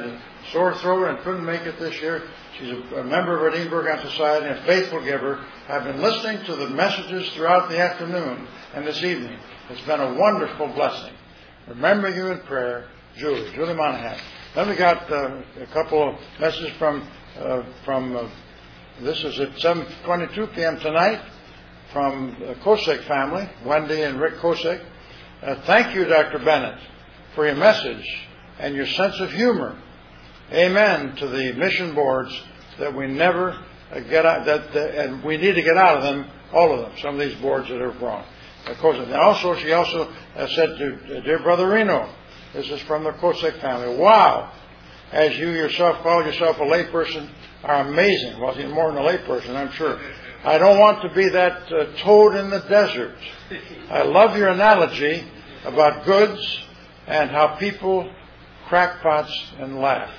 [SPEAKER 7] sore throat and couldn't make it this year. She's a, a member of Edinburgh Society and a faithful giver. I've been listening to the messages throughout the afternoon and this evening. It's been a wonderful blessing. Remember you in prayer, Julie, Julie Monahan. Then we got uh, a couple of messages from, uh, from uh, this is at seven twenty-two p.m. tonight from the Kosick family, Wendy and Rick Kosick. Uh, thank you, Doctor Bennett, for your message and your sense of humor. Amen to the mission boards that we never uh, get out, that, that, and we need to get out of them, all of them, some of these boards that are wrong. Of course, and also, she also uh, said to uh, dear Brother Reno, this is from the Kosick family, wow, as you yourself call yourself a layperson, are amazing. Well, you're more than a layperson, I'm sure. I don't want to be that uh, toad in the desert. I love your analogy about goods and how people crack pots and laugh.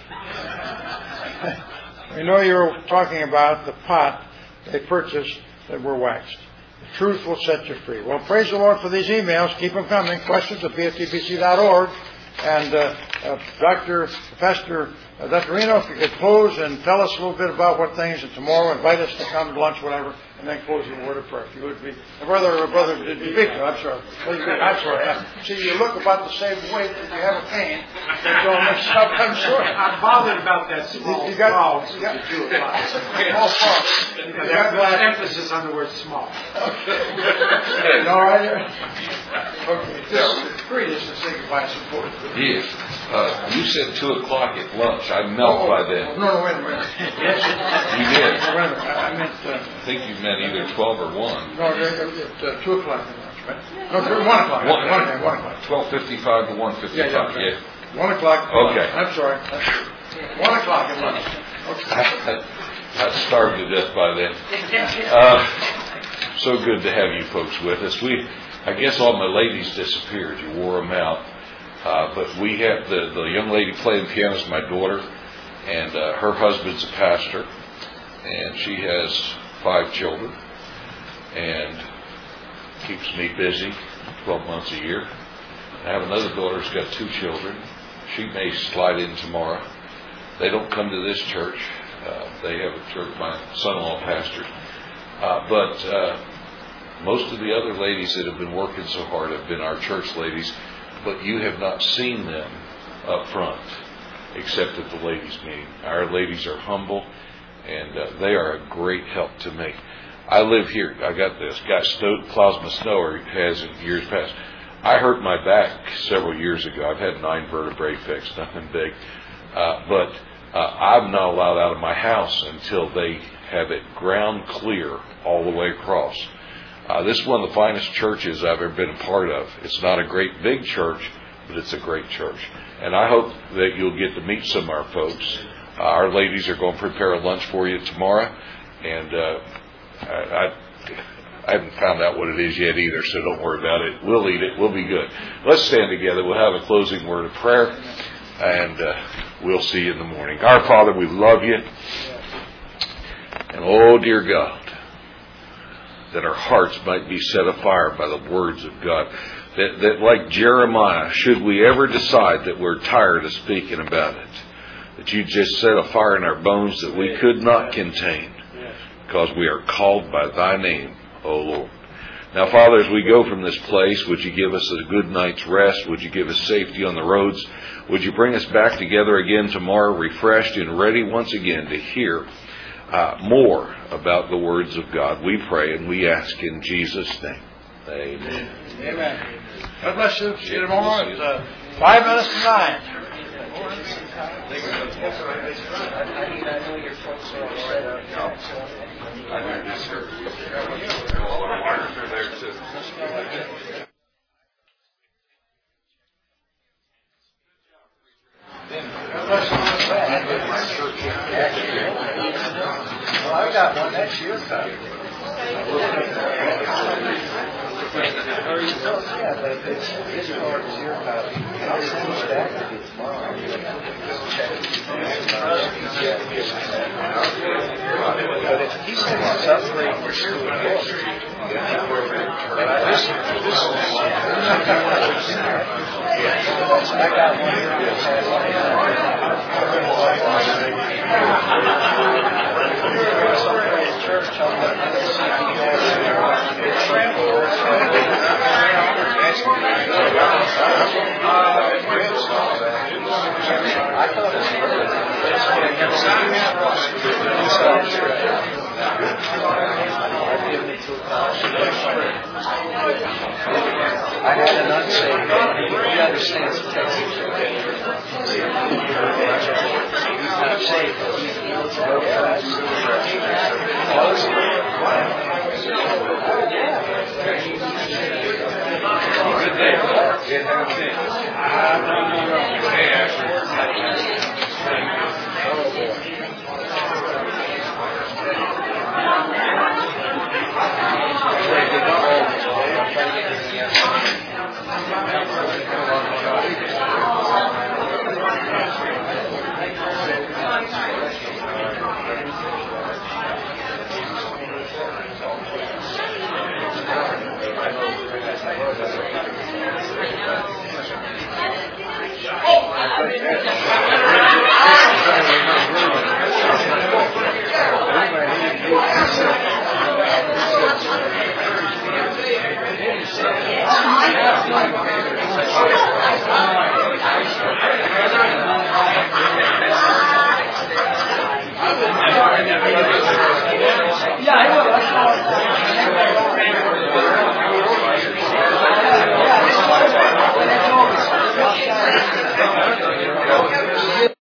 [SPEAKER 7] We know you're talking about the pot they purchased that were waxed. The truth will set you free. Well, praise the Lord for these emails. Keep them coming. Questions at p f t b c dot org. And uh, uh, Doctor Pastor uh, Doctor Reno, if you could close and tell us a little bit about what things, and tomorrow invite us to come to lunch, whatever, and then close with a word of prayer. If you would be, brother, brother, Victor, I'm sorry, I'm sorry. Yeah. See, you look about the same weight, but you have a cane. Don't mix up. I'm sorry.
[SPEAKER 8] I'm bothered about that small.
[SPEAKER 7] You got,
[SPEAKER 8] small.
[SPEAKER 7] You got two o'clock. Small frog.
[SPEAKER 8] There's emphasis on the word small.
[SPEAKER 7] Okay. All right. Okay. Just greet us and say goodbye and support.
[SPEAKER 6] Yes. Uh, you said two o'clock at lunch. I'd melt
[SPEAKER 7] oh,
[SPEAKER 6] by then.
[SPEAKER 7] No, no, wait a minute. Yes.
[SPEAKER 6] You did.
[SPEAKER 7] No, wait a minute. I meant. Uh,
[SPEAKER 6] I think you meant either twelve or one.
[SPEAKER 7] No, at uh, two o'clock at lunch, right? No, one o'clock. One, one, one, one o'clock.
[SPEAKER 6] Twelve fifty-five to one fifty-five.
[SPEAKER 7] Yeah, yeah,
[SPEAKER 6] yeah.
[SPEAKER 7] One o'clock.
[SPEAKER 6] Okay.
[SPEAKER 7] I'm sorry. One o'clock at lunch. Okay.
[SPEAKER 6] I'd starved to death by then. Uh, so good to have you folks with us. We, I guess all my ladies disappeared. You wore them out. Uh, but we have the, the young lady playing piano is my daughter, and uh, her husband's a pastor, and she has five children, and keeps me busy twelve months a year. I have another daughter who's got two children. She may slide in tomorrow. They don't come to this church. Uh, they have a church my son-in-law pastors. Uh, but uh, most of the other ladies that have been working so hard have been our church ladies. But you have not seen them up front, except at the ladies' meeting. Our ladies are humble, and uh, they are a great help to me. I live here. I got this. Got sto- plasma snow has in years past. I hurt my back several years ago. I've had nine vertebrae fixed, nothing big. Uh, but uh, I'm not allowed out of my house until they have it ground clear all the way across. Uh, this is one of the finest churches I've ever been a part of. It's not a great big church, but it's a great church. And I hope that you'll get to meet some of our folks. Uh, our ladies are going to prepare a lunch for you tomorrow. And uh, I, I, I haven't found out what it is yet either, so don't worry about it. We'll eat it. We'll be good. Let's stand together. We'll have a closing word of prayer, and uh, we'll see you in the morning. Our Father, we love you. And oh, dear God, that our hearts might be set afire by the words of God. That, that like Jeremiah, should we ever decide that we're tired of speaking about it, that you just set a fire in our bones that we could not contain, because we are called by thy name, O Lord. Now, Father, as we go from this place, would you give us a good night's rest? Would you give us safety on the roads? Would you bring us back together again tomorrow, refreshed and ready once again to hear Uh, more about the words of God? We pray and we ask in Jesus' name. Amen.
[SPEAKER 7] Amen. God bless you. See you tomorrow at uh, five minutes to nine. Well, I got one. That's your side.
[SPEAKER 9] Yeah, but if it's his card is your copy, I'll send it back to you tomorrow. But if he sends us upgrade for school books, this, this is, I got one here. Church, I'm going to see if he has I thought it was I've given it to a I had an unsaved. He understands the text. I'm saved. He looks both sides. Good day. Good day. I